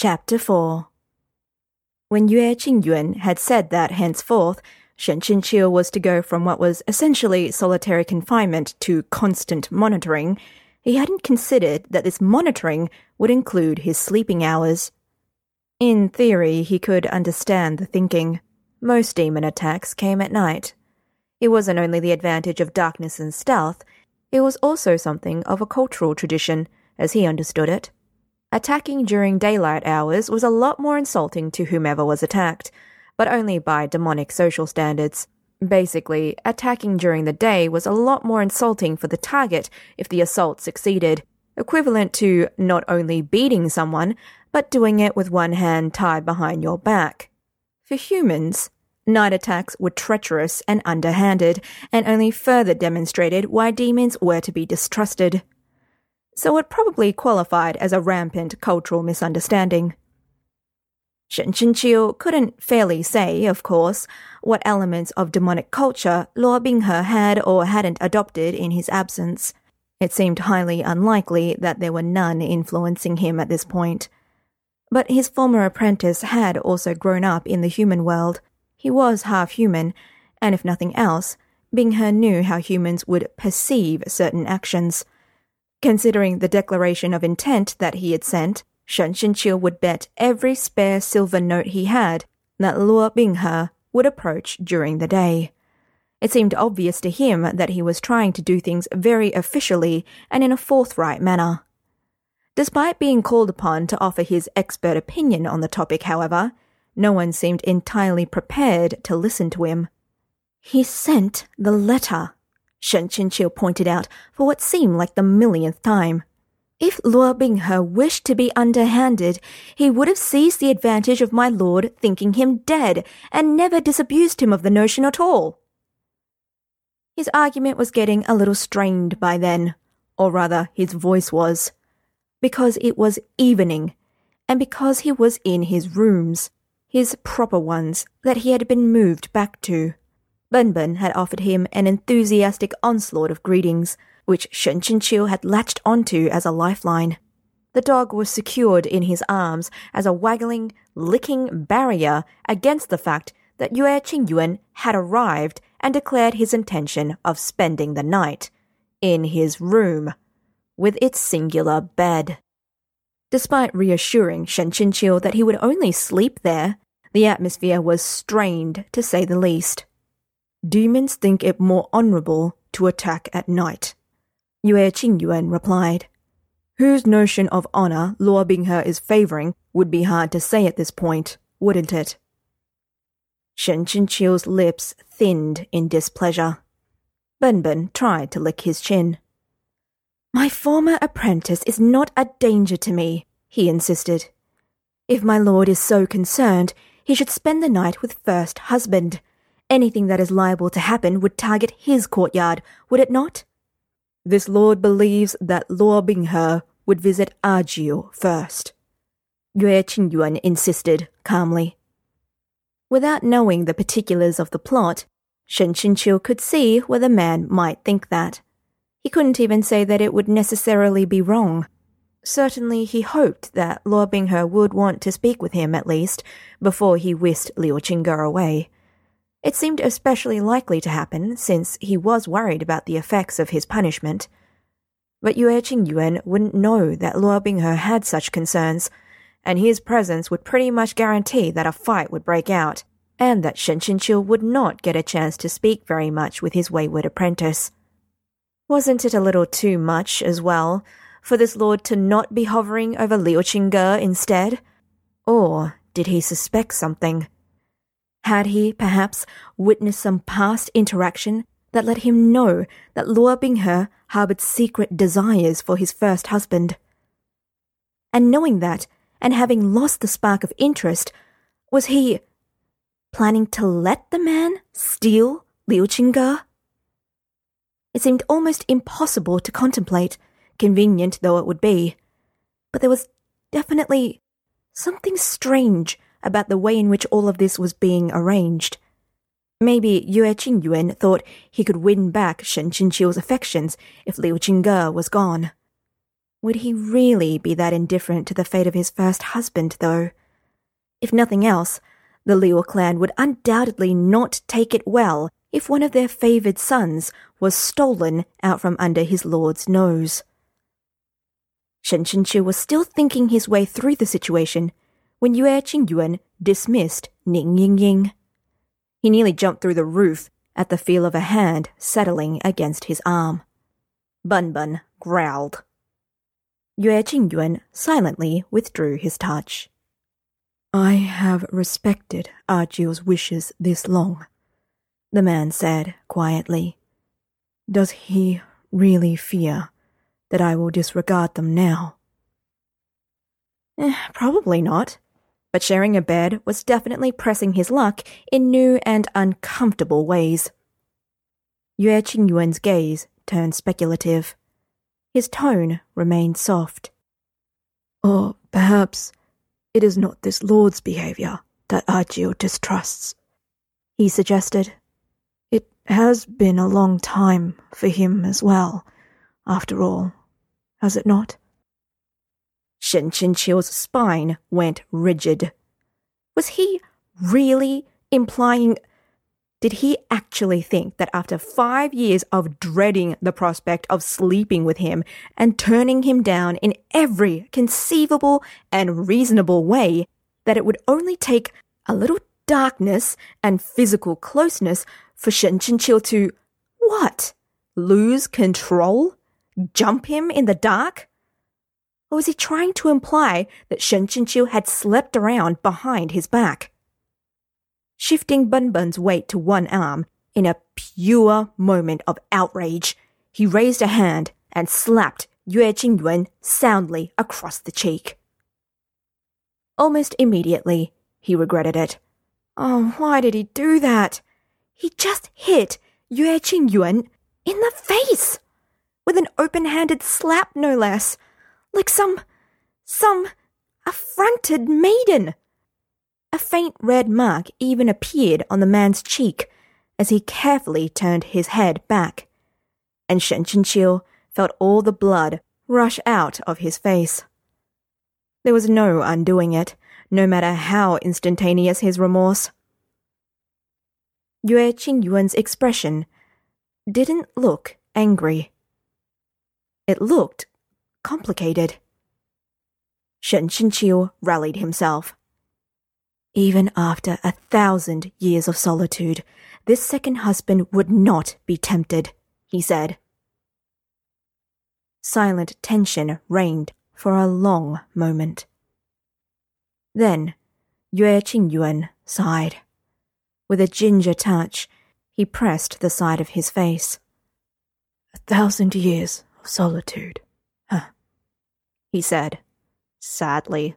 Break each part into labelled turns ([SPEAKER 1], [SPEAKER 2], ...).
[SPEAKER 1] Chapter 4. When Yue Qingyuan had said that henceforth Shen Qinqiu was to go from what was essentially solitary confinement to constant monitoring, he hadn't considered that this monitoring would include his sleeping hours. In theory, he could understand the thinking. Most demon attacks came at night. It wasn't only the advantage of darkness and stealth, it was also something of a cultural tradition, as he understood it. Attacking during daylight hours was a lot more insulting to whomever was attacked, but only by demonic social standards. Basically, attacking during the day was a lot more insulting for the target if the assault succeeded, equivalent to not only beating someone, but doing it with one hand tied behind your back. For humans, night attacks were treacherous and underhanded, and only further demonstrated why demons were to be distrusted. So it probably qualified as a rampant cultural misunderstanding. Shen Qinqiu couldn't fairly say, of course, what elements of demonic culture Luo Binghe had or hadn't adopted in his absence. It seemed highly unlikely that there were none influencing him at this point. But his former apprentice had also grown up in the human world. He was half human, and if nothing else, Binghe knew how humans would perceive certain actions. Considering the declaration of intent that he had sent, Shen Qinqiu would bet every spare silver note he had that Luo Binghe would approach during the day. It seemed obvious to him that he was trying to do things very officially and in a forthright manner. Despite being called upon to offer his expert opinion on the topic, however, no one seemed entirely prepared to listen to him. He sent the letter, Shen Qinqiu pointed out for what seemed like the millionth time. If Luo Binghe wished to be underhanded, he would have seized the advantage of my lord thinking him dead and never disabused him of the notion at all. His argument was getting a little strained by then, or rather his voice was, because it was evening, and because he was in his rooms, his proper ones that he had been moved back to. Benben had offered him an enthusiastic onslaught of greetings, which Shen Qinqiu had latched onto as a lifeline. The dog was secured in his arms as a waggling, licking barrier against the fact that Yue Qingyuan had arrived and declared his intention of spending the night in his room, with its singular bed. Despite reassuring Shen Qinqiu that he would only sleep there, the atmosphere was strained to say the least. Demons think it more honorable to attack at night, Yue Qingyuan replied. Whose notion of honor Luo Binghe is favoring would be hard to say at this point, wouldn't it? Shen Qinqiu's lips thinned in displeasure. Benben tried to lick his chin. My former apprentice is not a danger to me, he insisted. If my lord is so concerned, he should spend the night with first husband. Anything that is liable to happen would target his courtyard, would it not? This lord believes that Luo Binghe would visit Ajiu first, Yue Qingyuan insisted calmly. Without knowing the particulars of the plot, Shen Qinqiu could see where the man might think that. He couldn't even say that it would necessarily be wrong. Certainly he hoped that Luo Binghe would want to speak with him at least, before he whisked Liu Qingge away. It seemed especially likely to happen, since he was worried about the effects of his punishment. But Yue Qingyuan wouldn't know that Luo Binghe had such concerns, and his presence would pretty much guarantee that a fight would break out, and that Shen Qinqiu would not get a chance to speak very much with his wayward apprentice. Wasn't it a little too much, as well, for this lord to not be hovering over Liu Qingge instead? Or did he suspect something? Had he, perhaps, witnessed some past interaction that let him know that Luo Binghe harbored secret desires for his first husband? And knowing that, and having lost the spark of interest, was he planning to let the man steal Liu Qingge? It seemed almost impossible to contemplate, convenient though it would be. But there was definitely something strange about the way in which all of this was being arranged. Maybe Yue Qingyuan thought he could win back Shen Qinqiu's affections if Liu Qingge was gone. Would he really be that indifferent to the fate of his first husband, though? If nothing else, the Liu clan would undoubtedly not take it well if one of their favoured sons was stolen out from under his lord's nose. Shen Qinqiu was still thinking his way through the situation when Yue Qingyuan dismissed Ning Yingying. He nearly jumped through the roof at the feel of a hand settling against his arm. Bun Bun growled. Yue Qingyuan silently withdrew his touch. "I have respected Jiu's wishes this long," the man said quietly. "Does he really fear that I will disregard them now?" Probably not, but sharing a bed was definitely pressing his luck in new and uncomfortable ways. Yue Qingyuan's gaze turned speculative. His tone remained soft. "Or perhaps it is not this lord's behaviour that Jiu distrusts," he suggested. "It has been a long time for him as well, after all, has it not?" Shen Qinqiu's spine went rigid. Was he really implying... Did he actually think that after 5 years of dreading the prospect of sleeping with him and turning him down in every conceivable and reasonable way, that it would only take a little darkness and physical closeness for Shen Qinqiu to... what? Lose control? Jump him in the dark? Or was he trying to imply that Shen Qinqiu had slept around behind his back? Shifting Bun Bun's weight to one arm, in a pure moment of outrage, he raised a hand and slapped Yue Qingyuan soundly across the cheek. Almost immediately, he regretted it. Oh, why did he do that? He just hit Yue Qingyuan in the face! With an open-handed slap, no less. Like some affronted maiden. A faint red mark even appeared on the man's cheek as he carefully turned his head back, and Shen Qinqiu felt all the blood rush out of his face. There was no undoing it, no matter how instantaneous his remorse. Yue Qingyuan's expression didn't look angry. It looked complicated. Shen Qinqiu rallied himself. Even after 1,000 years of solitude, this second husband would not be tempted, he said. Silent tension reigned for a long moment. Then Yue Qingyuan sighed. With a ginger touch, he pressed the side of his face. 1,000 years of solitude, huh? He said, sadly.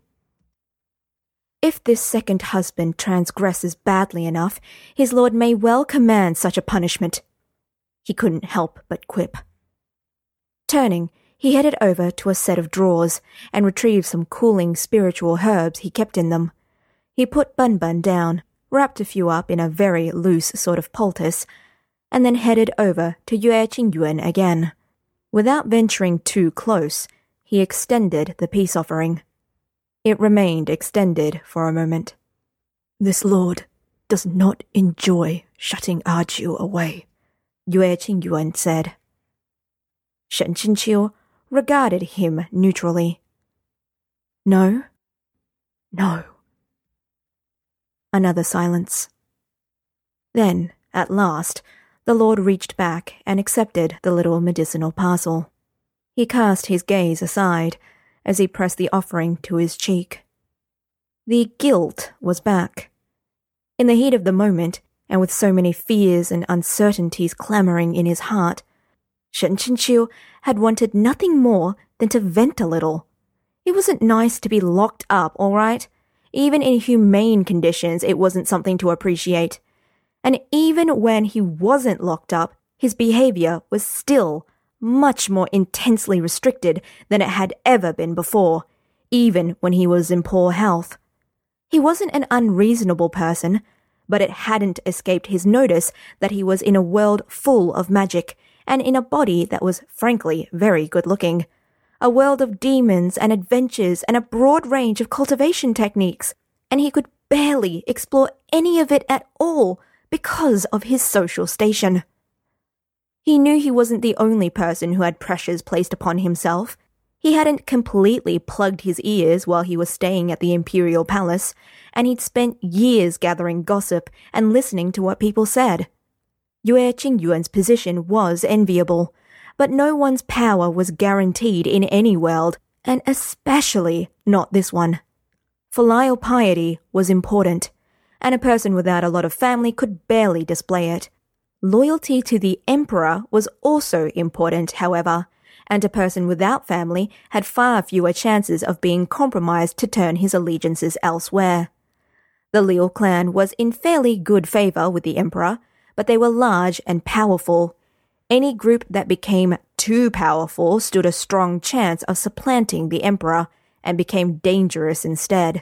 [SPEAKER 1] If this second husband transgresses badly enough, his lord may well command such a punishment. He couldn't help but quip. Turning, he headed over to a set of drawers and retrieved some cooling spiritual herbs he kept in them. He put Bun Bun down, wrapped a few up in a very loose sort of poultice, and then headed over to Yue Qingyuan again. Without venturing too close, he extended the peace offering. It remained extended for a moment. This lord does not enjoy shutting Jiu away, Yue Qingyuan said. Shen Qinqiu regarded him neutrally. No? No. Another silence. Then, at last, the lord reached back and accepted the little medicinal parcel. He cast his gaze aside as he pressed the offering to his cheek. The guilt was back. In the heat of the moment, and with so many fears and uncertainties clamouring in his heart, Shen Qinqiu had wanted nothing more than to vent a little. It wasn't nice to be locked up, all right? Even in humane conditions, it wasn't something to appreciate. And even when he wasn't locked up, his behaviour was still much more intensely restricted than it had ever been before, even when he was in poor health. He wasn't an unreasonable person, but it hadn't escaped his notice that he was in a world full of magic, and in a body that was frankly very good-looking. a world of demons and adventures and a broad range of cultivation techniques, and he could barely explore any of it at all because of his social station. He knew he wasn't the only person who had pressures placed upon himself. He hadn't completely plugged his ears while he was staying at the imperial palace, and he'd spent years gathering gossip and listening to what people said. Yue Qingyuan's position was enviable, but no one's power was guaranteed in any world, and especially not this one. Filial piety was important, and a person without a lot of family could barely display it. Loyalty to the emperor was also important, however, and a person without family had far fewer chances of being compromised to turn his allegiances elsewhere. The Liu clan was in fairly good favor with the emperor, but they were large and powerful. Any group that became too powerful stood a strong chance of supplanting the emperor and became dangerous instead.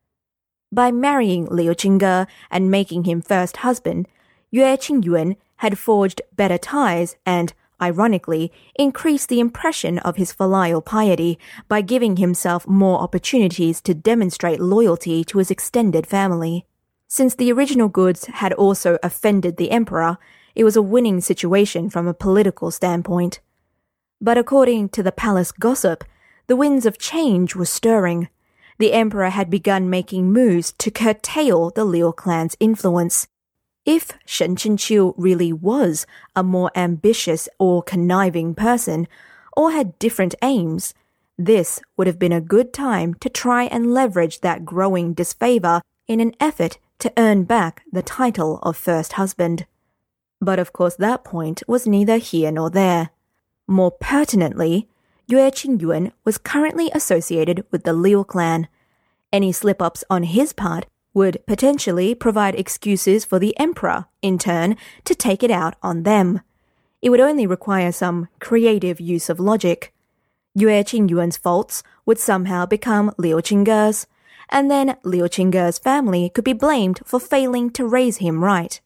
[SPEAKER 1] By marrying Liu Qingge and making him first husband, Yue Qingyuan had forged better ties and, ironically, increased the impression of his filial piety by giving himself more opportunities to demonstrate loyalty to his extended family. Since the original goods had also offended the emperor, it was a winning situation from a political standpoint. But according to the palace gossip, the winds of change were stirring. The emperor had begun making moves to curtail the Liu clan's influence. If Shen Qinqiu really was a more ambitious or conniving person, or had different aims, this would have been a good time to try and leverage that growing disfavor in an effort to earn back the title of first husband. But of course that point was neither here nor there. More pertinently, Yue Qingyuan was currently associated with the Liu clan. Any slip-ups on his part would potentially provide excuses for the emperor, in turn, to take it out on them. It would only require some creative use of logic. Yue Qingyuan's faults would somehow become Liu Qingge's, and then Liu Qingge's family could be blamed for failing to raise him right.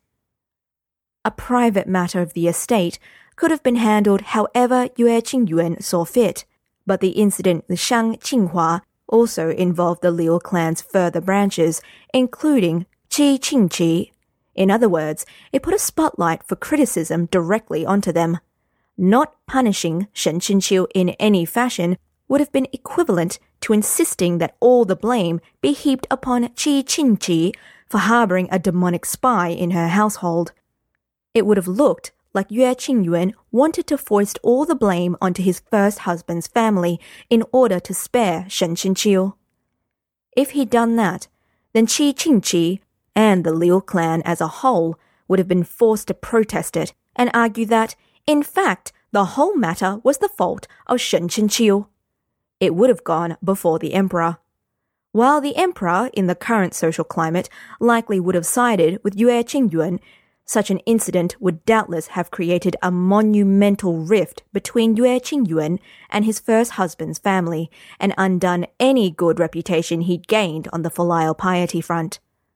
[SPEAKER 1] A private matter of the estate could have been handled however Yue Qingyuan saw fit, but the incident with Shang Qinghua also involved the Liu clan's further branches, including Qi Qingqi. In other words, it put a spotlight for criticism directly onto them. Not punishing Shen Qinqiu in any fashion would have been equivalent to insisting that all the blame be heaped upon Qi Qingqi for harboring a demonic spy in her household. It would have looked like Yue Qingyuan wanted to foist all the blame onto his first husband's family in order to spare Shen Qinqiu. If he'd done that, then Qi Qingqi and the Liu clan as a whole would have been forced to protest it and argue that, in fact, the whole matter was the fault of Shen Qinqiu. It would have gone before the emperor. While the emperor, in the current social climate, likely would have sided with Yue Qingyuan, such an incident would doubtless have created a monumental rift between Yue Qingyuan and his first husband's family and undone any good reputation he'd gained on the filial piety front.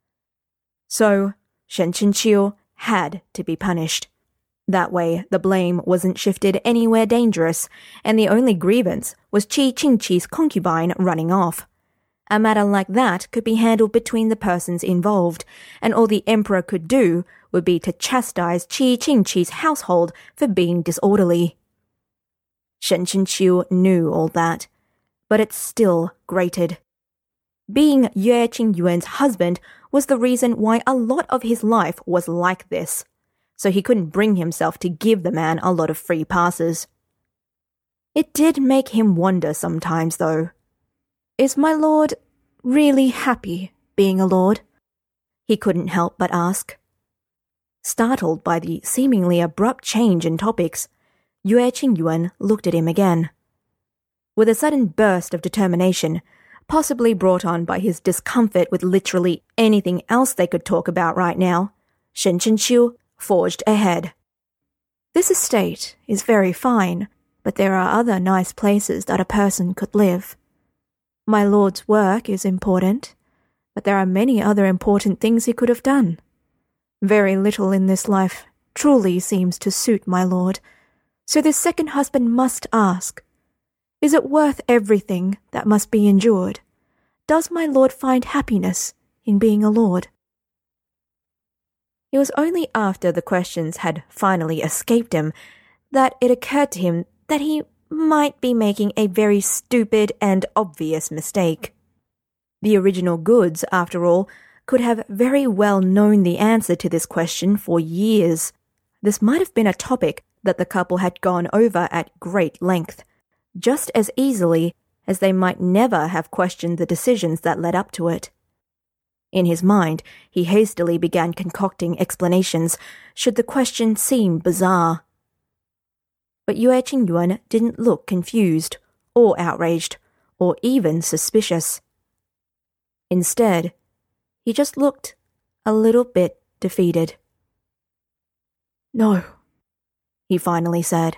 [SPEAKER 1] So, Shen Qinqiu had to be punished. That way, the blame wasn't shifted anywhere dangerous, and the only grievance was Qi Qingqi's concubine running off. A matter like that could be handled between the persons involved, and all the emperor could do would be to chastise Qi Qingqi's household for being disorderly. Shen Qinqiu knew all that, but it still grated. Being Yue Qingyuan's husband was the reason why a lot of his life was like this, so he couldn't bring himself to give the man a lot of free passes. It did make him wonder sometimes, though. Is my lord really happy being a lord? He couldn't help but ask. Startled by the seemingly abrupt change in topics, Yue Qingyuan looked at him again. With a sudden burst of determination, possibly brought on by his discomfort with literally anything else they could talk about right now, Shen Qinqiu forged ahead. This estate is very fine, but there are other nice places that a person could live. My lord's work is important, but there are many other important things he could have done. Very little in this life truly seems to suit my lord, so this second husband must ask, Is it worth everything that must be endured? Does my lord find happiness in being a lord? It was only after the questions had finally escaped him that it occurred to him that he might be making a very stupid and obvious mistake. The original goods, after all, could have very well known the answer to this question for years. This might have been a topic that the couple had gone over at great length, just as easily as they might never have questioned the decisions that led up to it. In his mind, he hastily began concocting explanations should the question seem bizarre. But Yue Qingyuan didn't look confused, or outraged, or even suspicious. Instead, he just looked a little bit defeated. "No," he finally said.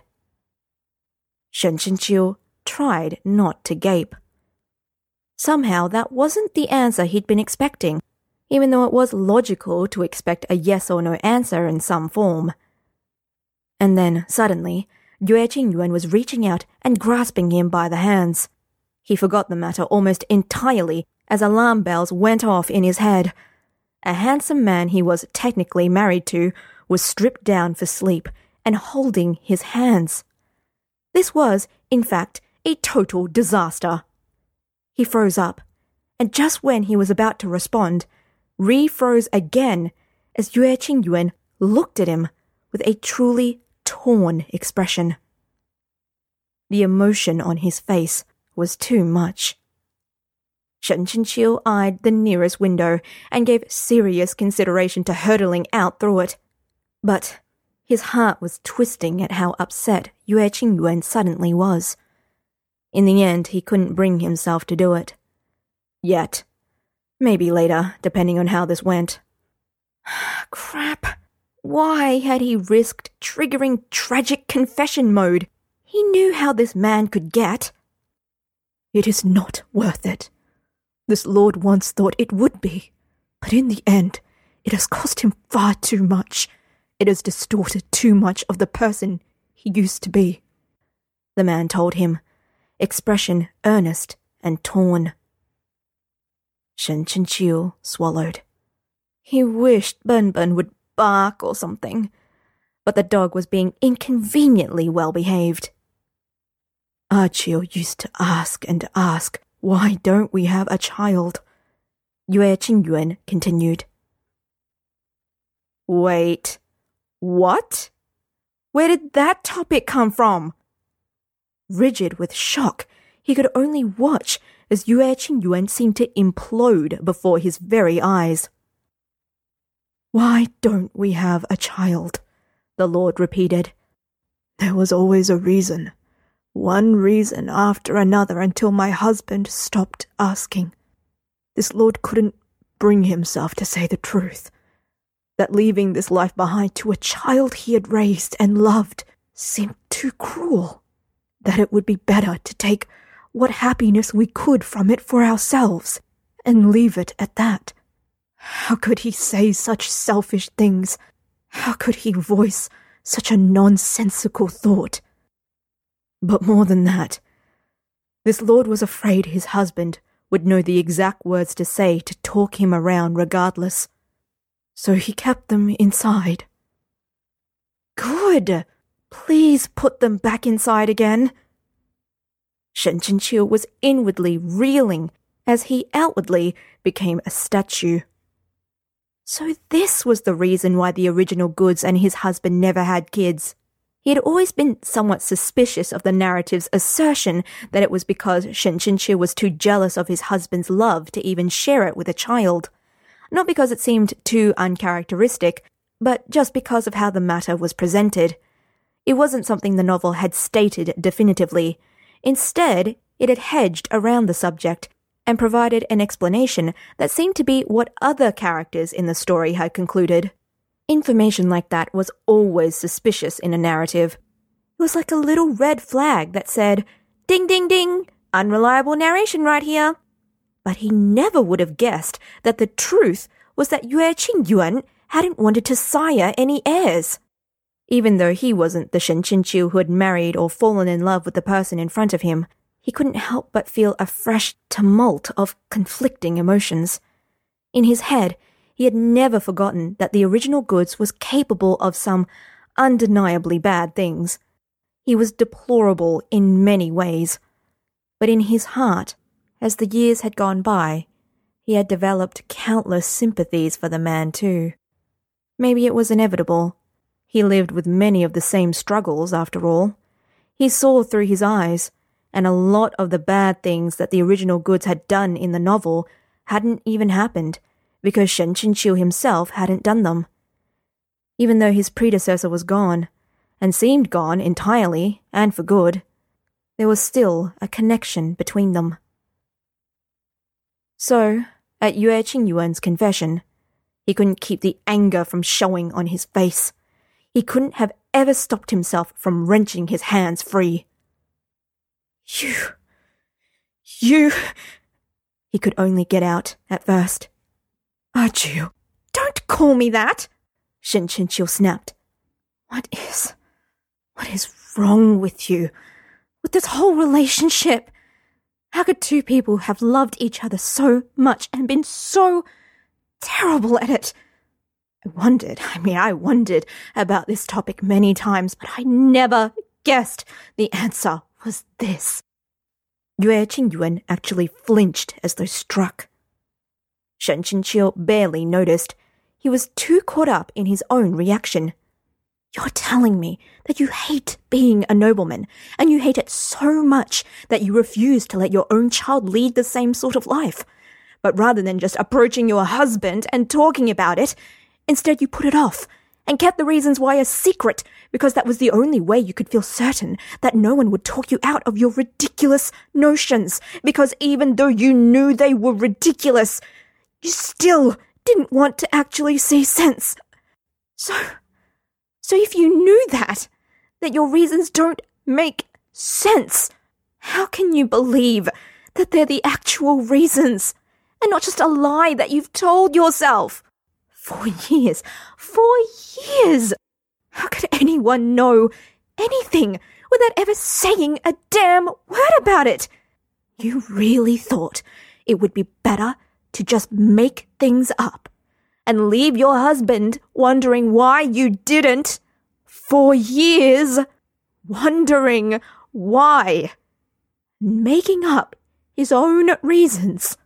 [SPEAKER 1] Shen Chenqiu tried not to gape. Somehow that wasn't the answer he'd been expecting, even though it was logical to expect a yes or no answer in some form. And then, suddenly, Yue Qingyuan was reaching out and grasping him by the hands. He forgot the matter almost entirely as alarm bells went off in his head. A handsome man he was technically married to was stripped down for sleep and holding his hands. This was, in fact, a total disaster. He froze up, and just when he was about to respond, re-froze again as Yue Qingyuan looked at him with a truly torn expression. The emotion on his face was too much. Shen Chenqiu eyed the nearest window and gave serious consideration to hurtling out through it. But his heart was twisting at how upset Yue Qingyuan suddenly was. In the end, he couldn't bring himself to do it. Yet. Maybe later, depending on how this went. Crap. Why had he risked triggering tragic confession mode? He knew how this man could get. It is not worth it. This lord once thought it would be, but in the end, it has cost him far too much. It has distorted too much of the person he used to be, the man told him, expression earnest and torn. Shen Chenqiu swallowed. He wished Benben would bark or something, but the dog was being inconveniently well behaved. Archie used to ask and ask, "Why don't we have a child?" Yue Qingyuan continued. Wait, what? Where did that topic come from? Rigid with shock, he could only watch as Yue Qingyuan seemed to implode before his very eyes. "Why don't we have a child?" the Lord repeated. "There was always a reason. One reason after another until my husband stopped asking. This Lord couldn't bring himself to say the truth. That leaving this life behind to a child he had raised and loved seemed too cruel. That it would be better to take what happiness we could from it for ourselves and leave it at that. How could he say such selfish things? How could he voice such a nonsensical thought? But more than that, this Lord was afraid his husband would know the exact words to say to talk him around regardless. So he kept them inside." "Good! Please put them back inside again." Shen Chenqiu was inwardly reeling as he outwardly became a statue. So this was the reason why the original goods and his husband never had kids. He had always been somewhat suspicious of the narrative's assertion that it was because Shen Chenqiu was too jealous of his husband's love to even share it with a child. Not because it seemed too uncharacteristic, but just because of how the matter was presented. It wasn't something the novel had stated definitively. Instead, it had hedged around the subject and provided an explanation that seemed to be what other characters in the story had concluded. Information like that was always suspicious in a narrative. It was like a little red flag that said, "Ding, ding, ding, unreliable narration right here." But he never would have guessed that the truth was that Yue Qingyuan hadn't wanted to sire any heirs. Even though he wasn't the Shen Chenqiu who had married or fallen in love with the person in front of him, he couldn't help but feel a fresh tumult of conflicting emotions. In his head, he had never forgotten that the original goods was capable of some undeniably bad things. He was deplorable in many ways. But in his heart, as the years had gone by, he had developed countless sympathies for the man too. Maybe it was inevitable. He lived with many of the same struggles, after all. He saw through his eyes, and a lot of the bad things that the original goods had done in the novel hadn't even happened, because Shen Qinqiu himself hadn't done them. Even though his predecessor was gone, and seemed gone entirely and for good, there was still a connection between them. So, at Yue Qingyuan's confession, he couldn't keep the anger from showing on his face. He couldn't have ever stopped himself from wrenching his hands free. You... He could only get out at first. Jiu, don't call me that, Shen Qinqiu snapped. What is wrong with you? With this whole relationship? How could two people have loved each other so much and been so terrible at it? I wondered about this topic many times, but I never guessed the answer was this. Yue Qingyuan actually flinched as though struck. Shen Qinqiu barely noticed. He was too caught up in his own reaction. You're telling me that you hate being a nobleman, and you hate it so much that you refuse to let your own child lead the same sort of life. But rather than just approaching your husband and talking about it, instead you put it off and kept the reasons why a secret, because that was the only way you could feel certain that no one would talk you out of your ridiculous notions, because even though you knew they were ridiculous, you still didn't want to actually see sense. So if you knew that your reasons don't make sense, how can you believe that they're the actual reasons, and not just a lie that you've told yourself? 4 years. 4 years! How could anyone know anything without ever saying a damn word about it? You really thought it would be better to just make things up and leave your husband wondering why you didn't? 4 years wondering why. Making up his own reasons.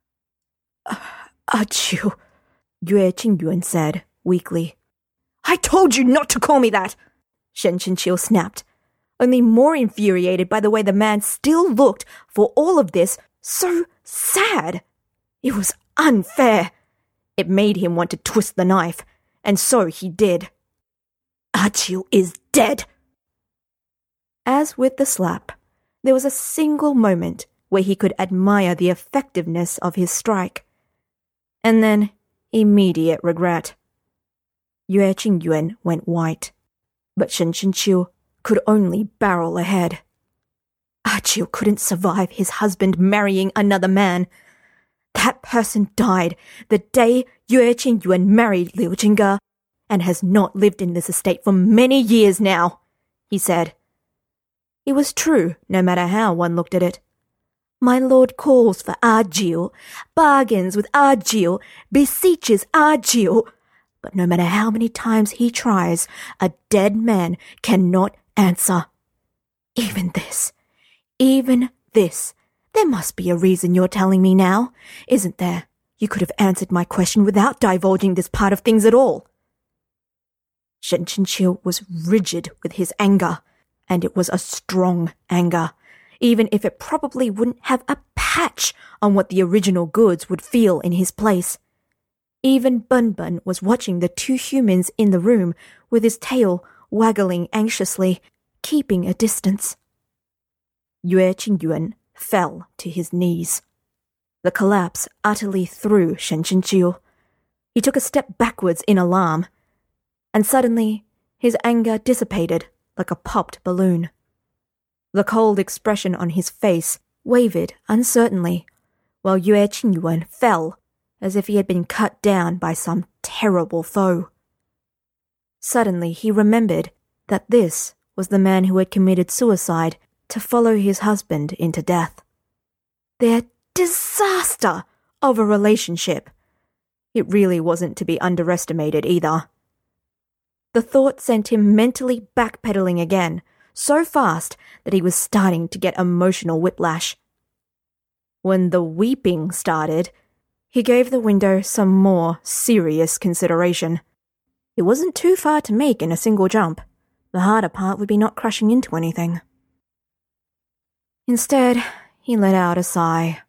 [SPEAKER 1] Jiu, Yue Qingyuan said weakly. I told you not to call me that, Shen Qinqiu snapped, only more infuriated by the way the man still looked for all of this so sad. It was unfair. It made him want to twist the knife, and so he did. Jiu is dead. As with the slap, there was a single moment where he could admire the effectiveness of his strike. And then immediate regret. Yue Qingyuan went white, but Shen Qinqiu could only barrel ahead. Jiu couldn't survive his husband marrying another man. That person died the day Yue Qingyuan married Liu Jingge, and has not lived in this estate for many years now, he said. It was true, no matter how one looked at it. My lord calls for Jiu, bargains with Jiu, beseeches Jiu, but no matter how many times he tries, a dead man cannot answer. Even this, there must be a reason you're telling me now, isn't there? You could have answered my question without divulging this part of things at all. Shen Qinqiu was rigid with his anger, and it was a strong anger, even if it probably wouldn't have a patch on what the original goods would feel in his place. Even Bun Bun was watching the two humans in the room with his tail waggling anxiously, keeping a distance. Yue Qingyuan fell to his knees. The collapse utterly threw Shen Qinqiu. He took a step backwards in alarm, and suddenly his anger dissipated like a popped balloon. The cold expression on his face wavered uncertainly, while Yue Qingyuan fell as if he had been cut down by some terrible foe. Suddenly he remembered that this was the man who had committed suicide to follow his husband into death. Their disaster of a relationship. It really wasn't to be underestimated either. The thought sent him mentally backpedaling again, so fast that he was starting to get emotional whiplash. When the weeping started, he gave the window some more serious consideration. It wasn't too far to make in a single jump. The harder part would be not crashing into anything. Instead, he let out a sigh.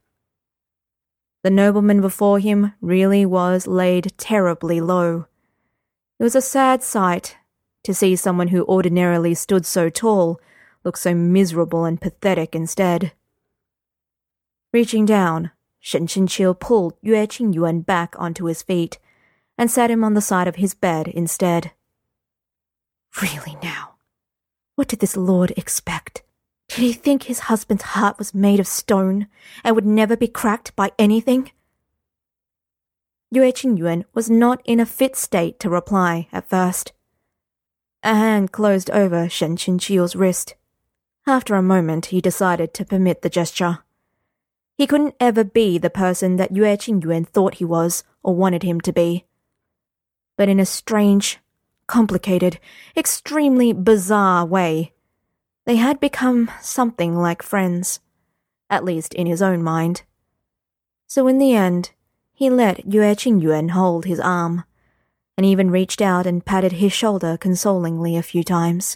[SPEAKER 1] The nobleman before him really was laid terribly low. It was a sad sight to see someone who ordinarily stood so tall look so miserable and pathetic instead. Reaching down, Shen Chinqiu pulled Yue Qingyuan back onto his feet and sat him on the side of his bed instead. Really now, what did this lord expect? Did he think his husband's heart was made of stone and would never be cracked by anything? Yue Qingyuan was not in a fit state to reply at first. A hand closed over Shen Chinqiu's wrist. After a moment, he decided to permit the gesture. He couldn't ever be the person that Yue Qingyuan thought he was or wanted him to be. But in a strange, complicated, extremely bizarre way, they had become something like friends, at least in his own mind. So in the end, he let Yue Qingyuan hold his arm, and even reached out and patted his shoulder consolingly a few times.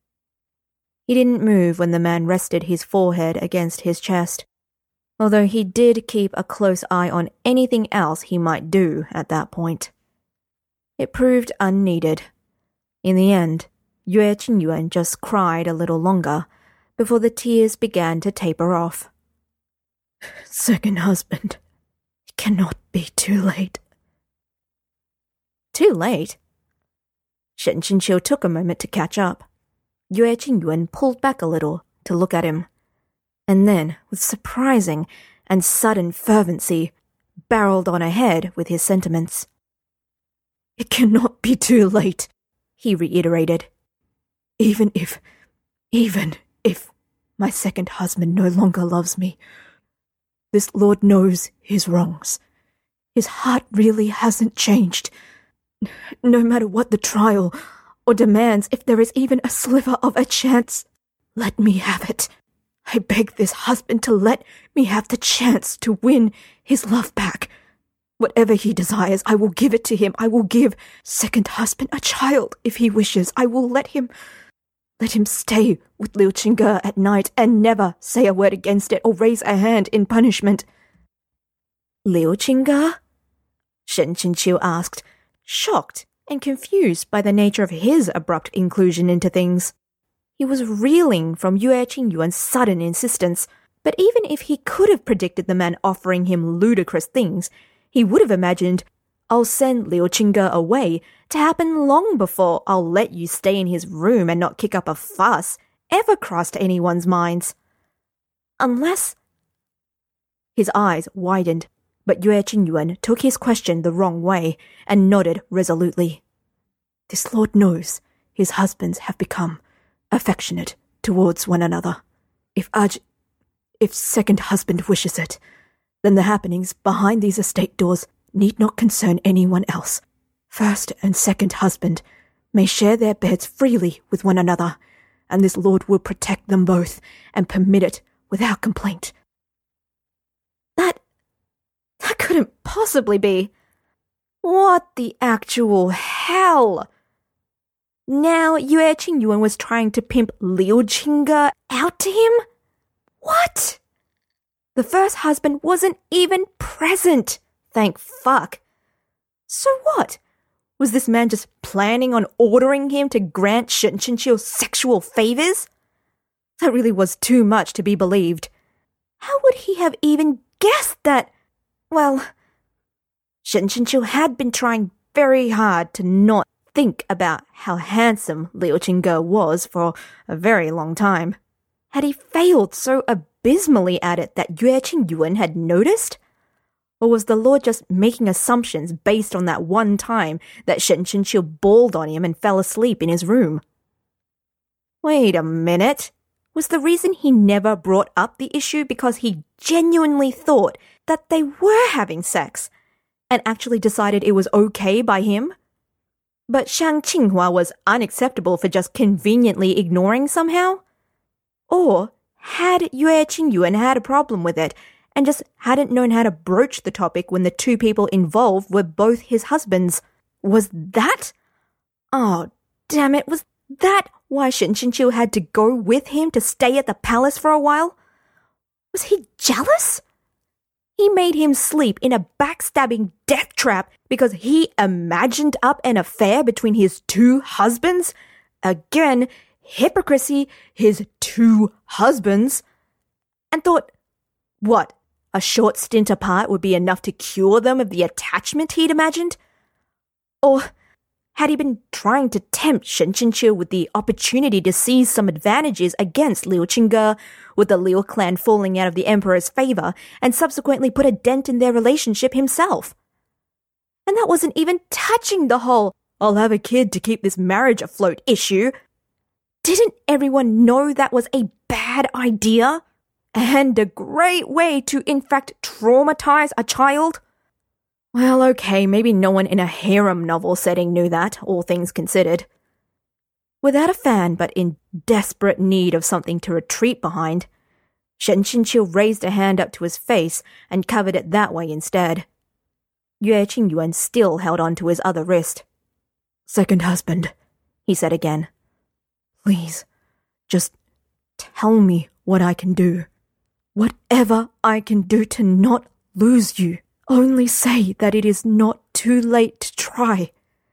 [SPEAKER 1] He didn't move when the man rested his forehead against his chest, although he did keep a close eye on anything else he might do at that point. It proved unneeded. In the end, Yue Qingyuan just cried a little longer before the tears began to taper off. Second husband, it cannot be too late. Too late? Shen Chinqiu took a moment to catch up. Yue Qingyuan pulled back a little to look at him, and then, with surprising and sudden fervency, barreled on ahead with his sentiments. It cannot be too late, he reiterated. Even if my second husband no longer loves me, this lord knows his wrongs. His heart really hasn't changed. No matter what the trial or demands, if there is even a sliver of a chance, let me have it. I beg this husband to let me have the chance to win his love back. Whatever he desires, I will give it to him. I will give second husband a child if he wishes. I will let him stay with Liu Qingge at night and never say a word against it or raise a hand in punishment. Liu Qingge? Shen Chinqiu asked, shocked and confused by the nature of his abrupt inclusion into things. He was reeling from Yue Qingyuan's sudden insistence, but even if he could have predicted the man offering him ludicrous things, he would have imagined, I'll send Liu Qingge away to happen long before I'll let you stay in his room and not kick up a fuss ever crossed anyone's minds. Unless... His eyes widened, but Yue Qingyuan took his question the wrong way and nodded resolutely. This lord knows his husbands have become affectionate towards one another. If second husband wishes it, then the happenings behind these estate doors need not concern anyone else. First and second husband may share their beds freely with one another, and this lord will protect them both and permit it without complaint. That couldn't possibly be. What the actual hell? Now Yue Qingyuan was trying to pimp Liu Qingge out to him? What? The first husband wasn't even present, thank fuck. So what? Was this man just planning on ordering him to grant Shen Chinqiu sexual favors? That really was too much to be believed. How would he have even guessed that? Well, Shen Chinqiu had been trying very hard to not think about how handsome Liu Qingge was for a very long time. Had he failed so abysmally at it that Yue Qingyuan had noticed? Or was the lord just making assumptions based on that one time that Shen Chinqiu bawled on him and fell asleep in his room? Wait a minute. Was the reason he never brought up the issue because he genuinely thought that they were having sex and actually decided it was okay by him? But Shang Qinghua was unacceptable for just conveniently ignoring somehow? Or had Yue Qingyuan had a problem with it and just hadn't known how to broach the topic when the two people involved were both his husbands? Was that? Oh, damn it, was that why Shen Qinqiu had to go with him to stay at the palace for a while? Was he jealous? He made him sleep in a backstabbing death trap because he imagined up an affair between his two husbands? Again, hypocrisy, his two husbands. And thought, what, a short stint apart would be enough to cure them of the attachment he'd imagined? Or had he been trying to tempt Shen Qinqiu with the opportunity to seize some advantages against Liu Qingge, with the Liu clan falling out of the emperor's favor, and subsequently put a dent in their relationship himself? And that wasn't even touching the whole "I'll have a kid to keep this marriage afloat" issue. Didn't everyone know that was a bad idea? And a great way to, in fact, traumatize a child? Well, okay, maybe no one in a harem novel setting knew that, all things considered. Without a fan, but in desperate need of something to retreat behind, Shen Qinqiu raised a hand up to his face and covered it that way instead. Yue Qingyuan still held on to his other wrist. "Second husband," he said again. "Please, just tell me what I can do. Whatever I can do to not lose you. Only say that it is not too late to try."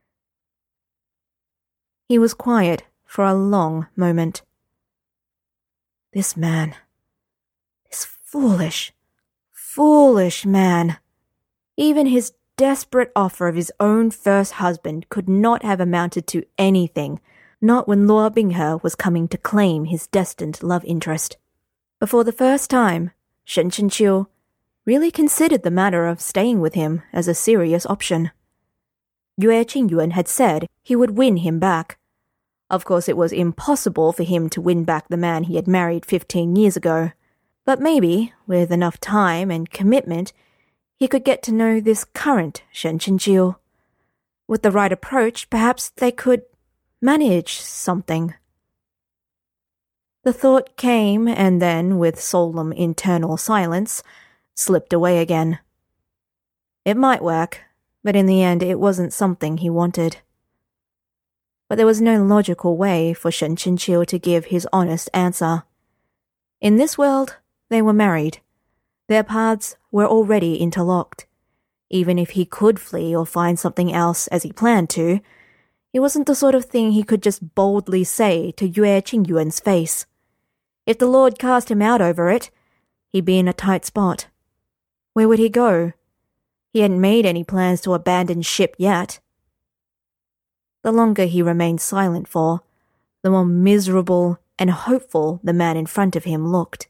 [SPEAKER 1] He was quiet for a long moment. This man, this foolish man. Even his desperate offer of his own first husband could not have amounted to anything, not when Luo Binghe was coming to claim his destined love interest. But for the first time, Shen Qinqiu really considered the matter of staying with him as a serious option. Yue Qingyuan had said he would win him back. Of course, it was impossible for him to win back the man he had married 15 years ago. But maybe, with enough time and commitment, he could get to know this current Shen Qinqiu. With the right approach, perhaps they could manage something. The thought came and then, with solemn internal silence, slipped away again. It might work, but in the end it wasn't something he wanted. But there was no logical way for Shen Qinqiu to give his honest answer. In this world, they were married. Their paths were already interlocked. Even if he could flee or find something else as he planned to, it wasn't the sort of thing he could just boldly say to Yue Qingyuan's face. If the Lord cast him out over it, he'd be in a tight spot. Where would he go? He hadn't made any plans to abandon ship yet. The longer he remained silent for, the more miserable and hopeful the man in front of him looked.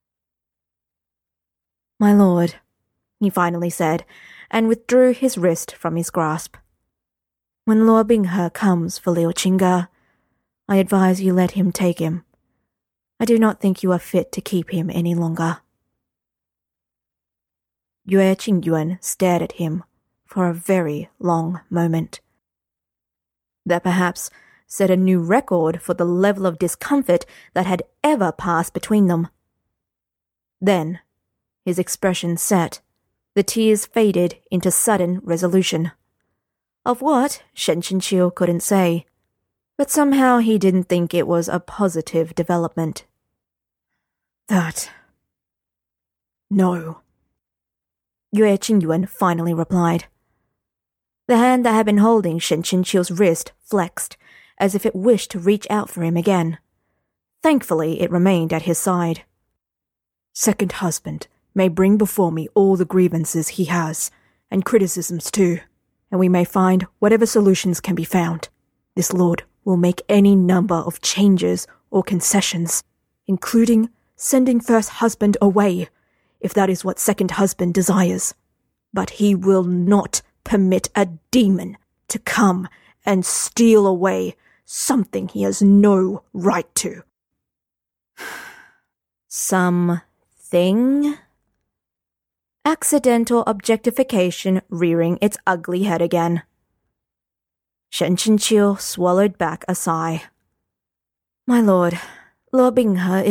[SPEAKER 1] "My lord," he finally said, and withdrew his wrist from his grasp. "When Luo Binghe comes for Liu Qingge, I advise you let him take him. I do not think you are fit to keep him any longer." Yue Qingyuan stared at him for a very long moment. That perhaps set a new record for the level of discomfort that had ever passed between them. Then, his expression set, the tears faded into sudden resolution. Of what, Shen Qinqiu couldn't say, but somehow he didn't think it was a positive development. No. Yue Qingyuan finally replied. The hand that had been holding Shen Qinqiu's wrist flexed, as if it wished to reach out for him again. Thankfully, it remained at his side. "Second husband may bring before me all the grievances he has, and criticisms too, and we may find whatever solutions can be found. This lord will make any number of changes or concessions, including sending first husband away, if that is what second husband desires. But he will not permit a demon to come and steal away something he has no right to." Something? Accidental objectification rearing its ugly head again. Shen Qinqiu swallowed back a sigh. My lord, Luo Binghe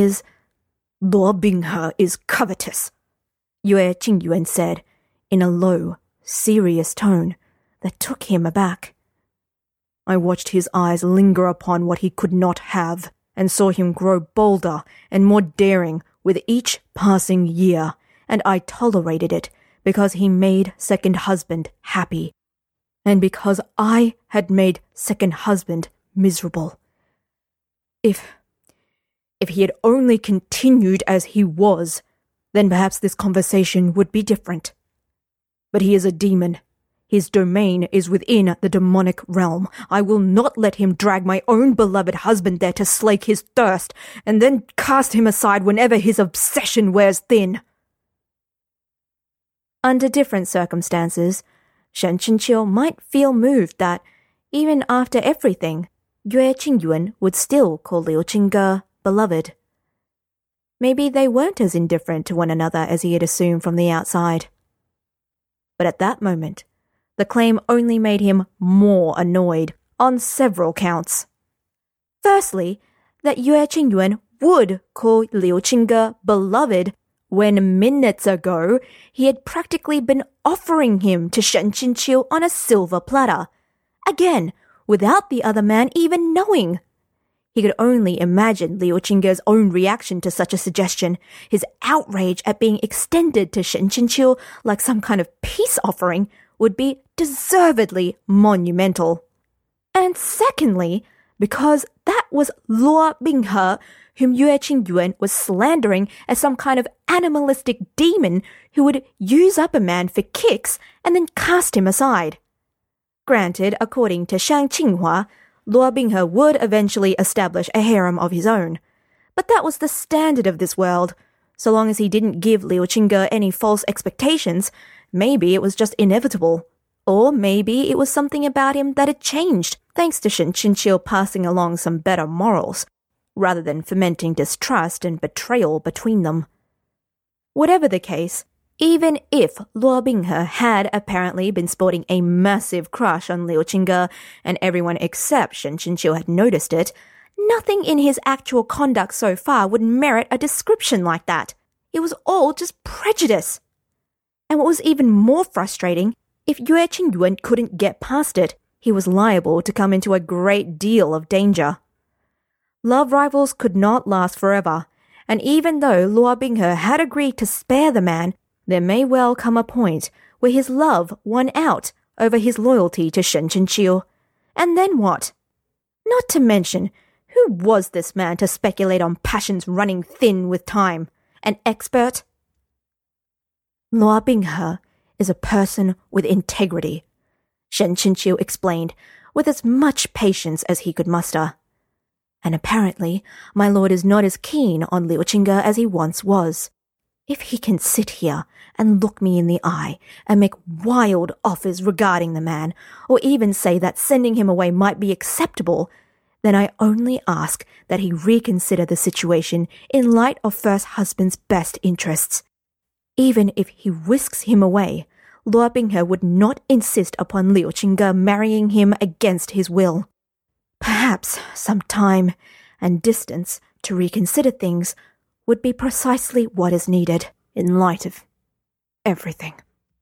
[SPEAKER 1] is covetous, Yue Qingyuan said in a low, serious tone that took him aback. I watched his eyes linger upon what he could not have, and saw him grow bolder and more daring with each passing year, and I tolerated it because he made second husband happy, and because I had made second husband miserable. If he had only continued as he was, then perhaps this conversation would be different. But he is a demon. His domain is within the demonic realm. I will not let him drag my own beloved husband there to slake his thirst, and then cast him aside whenever his obsession wears thin. Under different circumstances, Shen Qinqiu might feel moved that, even after everything, Yue Qingyuan would still call Liu Qingge beloved. Maybe they weren't as indifferent to one another as he had assumed from the outside. But at that moment, the claim only made him more annoyed on several counts. Firstly, that Yue Qingyuan would call Liu Qingge beloved when minutes ago he had practically been offering him to Shen Qinqiu on a silver platter, again, without the other man even knowing. He could only imagine Liu Qingge's own reaction to such a suggestion, his outrage at being extended to Shen Qinqiu like some kind of peace offering would be deservedly monumental. And secondly, because that was Luo Binghe, whom Yue Qingyuan was slandering as some kind of animalistic demon who would use up a man for kicks and then cast him aside. Granted, according to Shang Qinghua, Luo Binghe would eventually establish a harem of his own. But that was the standard of this world. So long as he didn't give Liu Qingge any false expectations, maybe it was just inevitable. Or maybe it was something about him that had changed, thanks to Shen Qinqiu passing along some better morals, rather than fomenting distrust and betrayal between them. Whatever the case, even if Luo Binghe had apparently been sporting a massive crush on Liu Qingge, and everyone except Shen Qinqiu had noticed it, nothing in his actual conduct so far would merit a description like that. It was all just prejudice. And what was even more frustrating, if Yue Qingyuan couldn't get past it, he was liable to come into a great deal of danger. Love rivals could not last forever, and even though Luo Binghe had agreed to spare the man, there may well come a point where his love won out over his loyalty to Shen Qinqiu. And then what? Not to mention, who was this man to speculate on passions running thin with time? An expert? Luo Binghe is a person with integrity, Shen Qinqiu explained with as much patience as he could muster. And apparently, my lord is not as keen on Liu Qingge as he once was. If he can sit here and look me in the eye and make wild offers regarding the man, or even say that sending him away might be acceptable, then I only ask that he reconsider the situation in light of first husband's best interests. Even if he whisks him away, Luo Binghe would not insist upon Liu Qingge marrying him against his will. Perhaps some time and distance to reconsider things would be precisely what is needed in light of everything.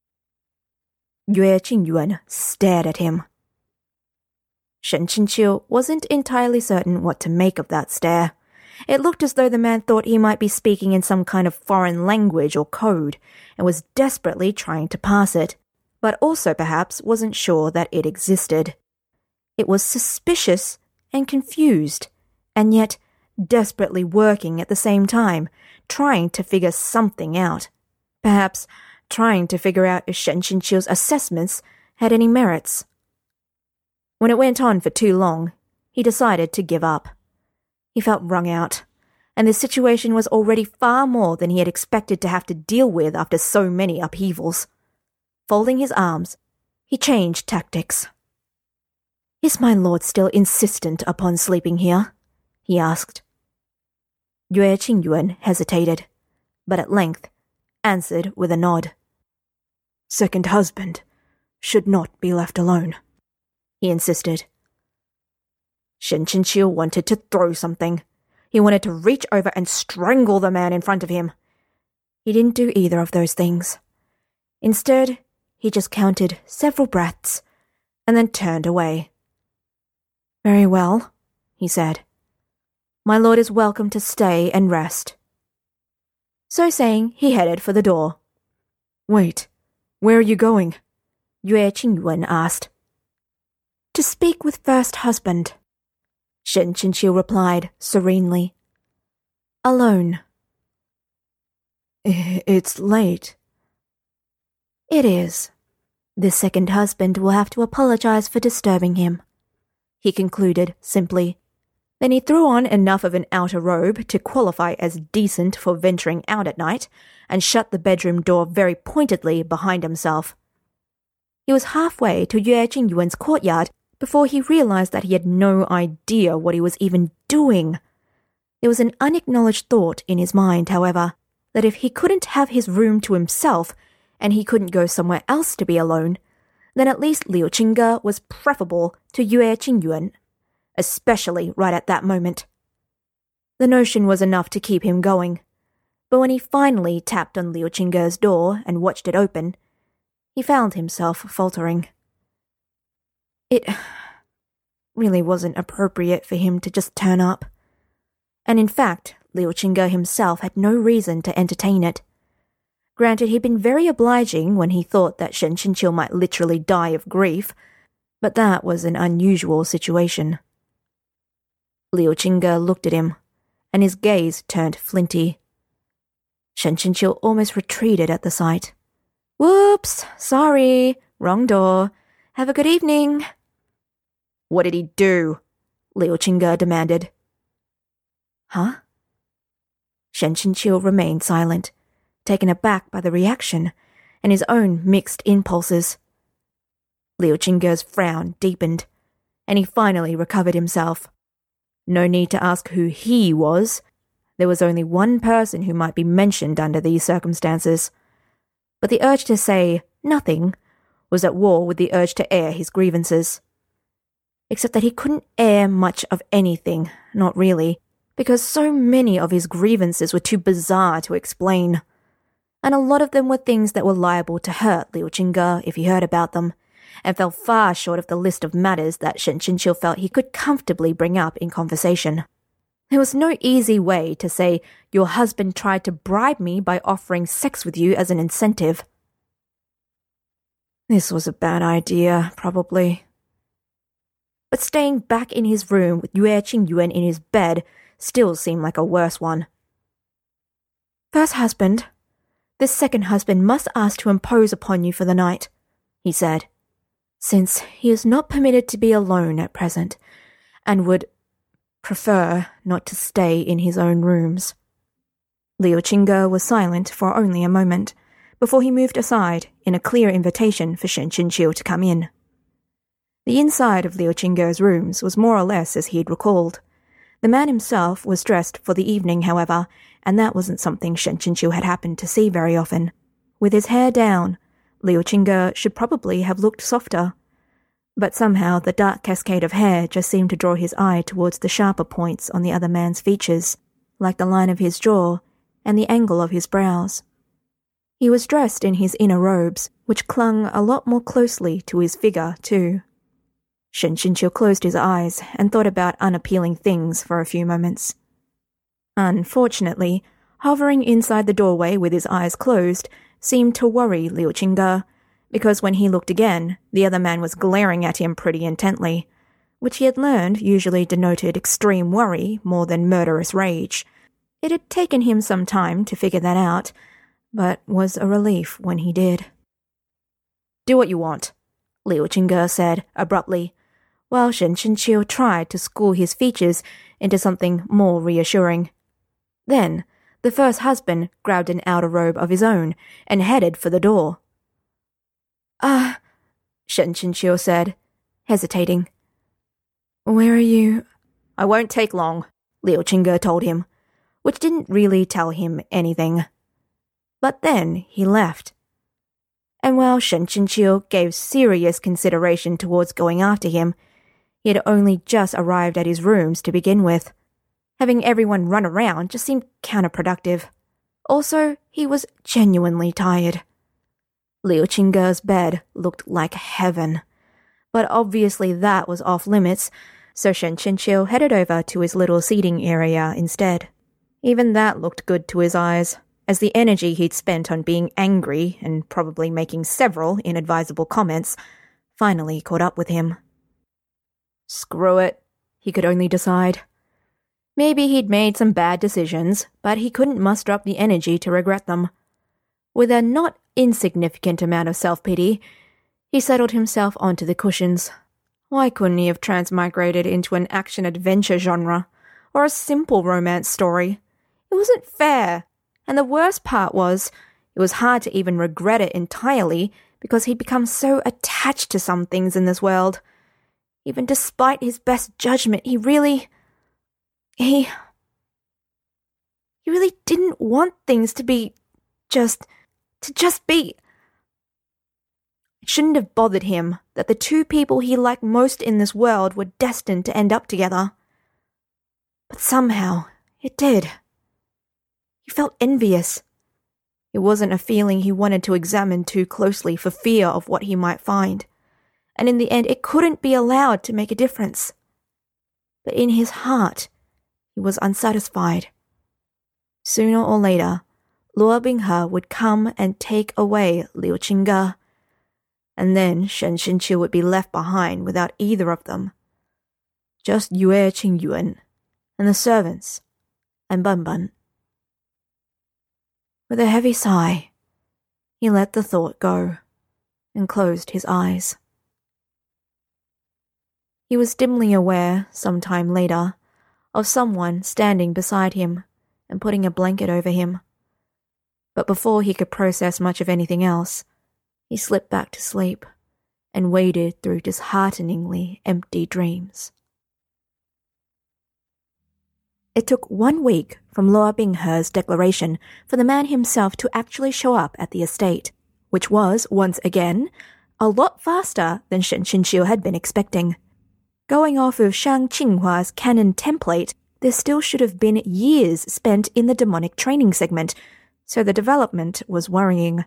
[SPEAKER 1] Yue Qingyuan stared at him. Shen Qinqiu wasn't entirely certain what to make of that stare. It looked as though the man thought he might be speaking in some kind of foreign language or code, and was desperately trying to pass it, but also perhaps wasn't sure that it existed. It was suspicious and confused, and yet desperately working at the same time, trying to figure something out. Perhaps trying to figure out if Shen Qinqiu's assessments had any merits. When it went on for too long, he decided to give up. He felt wrung out, and the situation was already far more than he had expected to have to deal with after so many upheavals. Folding his arms, he changed tactics. "Is my lord still insistent upon sleeping here?" he asked. Yue Qingyuan hesitated, but at length answered with a nod.
[SPEAKER 2] Second husband should not be left alone, he insisted.
[SPEAKER 1] Shen Qinqiu wanted to throw something. He wanted to reach over and strangle the man in front of him. He didn't do either of those things. Instead, he just counted several breaths and then turned away. Very well, he said. My lord is welcome to stay and rest. So saying, he headed for the door.
[SPEAKER 2] Wait, where are you going?
[SPEAKER 1] Yue Qingyuan asked. To speak with first husband, Shen Qinqiu replied serenely. Alone.
[SPEAKER 2] It's late.
[SPEAKER 1] It is. The second husband will have to apologize for disturbing him, he concluded simply. Then he threw on enough of an outer robe to qualify as decent for venturing out at night and shut the bedroom door very pointedly behind himself. He was halfway to Yue Qingyuan's courtyard before he realized that he had no idea what he was even doing. There was an unacknowledged thought in his mind, however, that if he couldn't have his room to himself and he couldn't go somewhere else to be alone, then at least Liu Qingge was preferable to Yue Qingyuan, especially right at that moment. The notion was enough to keep him going, but when he finally tapped on Liu Qingge's door and watched it open, he found himself faltering. It really wasn't appropriate for him to just turn up. And in fact, Liu Qingge himself had no reason to entertain it. Granted, he'd been very obliging when he thought that Shen Qinqiu might literally die of grief, but that was an unusual situation. Liu Qingge looked at him, and his gaze turned flinty. Shen Qinqiu almost retreated at the sight. Whoops, sorry, wrong door. Have a good evening. What did he do? Liu Qingge demanded. Huh? Shen Qinqiu remained silent, taken aback by the reaction and his own mixed impulses. Liu Qingge's frown deepened, and he finally recovered himself. No need to ask who he was. There was only one person who might be mentioned under these circumstances. But the urge to say nothing was at war with the urge to air his grievances. Except that he couldn't air much of anything, not really, because so many of his grievances were too bizarre to explain. And a lot of them were things that were liable to hurt Liu Qingge if he heard about them, and fell far short of the list of matters that Shen Qinqiu felt he could comfortably bring up in conversation. There was no easy way to say, your husband tried to bribe me by offering sex with you as an incentive. This was a bad idea, probably. But staying back in his room with Yue Qingyuan in his bed still seemed like a worse one. First husband, this second husband must ask to impose upon you for the night, he said, since he is not permitted to be alone at present, and would prefer not to stay in his own rooms. Liu Qingge was silent for only a moment, before he moved aside in a clear invitation for Shen Qinqiu to come in. The inside of Liu Qingge's rooms was more or less as he had recalled. The man himself was dressed for the evening, however, and that wasn't something Shen Qinqiu had happened to see very often. With his hair down, Liu Qingge should probably have looked softer. But somehow the dark cascade of hair just seemed to draw his eye towards the sharper points on the other man's features, like the line of his jaw and the angle of his brows. He was dressed in his inner robes, which clung a lot more closely to his figure, too. Shen Qinqiu closed his eyes and thought about unappealing things for a few moments. Unfortunately, hovering inside the doorway with his eyes closed seemed to worry Liu Qingge, because when he looked again, the other man was glaring at him pretty intently, which he had learned usually denoted extreme worry more than murderous rage. It had taken him some time to figure that out, but was a relief when he did. Do what you want, Liu Qingge said abruptly, while Shen Qinqiu tried to school his features into something more reassuring. Then, the first husband grabbed an outer robe of his own and headed for the door. Shen Qinqiu said, hesitating. Where are you? I won't take long, Liu Qingge told him. which didn't really tell him anything. But then he left. And while Shen Chinqiu gave serious consideration towards going after him, he had only just arrived at his rooms to begin with. Having everyone run around just seemed counterproductive. Also, he was genuinely tired. Liu Qingge's bed looked like heaven, but obviously that was off limits, so Shen Chinqiu headed over to his little seating area instead. Even that looked good to his eyes, as the energy he'd spent on being angry and probably making several inadvisable comments finally caught up with him. Screw it, he could only decide. Maybe he'd made some bad decisions, but he couldn't muster up the energy to regret them. With a not insignificant amount of self-pity, he settled himself onto the cushions. Why couldn't he have transmigrated into an action-adventure genre, or a simple romance story? It wasn't fair, and the worst part was, it was hard to even regret it entirely because he'd become so attached to some things in this world. Even despite his best judgment, he really didn't want things to be just be. It shouldn't have bothered him that the two people he liked most in this world were destined to end up together. But somehow, it did. He felt envious. It wasn't a feeling he wanted to examine too closely for fear of what he might find, and in the end it couldn't be allowed to make a difference. But in his heart, he was unsatisfied. Sooner or later, Luo Binghe would come and take away Liu Qingge, and then Shen Chinqiu would be left behind without either of them. Just Yue Qingyuan, and the servants, and Banban. With a heavy sigh, he let the thought go, and closed his eyes. He was dimly aware, some time later, of someone standing beside him and putting a blanket over him. But before he could process much of anything else, he slipped back to sleep and waded through dishearteningly empty dreams. It took 1 week from Luo Binghe's declaration for the man himself to actually show up at the estate, which was, once again, a lot faster than Shen Chinqiu had been expecting. Going off of Shang Qinghua's canon template, there still should have been years spent in the demonic training segment, so the development was worrying.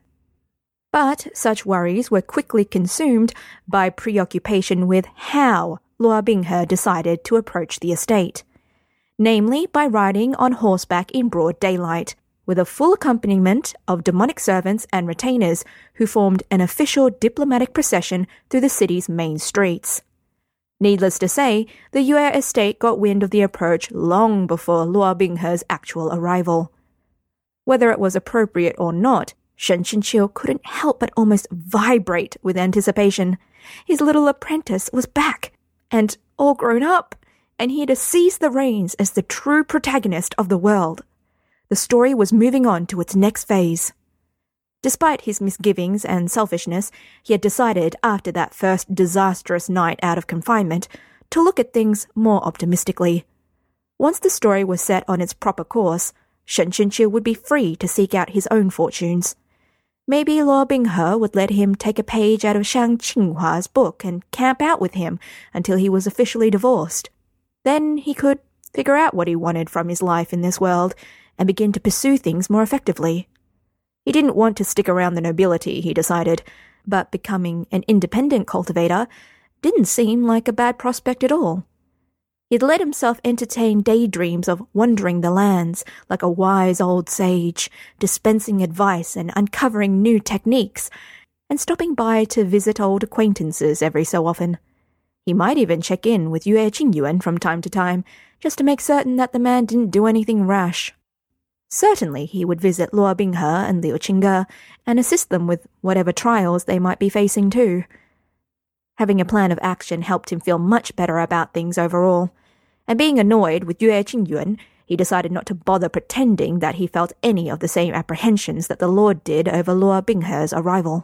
[SPEAKER 1] But such worries were quickly consumed by preoccupation with how Luo Binghe decided to approach the estate. Namely by riding on horseback in broad daylight, with a full accompaniment of demonic servants and retainers who formed an official diplomatic procession through the city's main streets. Needless to say, the Yue estate got wind of the approach long before Luo Binghe's actual arrival. Whether it was appropriate or not, Shen Chinqiu couldn't help but almost vibrate with anticipation. His little apprentice was back, and all grown up, and he had to seize the reins as the true protagonist of the world. The story was moving on to its next phase. Despite his misgivings and selfishness, he had decided after that first disastrous night out of confinement to look at things more optimistically. Once the story was set on its proper course, Shen Chinqiu would be free to seek out his own fortunes. Maybe Luo Binghe would let him take a page out of Shang Qinghua's book and camp out with him until he was officially divorced. Then he could figure out what he wanted from his life in this world and begin to pursue things more effectively. He didn't want to stick around the nobility, he decided, but becoming an independent cultivator didn't seem like a bad prospect at all. He'd let himself entertain daydreams of wandering the lands like a wise old sage, dispensing advice and uncovering new techniques, and stopping by to visit old acquaintances every so often. He might even check in with Yue Qingyuan from time to time, just to make certain that the man didn't do anything rash. Certainly he would visit Luo Binghe and Liu Qingge and assist them with whatever trials they might be facing too. Having a plan of action helped him feel much better about things overall, and being annoyed with Yue Qingyuan, he decided not to bother pretending that he felt any of the same apprehensions that the Lord did over Luo Binghe's arrival.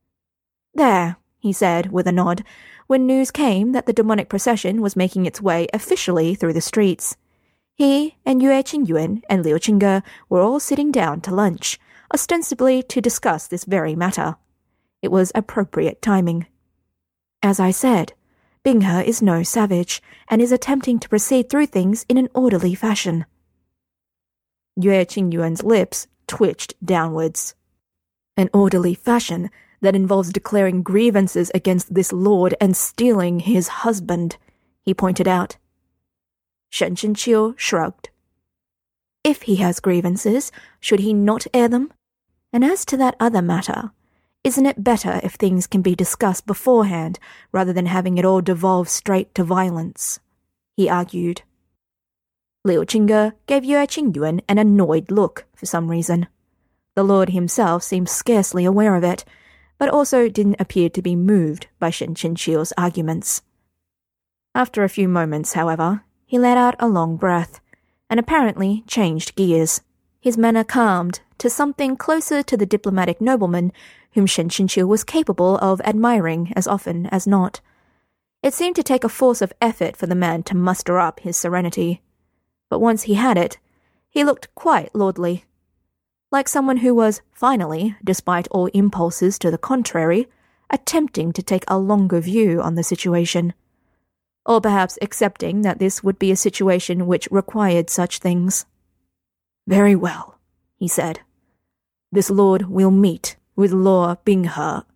[SPEAKER 1] "There," he said with a nod, when news came that the demonic procession was making its way officially through the streets. He and Yue Qingyuan and Liu Qingge were all sitting down to lunch, ostensibly to discuss this very matter. It was appropriate timing. As I said, Binghe is no savage and is attempting to proceed through things in an orderly fashion. Yue Qingyuan's lips twitched downwards. An orderly fashion that involves declaring grievances against this lord and stealing his husband, he pointed out. Shen Qinqiu shrugged. If he has grievances, should he not air them? And as to that other matter, isn't it better if things can be discussed beforehand rather than having it all devolve straight to violence? He argued. Liu Qingge gave Yue Qingyuan an annoyed look for some reason. The lord himself seemed scarcely aware of it, but also didn't appear to be moved by Shen Qinqiu's arguments. After a few moments, however, he let out a long breath, and apparently changed gears. His manner calmed to something closer to the diplomatic nobleman whom Shen Qinqiu was capable of admiring as often as not. It seemed to take a force of effort for the man to muster up his serenity. But once he had it, he looked quite lordly. Like someone who was, finally, despite all impulses to the contrary, attempting to take a longer view on the situation. Or perhaps accepting that this would be a situation which required such things. Very well, he said. This lord will meet with Lord Binghe.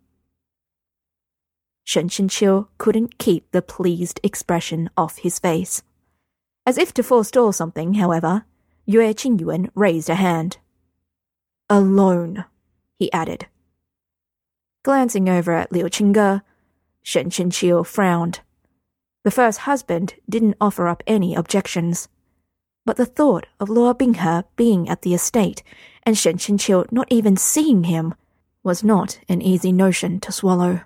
[SPEAKER 1] Shen Qinqiu couldn't keep the pleased expression off his face. As if to forestall something, however, Yue Qingyuan raised a hand. Alone, he added. Glancing over at Liu Qingge, Shen Qinqiu frowned. The first husband didn't offer up any objections, but the thought of Lord Binghe being at the estate and Shen Qinqiu not even seeing him was not an easy notion to swallow.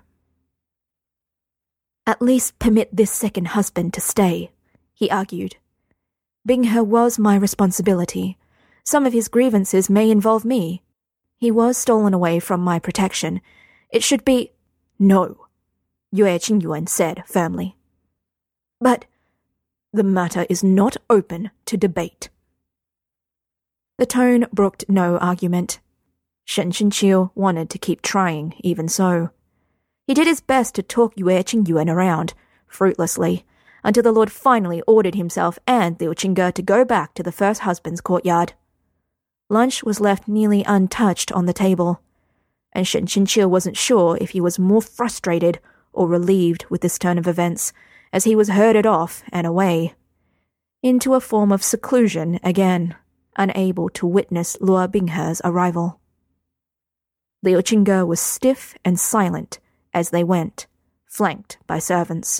[SPEAKER 1] At least permit this second husband to stay, he argued. Binghe was my responsibility. Some of his grievances may involve me. He was stolen away from my protection. It should be— No, Yue Qingyuan said firmly. But the matter is not open to debate. The tone brooked no argument. Shen Qinqiu wanted to keep trying, even so. He did his best to talk Yue Qingyuan around, fruitlessly, until the lord finally ordered himself and Liu Qingge to go back to the first husband's courtyard. Lunch was left nearly untouched on the table, and Shen Qinqiu wasn't sure if he was more frustrated or relieved with this turn of events, as he was herded off and away, into a form of seclusion again, unable to witness Lord Binghe's arrival. Liu Qingge was stiff and silent as they went, flanked by servants.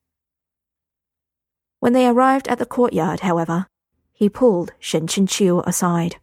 [SPEAKER 1] When they arrived at the courtyard, however, he pulled Shen Qinqiu aside.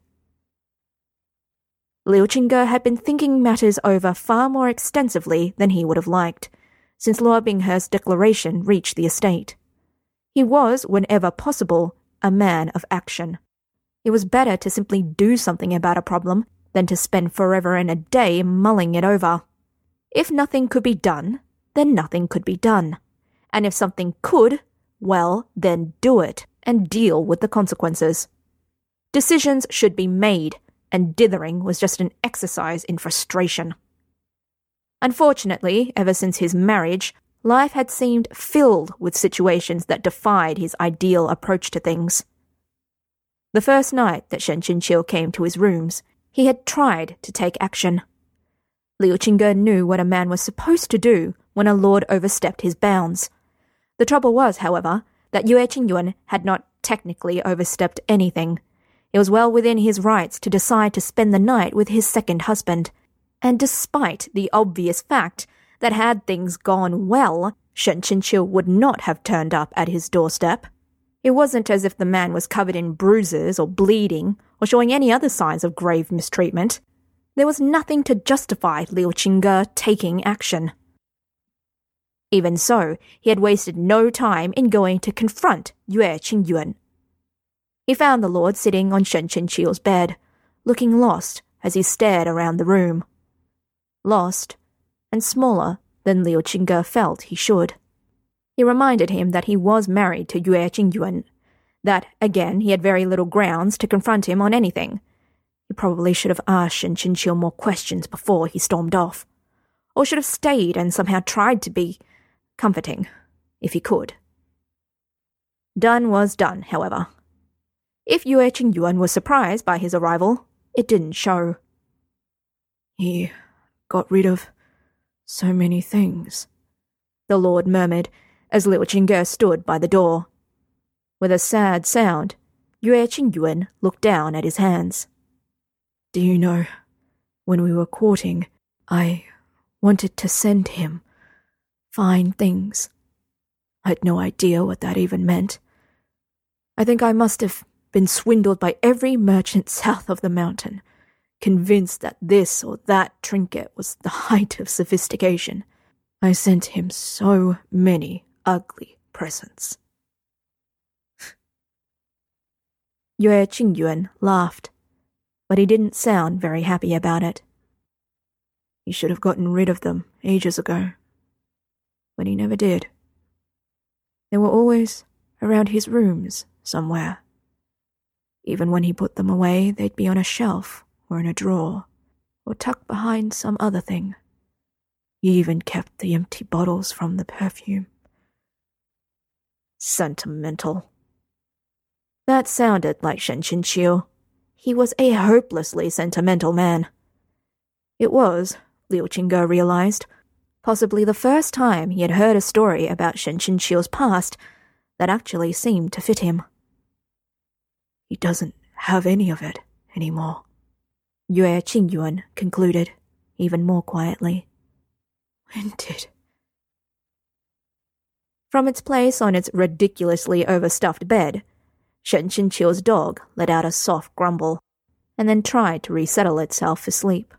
[SPEAKER 1] Liu Qingge had been thinking matters over far more extensively than he would have liked, since Lord Binghe's declaration reached the estate. He was, whenever possible, a man of action. It was better to simply do something about a problem than to spend forever and a day mulling it over. If nothing could be done, then nothing could be done. And if something could, well, then do it and deal with the consequences. Decisions should be made, and dithering was just an exercise in frustration. Unfortunately, ever since his marriage, life had seemed filled with situations that defied his ideal approach to things. The first night that Shen Qinqiu came to his rooms, he had tried to take action. Liu Qingge knew what a man was supposed to do when a lord overstepped his bounds. The trouble was, however, that Yue Qingyuan had not technically overstepped anything. It was well within his rights to decide to spend the night with his second husband, and despite the obvious fact that had things gone well, Shen Qinqiu would not have turned up at his doorstep. It wasn't as if the man was covered in bruises or bleeding or showing any other signs of grave mistreatment. There was nothing to justify Liu Qingge taking action. Even so, he had wasted no time in going to confront Yue Qingyuan. He found the lord sitting on Shen Qinqiu's bed, looking lost as he stared around the room. Lost, and smaller than Liu Qingge felt he should. He reminded him that he was married to Yue Qingyuan, That, again, he had very little grounds to confront him on anything. He probably should have asked Shen Qinqiu more questions before he stormed off, or should have stayed and somehow tried to be comforting, if he could. Done was done, however. If Yue Qingyuan was surprised by his arrival, it didn't show.
[SPEAKER 2] He got rid of so many things,
[SPEAKER 1] the Lord murmured as Liu Qingge stood by the door. With a sad sound, Yue Qingyuan looked down at his hands.
[SPEAKER 2] Do you know, when we were courting, I wanted to send him fine things. I had no idea what that even meant. I think I must have been swindled by every merchant south of the mountain, convinced that this or that trinket was the height of sophistication. I sent him so many ugly presents.
[SPEAKER 1] Yue Qingyuan laughed, but he didn't sound very happy about it.
[SPEAKER 2] He should have gotten rid of them ages ago, but he never did. They were always around his rooms somewhere. Even when he put them away, they'd be on a shelf or in a drawer, or tucked behind some other thing. He even kept the empty bottles from the perfume.
[SPEAKER 1] Sentimental. That sounded like Shen Qinqiu. He was a hopelessly sentimental man. It was, Liu Qingge realized, possibly the first time he had heard a story about Shen Qinqiu's past that actually seemed to fit him.
[SPEAKER 2] He doesn't have any of it anymore,
[SPEAKER 1] Yue Qingyuan concluded, even more quietly.
[SPEAKER 2] When did?
[SPEAKER 1] From its place on its ridiculously overstuffed bed, Shen Qinqiu's dog let out a soft grumble, and then tried to resettle itself for sleep.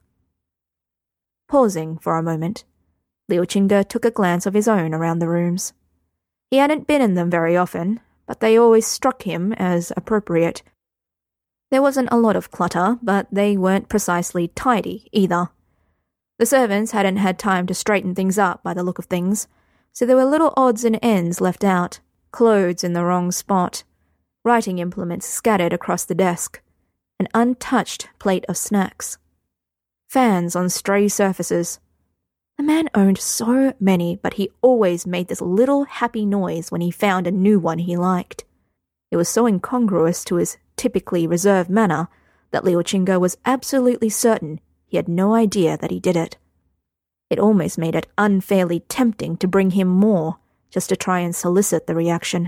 [SPEAKER 1] Pausing for a moment, Liu Qingge took a glance of his own around the rooms. He hadn't been in them very often, but they always struck him as appropriate. There wasn't a lot of clutter, but they weren't precisely tidy either. The servants hadn't had time to straighten things up by the look of things, so there were little odds and ends left out, clothes in the wrong spot, writing implements scattered across the desk, an untouched plate of snacks, fans on stray surfaces. The man owned so many, but he always made this little happy noise when he found a new one he liked. It was so incongruous to his typically reserved manner that Liu Qingge was absolutely certain he had no idea that he did it. It almost made it unfairly tempting to bring him more, just to try and solicit the reaction.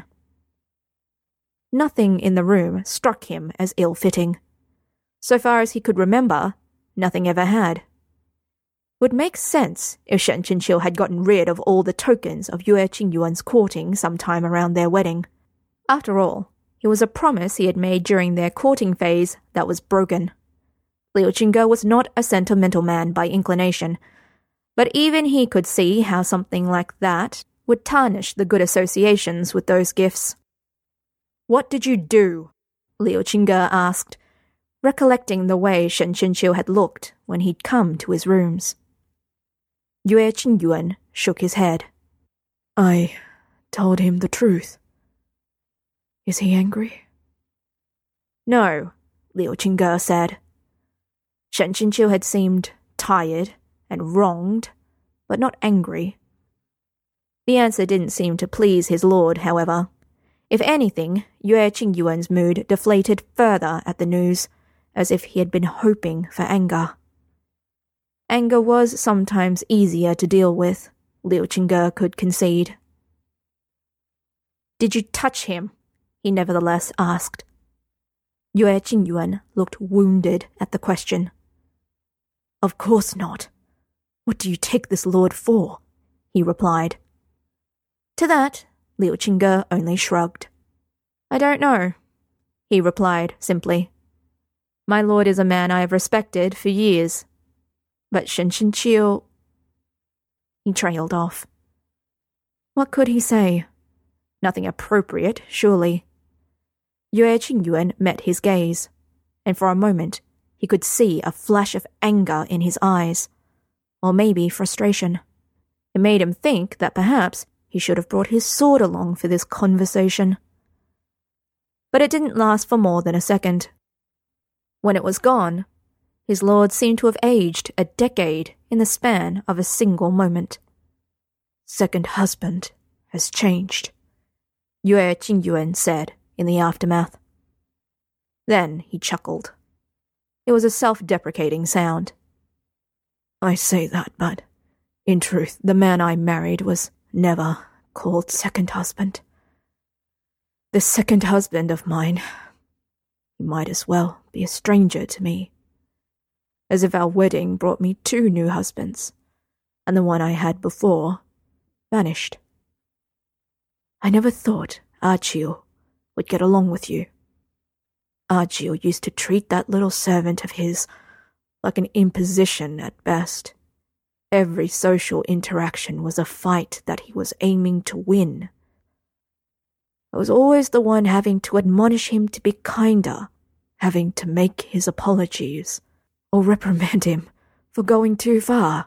[SPEAKER 1] Nothing in the room struck him as ill-fitting. So far as he could remember, nothing ever had. It would make sense if Shen Qinqiu had gotten rid of all the tokens of Yue Qingyuan's courting sometime around their wedding. After all, it was a promise he had made during their courting phase that was broken. Liu Qingge was not a sentimental man by inclination, but even he could see how something like that would tarnish the good associations with those gifts. "What did you do?" Liu Qingge asked, recollecting the way Shen Qinqiu had looked when he'd come to his rooms. Yue Qingyuan shook his head.
[SPEAKER 2] I told him the truth. Is he angry?
[SPEAKER 1] No, Liu Qingge said. Shen Qinqiu had seemed tired and wronged, but not angry. The answer didn't seem to please his lord, however. If anything, Yue Qingyuan's mood deflated further at the news, as if he had been hoping for anger. Anger was sometimes easier to deal with, Liu Qingge could concede. "Did you touch him?" he nevertheless asked. Yue Qingyuan looked wounded at the question. "Of course not. What do you take this lord for?" he replied. To that, Liu Qingge only shrugged. "I don't know," he replied simply. "My lord is a man I have respected for years. But Shen Qinqiu..." He trailed off. What could he say? Nothing appropriate, surely. Yue Qingyuan met his gaze, and for a moment he could see a flash of anger in his eyes, or maybe frustration. It made him think that perhaps he should have brought his sword along for this conversation. But it didn't last for more than a second. When it was gone, his lord seemed to have aged a decade in the span of a single moment.
[SPEAKER 2] Second husband has changed,
[SPEAKER 1] Yue Qingyuan said in the aftermath. Then he chuckled. It was a self-deprecating sound.
[SPEAKER 2] I say that, but in truth, the man I married was never called second husband. The second husband of mine, he might as well be a stranger to me. As if our wedding brought me 2 new husbands, and the one I had before vanished. I never thought Archil would get along with you. Archil used to treat that little servant of his like an imposition at best. Every social interaction was a fight that he was aiming to win. I was always the one having to admonish him to be kinder, having to make his apologies, or reprimand him for going too far.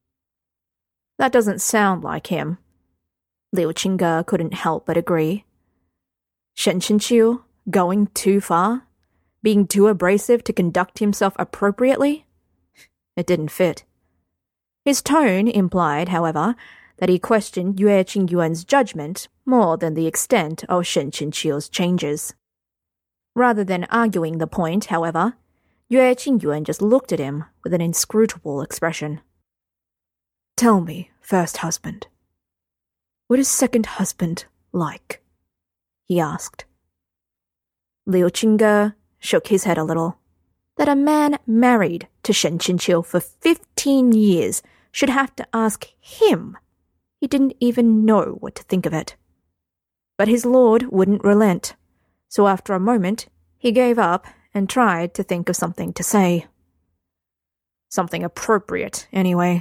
[SPEAKER 1] That doesn't sound like him. Liu Qingge couldn't help but agree. Shen Qinqiu going too far? Being too abrasive to conduct himself appropriately? It didn't fit. His tone implied, however, that he questioned Yue Qingyuan's judgment more than the extent of Shen Qinqiu's changes. Rather than arguing the point, however, Yue Qingyuan just looked at him with an inscrutable expression.
[SPEAKER 2] Tell me, first husband, what is second husband like? He asked.
[SPEAKER 1] Liu Qingge shook his head a little. That a man married to Shen Qinqiu for 15 years should have to ask him. He didn't even know what to think of it. But his lord wouldn't relent, so after a moment he gave up and tried to think of something to say. Something appropriate, anyway.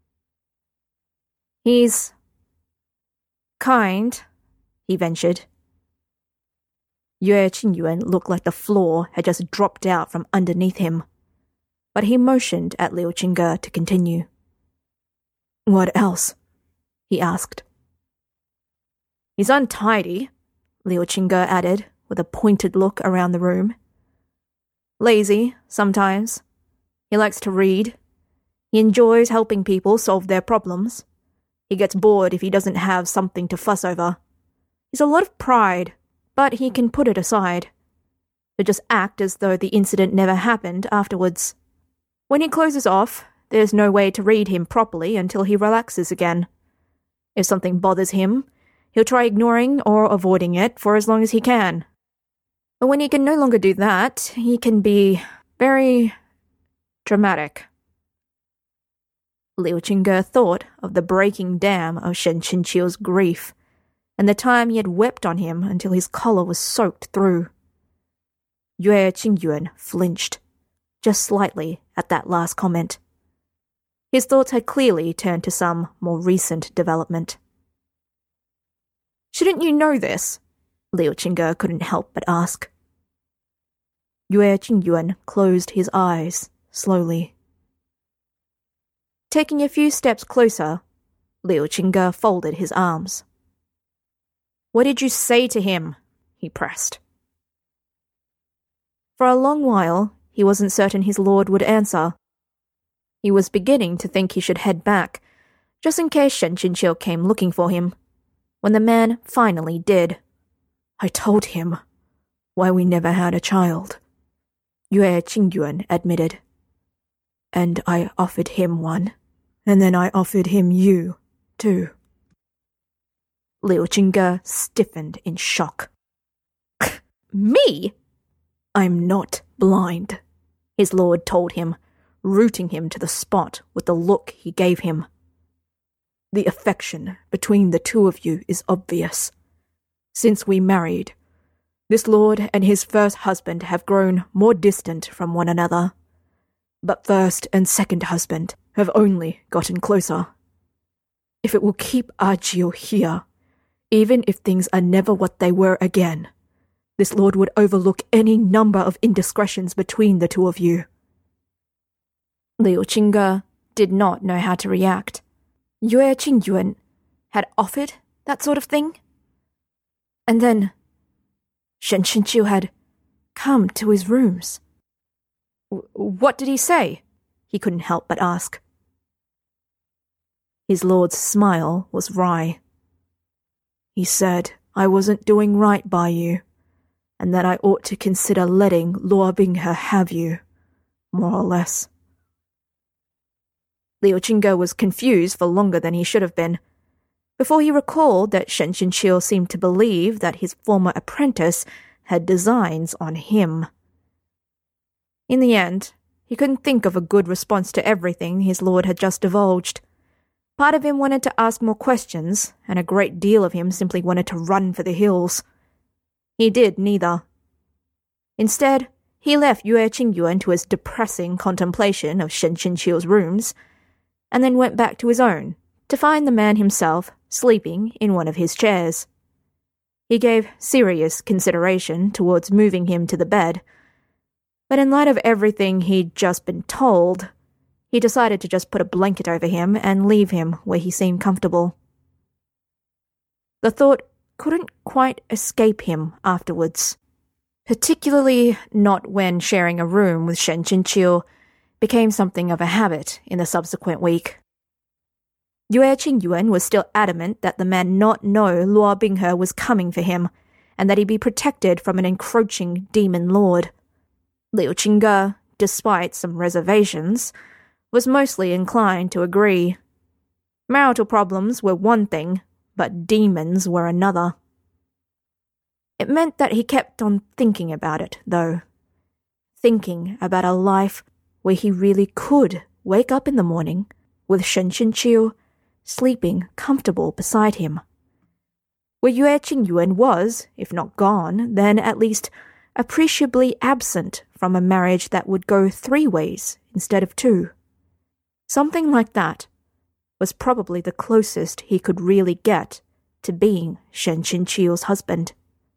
[SPEAKER 1] He's kind, he ventured. Yue Qingyuan looked like the floor had just dropped out from underneath him, but he motioned at Liu Qingge to continue.
[SPEAKER 2] What else? He asked.
[SPEAKER 1] He's untidy, Liu Qingge added with a pointed look around the room. Lazy, sometimes. He likes to read. He enjoys helping people solve their problems. He gets bored if he doesn't have something to fuss over. He's a lot of pride, but he can put it aside. He'll just act as though the incident never happened afterwards. When he closes off, there's no way to read him properly until he relaxes again. If something bothers him, he'll try ignoring or avoiding it for as long as he can. But when he can no longer do that, he can be very dramatic. Liu Qingge thought of the breaking dam of Shen Qinqiu's grief, and the time he had wept on him until his collar was soaked through. Yue Qingyuan flinched, just slightly at that last comment. His thoughts had clearly turned to some more recent development. Shouldn't you know this? Liu Qingge couldn't help but ask. Yue Qingyuan closed his eyes slowly. Taking a few steps closer, Liu Qingge folded his arms. What did you say to him? He pressed. For a long while, he wasn't certain his lord would answer. He was beginning to think he should head back, just in case Shen Qinqiu came looking for him, when the man finally did.
[SPEAKER 2] I told him why we never had a child, Yue Qingyuan admitted. And I offered him one, and then I offered him you, too.
[SPEAKER 1] Liu Qingge stiffened in shock. Me?
[SPEAKER 2] I'm not blind,
[SPEAKER 1] his lord told him, rooting him to the spot with the look he gave him.
[SPEAKER 2] The affection between the two of you is obvious. Since we married, this lord and his first husband have grown more distant from one another. But first and second husband have only gotten closer. If it will keep Archil here, even if things are never what they were again, this lord would overlook any number of indiscretions between the two of you.
[SPEAKER 1] Liu Qingge did not know how to react. Yue Qingyuan had offered that sort of thing? And then
[SPEAKER 2] Shen Qinqiu had come to his rooms.
[SPEAKER 1] What did he say? He couldn't help but ask.
[SPEAKER 2] His lord's smile was wry. He said I wasn't doing right by you, and that I ought to consider letting Luo Binghe have you, more or less.
[SPEAKER 1] Liu Qingge was confused for longer than he should have been, before he recalled that Shen Qinqiu seemed to believe that his former apprentice had designs on him. In the end, he couldn't think of a good response to everything his lord had just divulged. Part of him wanted to ask more questions, and a great deal of him simply wanted to run for the hills. He did neither. Instead, he left Yue Qingyuan to his depressing contemplation of Shen Qinqiu's rooms, and then went back to his own to find the man himself sleeping in one of his chairs. He gave serious consideration towards moving him to the bed, but in light of everything he'd just been told, he decided to just put a blanket over him and leave him where he seemed comfortable. The thought couldn't quite escape him afterwards, particularly not when sharing a room with Shen Qinqiu became something of a habit in the subsequent week. Yue Qingyuan was still adamant that the man not know Luo Binghe was coming for him, and that he be protected from an encroaching demon lord. Liu Qingge, despite some reservations, was mostly inclined to agree. Marital problems were one thing, but demons were another. It meant that he kept on thinking about it, though. Thinking about a life where he really could wake up in the morning with Shen Qinqiu sleeping comfortable beside him. Where Yue Qingyuan was, if not gone, then at least appreciably absent from a marriage that would go 3 ways instead of 2. Something like that was probably the closest he could really get to being Shen Qinqiu's husband.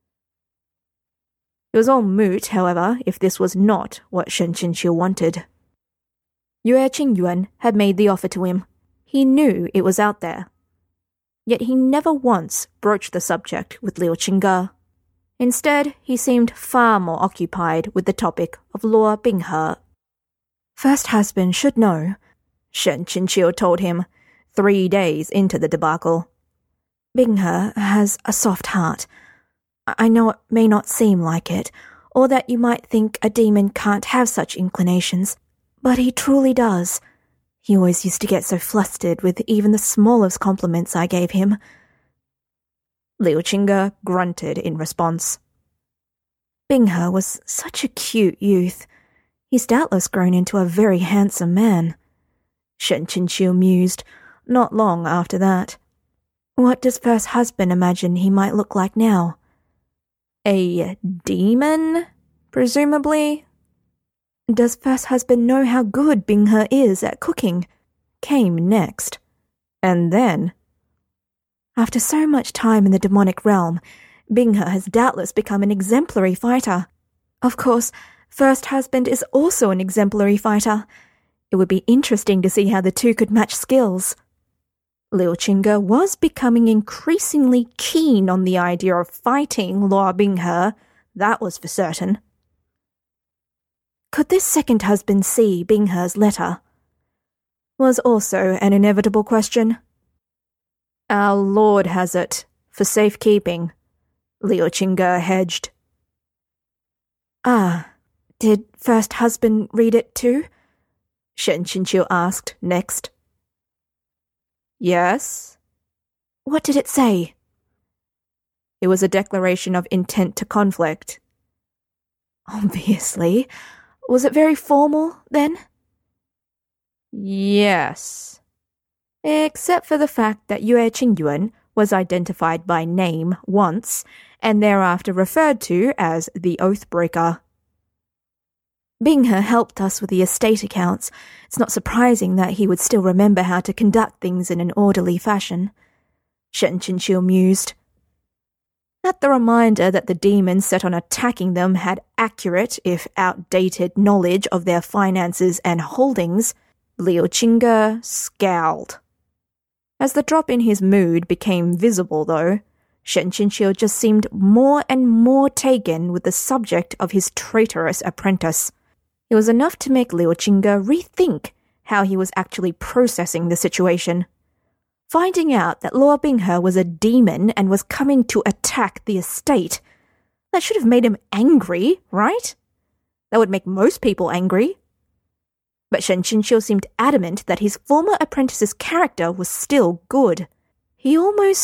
[SPEAKER 1] It was all moot, however, if this was not what Shen Qinqiu wanted. Yue Qingyuan had made the offer to him. He knew it was out there. Yet he never once broached the subject with Liu Qingge. Instead, he seemed far more occupied with the topic of Luo Binghe.
[SPEAKER 2] First husband should know,
[SPEAKER 1] Shen Qinqiu told him 3 days into the debacle.
[SPEAKER 2] Binghe has a soft heart. I know it may not seem like it, or that you might think a demon can't have such inclinations, but he truly does. He always used to get so flustered with even the smallest compliments I gave him.
[SPEAKER 1] Liu Qingge grunted in response.
[SPEAKER 2] Binghe was such a cute youth. He's doubtless grown into a very handsome man.
[SPEAKER 1] Shen Qinqiu mused, not long after that.
[SPEAKER 2] What does first husband imagine he might look like now?
[SPEAKER 1] A demon, presumably?
[SPEAKER 2] Does first husband know how good Binghe is at cooking? Came next.
[SPEAKER 1] And then,
[SPEAKER 2] after so much time in the demonic realm, Binghe has doubtless become an exemplary fighter. Of course, first husband is also an exemplary fighter. It would be interesting to see how the two could match skills.
[SPEAKER 1] Liu Qingge was becoming increasingly keen on the idea of fighting Luo Binghe, that was for certain.
[SPEAKER 2] Could this second husband see Binghe's letter?
[SPEAKER 1] Was also an inevitable question. Our lord has it, for safekeeping, Liu Qingge hedged.
[SPEAKER 2] Ah, did first husband read it too?
[SPEAKER 1] Shen Qinqiu asked next. Yes.
[SPEAKER 2] What did it say?
[SPEAKER 1] It was a declaration of intent to conflict.
[SPEAKER 2] Obviously. Was it very formal, then?
[SPEAKER 1] Yes. Except for the fact that Yue Qingyuan was identified by name once, and thereafter referred to as the Oathbreaker.
[SPEAKER 2] Binghe helped us with the estate accounts. It's not surprising that he would still remember how to conduct things in an orderly fashion.
[SPEAKER 1] Shen Qinqiu mused. At the reminder that the demons set on attacking them had accurate, if outdated, knowledge of their finances and holdings, Liu Qingge scowled. As the drop in his mood became visible, though, Shen Qinqiu just seemed more and more taken with the subject of his traitorous apprentice. It was enough to make Liu Qingge rethink how he was actually processing the situation. Finding out that Luo Binghe was a demon and was coming to attack the estate, that should have made him angry, right? That would make most people angry. But Shen Qinqiu seemed adamant that his former apprentice's character was still good. He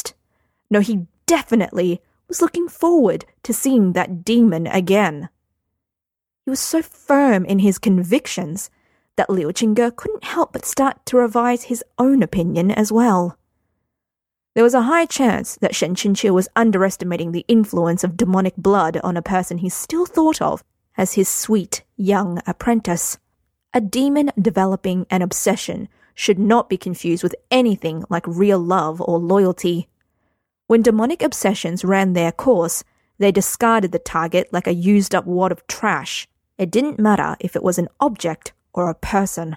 [SPEAKER 1] definitely was looking forward to seeing that demon again. He was so firm in his convictions that Liu Qingge couldn't help but start to revise his own opinion as well. There was a high chance that Shen Qinqiu was underestimating the influence of demonic blood on a person he still thought of as his sweet, young apprentice. A demon developing an obsession should not be confused with anything like real love or loyalty. When demonic obsessions ran their course, they discarded the target like a used-up wad of trash. It didn't matter if it was an object or a person.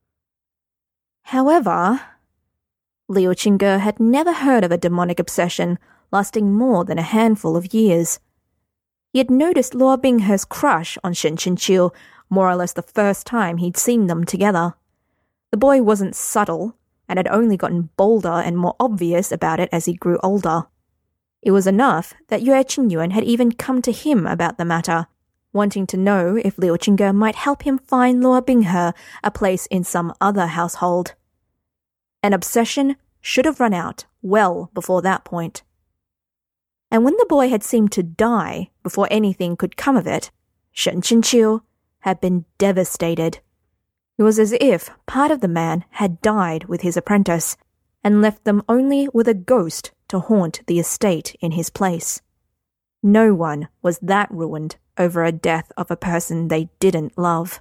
[SPEAKER 1] However, Liu Qingge had never heard of a demonic obsession lasting more than a handful of years. He had noticed Luo Binghe's crush on Shen Qinqiu more or less the first time he'd seen them together. The boy wasn't subtle, and had only gotten bolder and more obvious about it as he grew older. It was enough that Yue Qingyuan had even come to him about the matter, wanting to know if Liu Qingge might help him find Luo Binghe a place in some other household. An obsession should have run out well before that point. And when the boy had seemed to die before anything could come of it, Shen Qinqiu had been devastated. It was as if part of the man had died with his apprentice and left them only with a ghost to haunt the estate in his place. No one was that ruined over a death of a person they didn't love.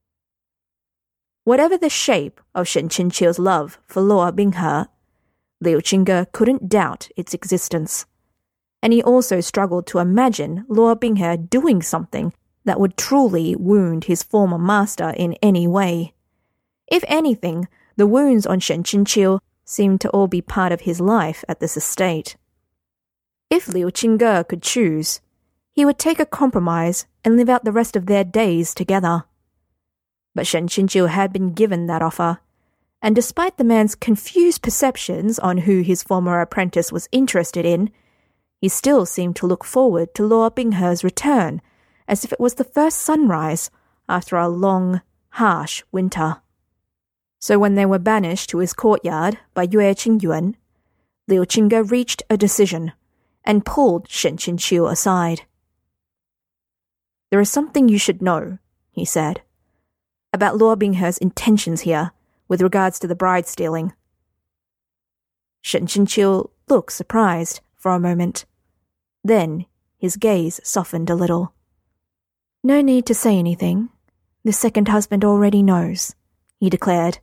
[SPEAKER 1] Whatever the shape of Shen Qinqiu's love for Luo Binghe, Liu Qingge couldn't doubt its existence. And he also struggled to imagine Luo Binghe doing something that would truly wound his former master in any way. If anything, the wounds on Shen Qinqiu seemed to all be part of his life at this estate. If Liu Qingge could choose, he would take a compromise and live out the rest of their days together. But Shen Qinqiu had been given that offer, and despite the man's confused perceptions on who his former apprentice was interested in, he still seemed to look forward to Luo Binghe's return as if it was the first sunrise after a long, harsh winter. So when they were banished to his courtyard by Yue Qingyuan, Liu Qingge reached a decision and pulled Shen Qinqiu aside. "There is something you should know," he said, "about Luo Binghe's intentions here with regards to the bride stealing." Shen Qinqiu looked surprised for a moment. Then his gaze softened a little. "No need to say anything. The second husband already knows," he declared.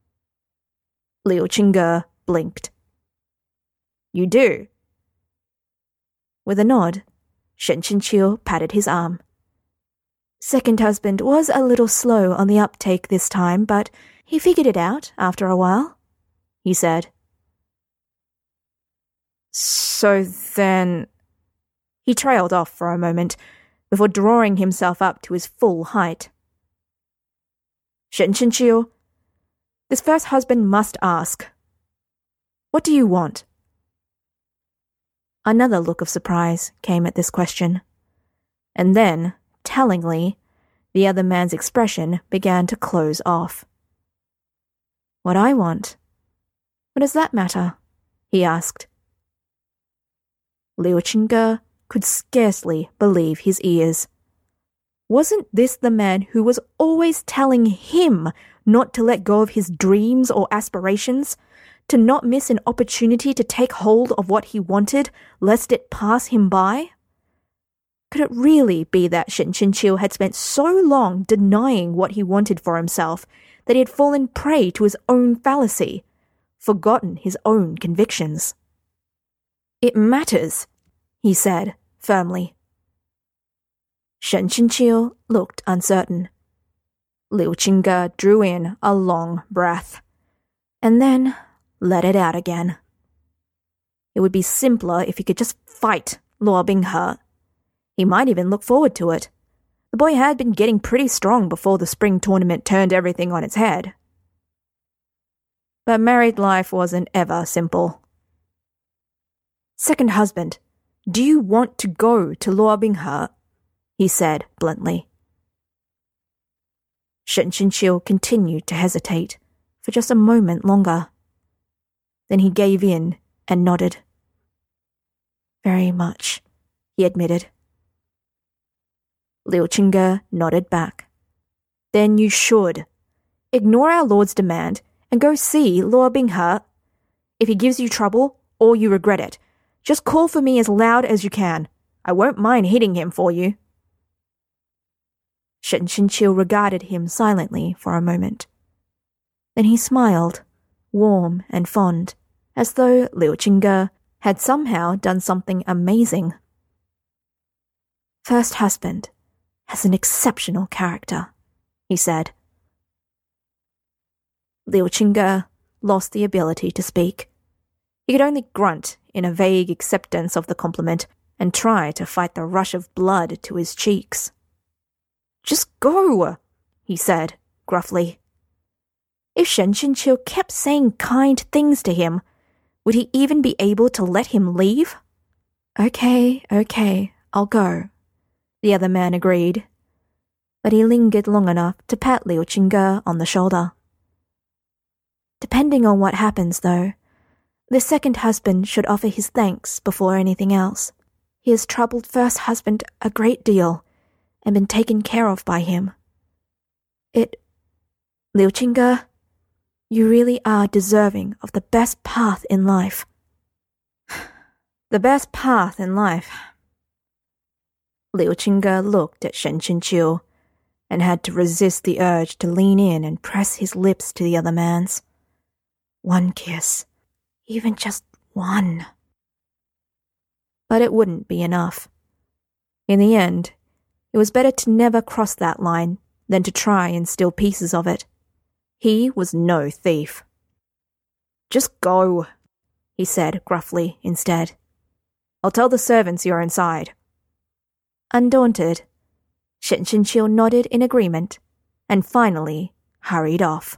[SPEAKER 1] Liu Qingge blinked. "You do?" With a nod, Shen Qinqiu patted his arm. "Second husband was a little slow on the uptake this time, but he figured it out after a while," he said. "So then—" He trailed off for a moment before drawing himself up to his full height. "Shen Qinqiu, this first husband must ask, what do you want?" Another look of surprise came at this question, and then, tellingly, the other man's expression began to close off. "What I want? What does that matter?" he asked. Liu Qingge could scarcely believe his ears. Wasn't this the man who was always telling him not to let go of his dreams or aspirations, to not miss an opportunity to take hold of what he wanted, lest it pass him by? Could it really be that Shen Qinqiu had spent so long denying what he wanted for himself that he had fallen prey to his own fallacy, forgotten his own convictions? "It matters," he said firmly. Shen Qinqiu looked uncertain. Liu Qingge drew in a long breath, and then let it out again. It would be simpler if he could just fight Luo Binghe. He might even look forward to it. The boy had been getting pretty strong before the spring tournament turned everything on its head. But married life wasn't ever simple. "Second husband, do you want to go to Luo Binghe?" he said bluntly. Shen Qinqiu continued to hesitate for just a moment longer. Then he gave in and nodded. "Very much," he admitted. Liu Qingge nodded back. "Then you should. Ignore our lord's demand and go see Luo Binghe. If he gives you trouble or you regret it, just call for me as loud as you can. I won't mind hitting him for you." Shen Qinqiu regarded him silently for a moment. Then he smiled, warm and fond, as though Liu Qingge had somehow done something amazing. "First husband has an exceptional character," he said. Liu Qingge lost the ability to speak. He could only grunt in a vague acceptance of the compliment and try to fight the rush of blood to his cheeks. "Just go," he said gruffly. If Shen Qinqiu kept saying kind things to him, would he even be able to let him leave? Okay, I'll go," the other man agreed. But he lingered long enough to pat Liu Qingge on the shoulder. "Depending on what happens, though, the second husband should offer his thanks before anything else. He has troubled first husband a great deal and been taken care of by him. Liu Qingge, you really are deserving of the best path in life." The best path in life. Liu Qingge looked at Shen Qinqiu and had to resist the urge to lean in and press his lips to the other man's. One kiss. Even just one. But it wouldn't be enough. In the end, it was better to never cross that line than to try and steal pieces of it. He was no thief. "Just go," he said gruffly instead. "I'll tell the servants you're inside." Undaunted, Shen Qinqiu nodded in agreement and finally hurried off.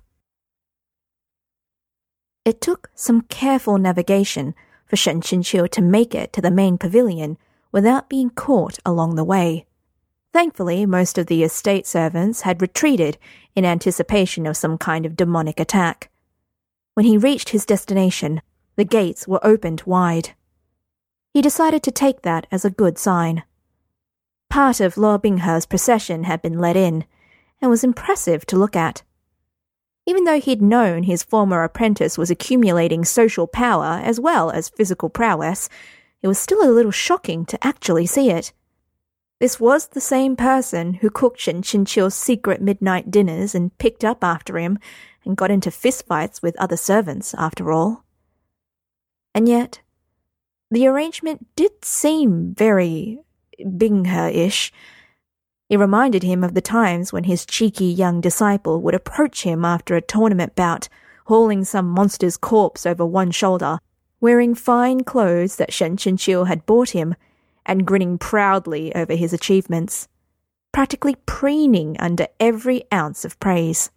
[SPEAKER 1] It took some careful navigation for Shen Qinqiu to make it to the main pavilion without being caught along the way. Thankfully, most of the estate servants had retreated in anticipation of some kind of demonic attack. When he reached his destination, the gates were opened wide. He decided to take that as a good sign. Part of Luo Binghe's procession had been let in, and was impressive to look at. Even though he'd known his former apprentice was accumulating social power as well as physical prowess, it was still a little shocking to actually see it. This was the same person who cooked Shen Qinqiu's secret midnight dinners and picked up after him and got into fistfights with other servants, after all. And yet, the arrangement did seem very Binghe-ish. It reminded him of the times when his cheeky young disciple would approach him after a tournament bout, hauling some monster's corpse over one shoulder, wearing fine clothes that Shen Qinqiu had bought him, and grinning proudly over his achievements, practically preening under every ounce of praise.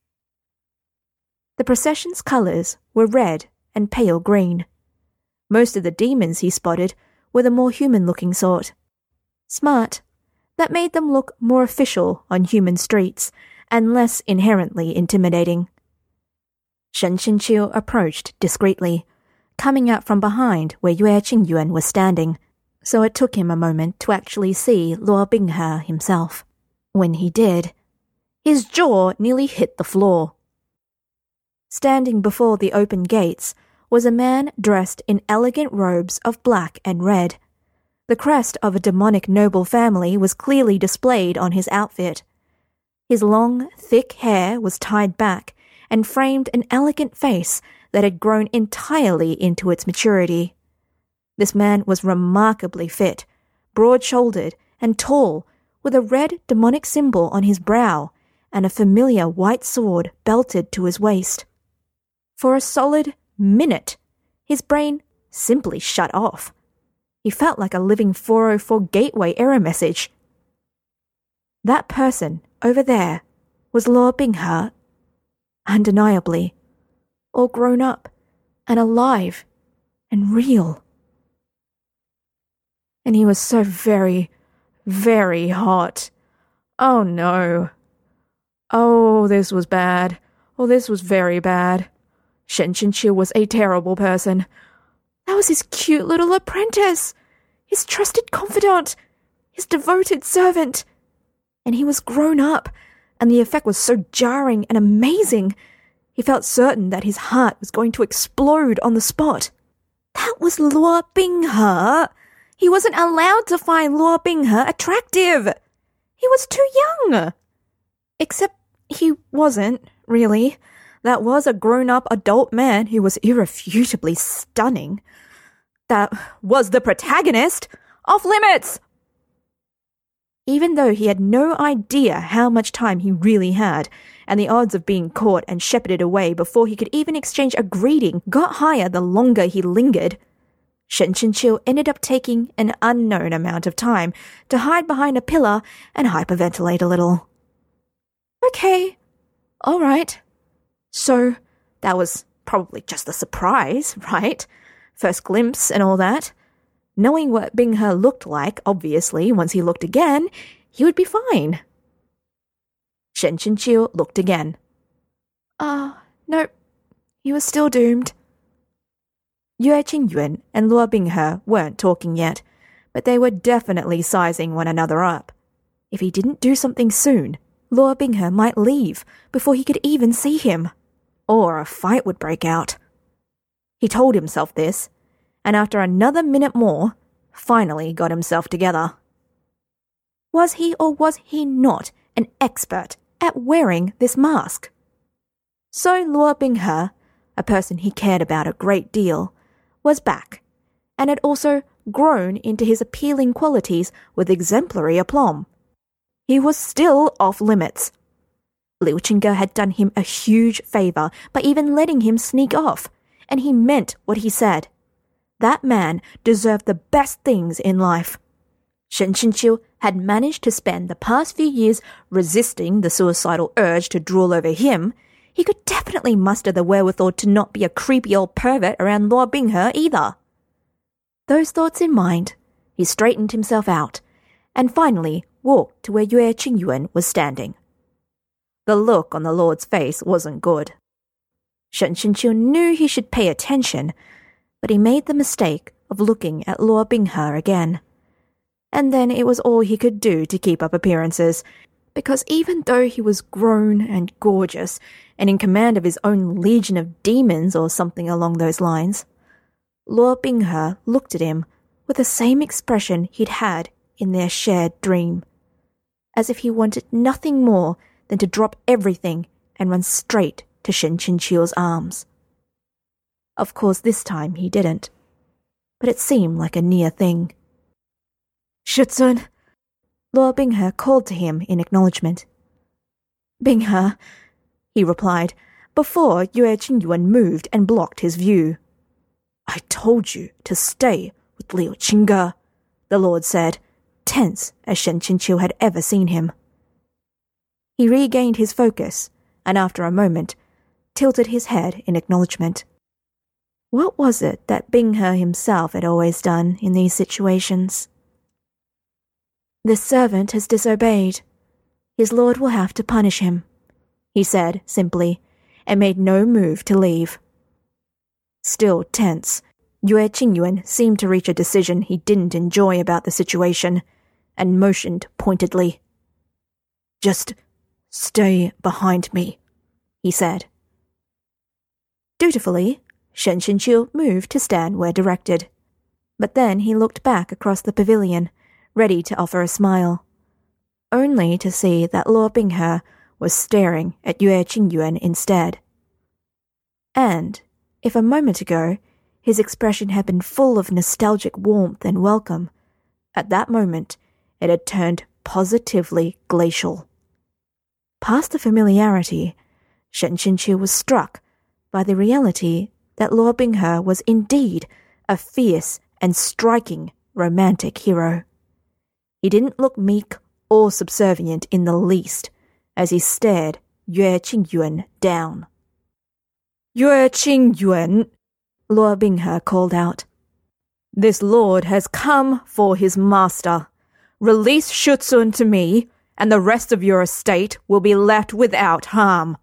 [SPEAKER 1] The procession's colours were red and pale green. Most of the demons he spotted were the more human-looking sort. Smart. That made them look more official on human streets and less inherently intimidating. Shen Qinqiu approached discreetly, coming out from behind where Yue Qingyuan was standing, so it took him a moment to actually see Luo Binghe himself. When he did, his jaw nearly hit the floor. Standing before the open gates was a man dressed in elegant robes of black and red. The crest of a demonic noble family was clearly displayed on his outfit. His long, thick hair was tied back and framed an elegant face that had grown entirely into its maturity. This man was remarkably fit, broad-shouldered and tall, with a red demonic symbol on his brow and a familiar white sword belted to his waist. For a solid minute, his brain simply shut off. He felt like a living 404 gateway error message. That person, over there, was Luo Binghe. Undeniably. All grown up, and alive, and real. And he was so very, very hot. Oh no. Oh, this was bad. Oh, this was very bad. Shen Qinqiu was a terrible person. That was his cute little apprentice, his trusted confidant, his devoted servant. And he was grown up, and the effect was so jarring and amazing. He felt certain that his heart was going to explode on the spot. That was Luo Binghe. He wasn't allowed to find Luo Binghe attractive. He was too young. Except he wasn't, really. That was a grown-up adult man who was irrefutably stunning. That was the protagonist. Off limits! Even though he had no idea how much time he really had, and the odds of being caught and shepherded away before he could even exchange a greeting got higher the longer he lingered, Shen Qinqiu ended up taking an unknown amount of time to hide behind a pillar and hyperventilate a little. Okay, all right. So, that was probably just a surprise, right? First glimpse and all that. Knowing what Binghe looked like, obviously, once he looked again, he would be fine. Shen Qinqiu looked again. Nope. He was still doomed. Yue Qingyuan and Luo Binghe weren't talking yet, but they were definitely sizing one another up. If he didn't do something soon, Luo Binghe might leave before he could even see him, or a fight would break out. He told himself this, and after another minute more, finally got himself together. Was he or was he not an expert at wearing this mask? So Luo Binghe, a person he cared about a great deal, was back, and had also grown into his appealing qualities with exemplary aplomb. He was still off limits. Liu Qingge had done him a huge favour by even letting him sneak off, and he meant what he said. That man deserved the best things in life. Shen Qinqiu had managed to spend the past few years resisting the suicidal urge to drool over him. He could definitely muster the wherewithal to not be a creepy old pervert around Luo Binghe either. Those thoughts in mind, he straightened himself out, and finally walked to where Yue Qingyuan was standing. The look on the Lord's face wasn't good. Shen Qinqiu knew he should pay attention, but he made the mistake of looking at Luo Binghe again. And then it was all he could do to keep up appearances, because even though he was grown and gorgeous, and in command of his own legion of demons or something along those lines, Luo Binghe looked at him with the same expression he'd had in their shared dream, as if he wanted nothing more than to drop everything and run straight to Shen Qinqiu's arms. Of course, this time he didn't, but it seemed like a near thing. "Shizun," Luo Binghe called to him in acknowledgement. "Binghe," he replied, before Yue Qingyuan moved and blocked his view. "I told you to stay with Liu Qingge," the Lord said, tense as Shen Qinqiu had ever seen him. He regained his focus, and after a moment, tilted his head in acknowledgement. What was it that Binghe himself had always done in these situations? "This servant has disobeyed. His lord will have to punish him," he said simply, and made no move to leave. Still tense, Yue Qingyuan seemed to reach a decision he didn't enjoy about the situation, and motioned pointedly. "Just stay behind me," he said. Dutifully, Shen Qinqiu moved to stand where directed, but then he looked back across the pavilion, ready to offer a smile, only to see that Luo Binghe was staring at Yue Qingyuan instead. And, if a moment ago his expression had been full of nostalgic warmth and welcome, at that moment it had turned positively glacial. Past the familiarity, Shen Qinqiu was struck by the reality that Luo Binghe was indeed a fierce and striking romantic hero. He didn't look meek or subservient in the least as he stared Yue Qingyuan down. "Yue Qingyuan," Luo Binghe called out. "This lord has come for his master. Release Shutsun to me, and the rest of your estate will be left without harm."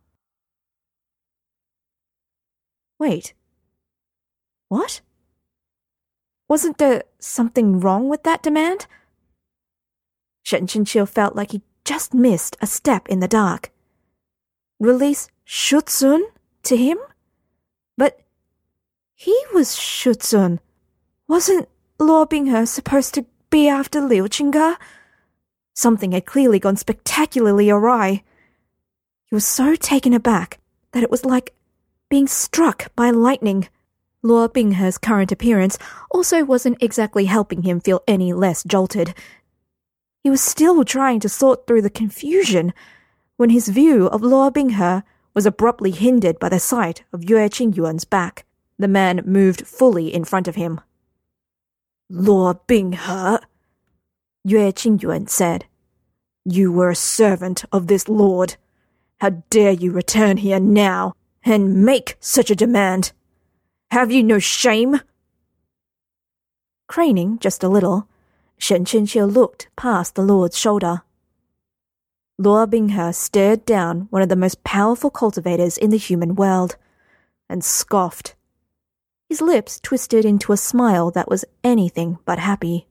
[SPEAKER 1] Wait. What? Wasn't there something wrong with that demand? Shen Qinqiu felt like he just missed a step in the dark. Release Shutsun to him? But he was Shutsun. Wasn't Luo Binghe supposed to be after Liu Qingge? Something had clearly gone spectacularly awry. He was so taken aback that it was like being struck by lightning. Luo Binghe's current appearance also wasn't exactly helping him feel any less jolted. He was still trying to sort through the confusion when his view of Luo Binghe was abruptly hindered by the sight of Yue Qingyuan's back. The man moved fully in front of him. "Luo Binghe," Yue Qingyuan said, "you were a servant of this lord. How dare you return here now and make such a demand? Have you no shame?" Craning just a little, Shen Qinqiu looked past the lord's shoulder. Luo Binghe stared down one of the most powerful cultivators in the human world and scoffed. His lips twisted into a smile that was anything but happy.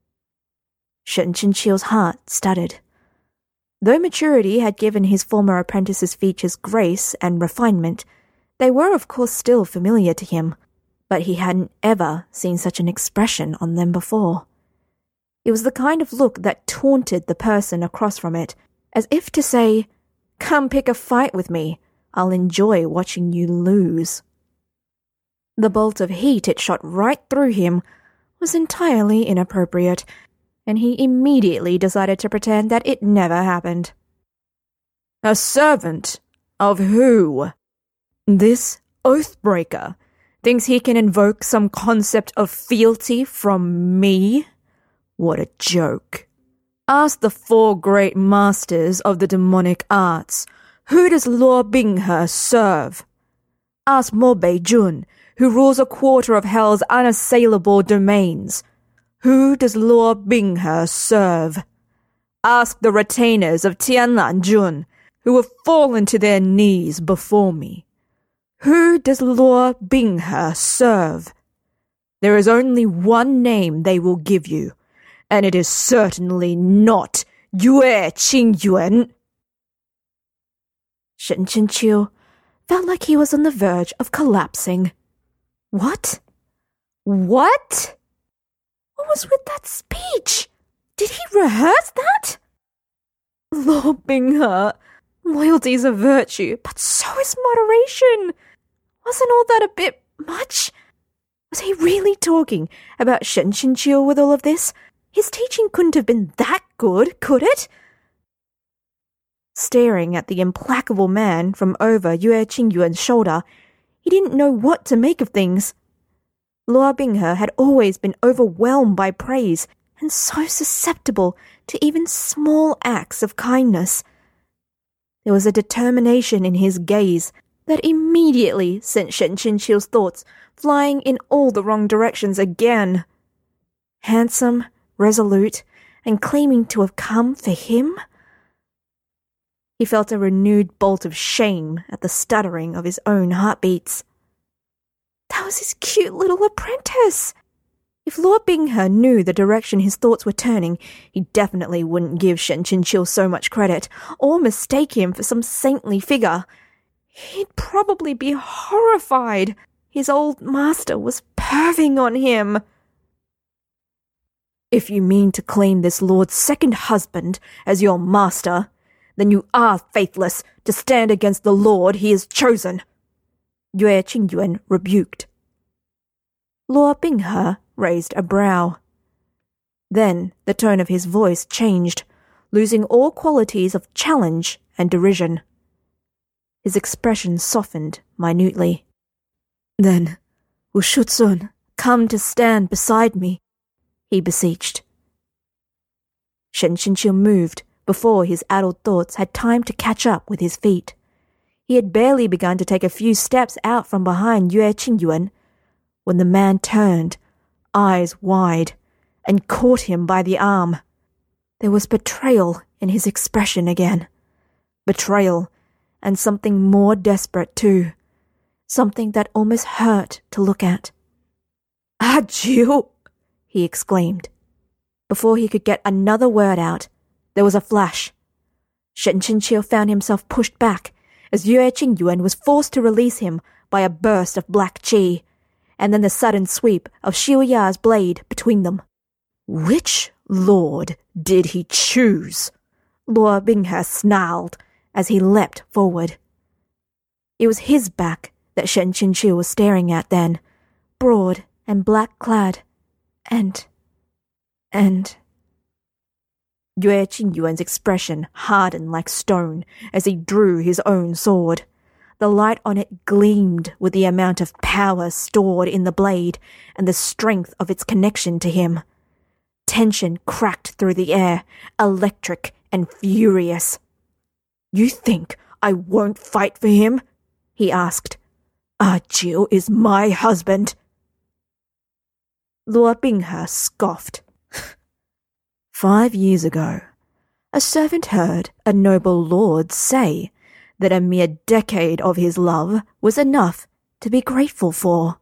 [SPEAKER 1] Shen Qinqiu's heart stuttered. Though maturity had given his former apprentice's features grace and refinement, they were of course still familiar to him, but he hadn't ever seen such an expression on them before. It was the kind of look that taunted the person across from it, as if to say, "Come pick a fight with me, I'll enjoy watching you lose." The bolt of heat it shot right through him was entirely inappropriate, and he immediately decided to pretend that it never happened. "A servant? Of who? This oathbreaker thinks he can invoke some concept of fealty from me? What a joke. Ask the 4 great masters of the demonic arts, who does Luo Binghe serve? Ask Mo Beijun, who rules a quarter of hell's unassailable domains. Who does Luo Binghe serve? Ask the retainers of Tianlan Jun, who have fallen to their knees before me. Who does Luo Binghe serve? There is only one name they will give you, and it is certainly not Yue Qingyuan." Shen Qinqiu felt like he was on the verge of collapsing. What? What? What was with that speech? Did he rehearse that? Luo Binghe, loyalty is a virtue, but so is moderation. Wasn't all that a bit much? Was he really talking about Shen Qinqiu with all of this? His teaching couldn't have been that good, could it? Staring at the implacable man from over Yue Qingyuan's shoulder, he didn't know what to make of things. Luo Binghe had always been overwhelmed by praise and so susceptible to even small acts of kindness. There was a determination in his gaze that immediately sent Shen Qinqiu's thoughts flying in all the wrong directions again. Handsome, resolute, and claiming to have come for him? He felt a renewed bolt of shame at the stuttering of his own heartbeats. That was his cute little apprentice. If Luo Binghe knew the direction his thoughts were turning, he definitely wouldn't give Shen Qinqiu so much credit, or mistake him for some saintly figure. He'd probably be horrified. His old master was perving on him. If you mean to claim this lord's second husband as your master, then you are faithless to stand against the lord he has chosen, Yue Qingyuan rebuked. Luo Binghe raised a brow. Then the tone of his voice changed, losing all qualities of challenge and derision. His expression softened minutely. Then will Shutsun come to stand beside me? he beseeched. Shen Qinqiu moved before his addled thoughts had time to catch up with his feet. He had barely begun to take a few steps out from behind Yue Qingyuan when the man turned, eyes wide, and caught him by the arm. There was betrayal in his expression again. Betrayal, and something more desperate too. Something that almost hurt to look at. "Ah, Jiu!" he exclaimed. Before he could get another word out, there was a flash. Shen Qinqiu found himself pushed back as Yue Qingyuan was forced to release him by a burst of black qi, and then the sudden sweep of Xiu Ya's blade between them. Which lord did he choose? Luo Binghe snarled as he leapt forward. It was his back that Shen Qinqiu was staring at then, broad and black-clad, and Yue Qingyuan's expression hardened like stone as he drew his own sword. The light on it gleamed with the amount of power stored in the blade and the strength of its connection to him. Tension cracked through the air, electric and furious. "You think I won't fight for him?" he asked. "Ah Jiu is my husband." Luo Binghe scoffed. 5 years ago, a servant heard a noble lord say that a mere decade of his love was enough to be grateful for.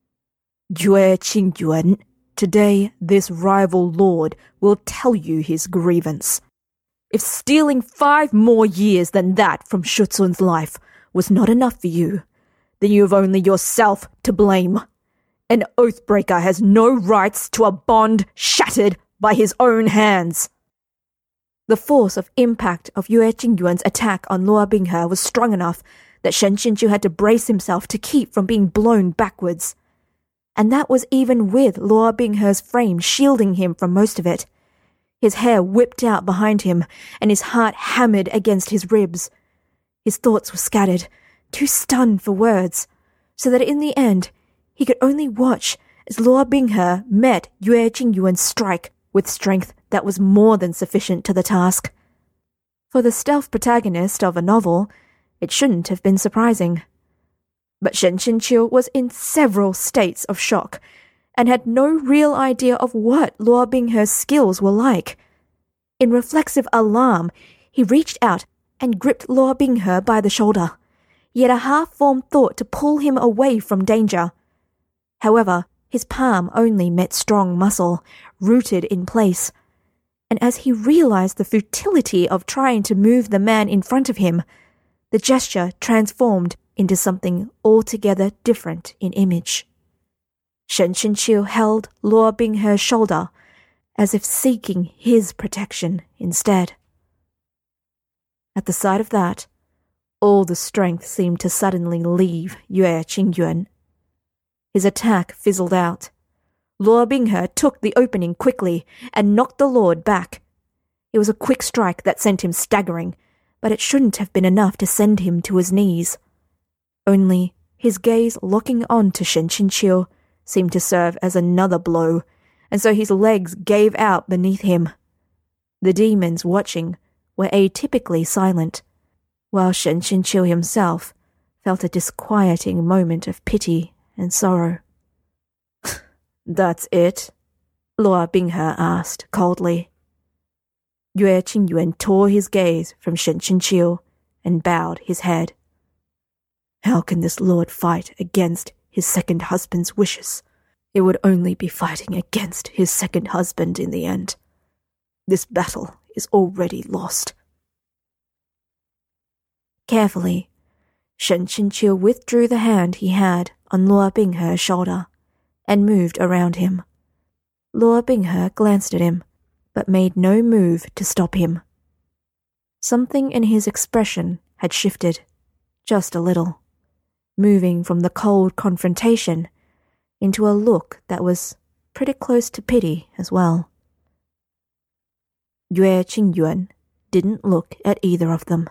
[SPEAKER 1] Yue Qingyuan, today this rival lord will tell you his grievance. If stealing 5 more years than that from Shutsun's life was not enough for you, then you have only yourself to blame. An oathbreaker has no rights to a bond shattered by his own hands. The force of impact of Yue Qingyuan's attack on Luo Binghe was strong enough that Shen Qinqiu had to brace himself to keep from being blown backwards. And that was even with Luo Binghe's frame shielding him from most of it. His hair whipped out behind him, and his heart hammered against his ribs. His thoughts were scattered, too stunned for words, so that in the end he could only watch as Luo Binghe met Yue Qingyuan's strike with strength that was more than sufficient to the task. For the stealth protagonist of a novel, it shouldn't have been surprising. But Shen Qinqiu was in several states of shock, and had no real idea of what Luo Binghe's skills were like. In reflexive alarm, he reached out and gripped Luo Binghe by the shoulder. He had a half-formed thought to pull him away from danger. However, his palm only met strong muscle, rooted in place. And as he realized the futility of trying to move the man in front of him, the gesture transformed into something altogether different in image. Shen Qinqiu held Luo Binghe's shoulder, as if seeking his protection instead. At the sight of that, all the strength seemed to suddenly leave Yue Qingyuan. His attack fizzled out. Luo Binghe took the opening quickly and knocked the lord back. It was a quick strike that sent him staggering, but it shouldn't have been enough to send him to his knees. Only his gaze locking on to Shen Qinqiu seemed to serve as another blow, and so his legs gave out beneath him. The demons watching were atypically silent, while Shen Qinqiu himself felt a disquieting moment of pity and sorrow. "That's it?" Luo Binghe asked coldly. Yue Qingyuan tore his gaze from Shen Qinqiu and bowed his head. "How can this lord fight against his second husband's wishes? It would only be fighting against his second husband in the end. This battle is already lost." Carefully, Shen Qinqiu withdrew the hand he had on Luo Binghe's shoulder and moved around him. Luo Binghe glanced at him, but made no move to stop him. Something in his expression had shifted, just a little, moving from the cold confrontation into a look that was pretty close to pity as well. Yue Qingyuan didn't look at either of them.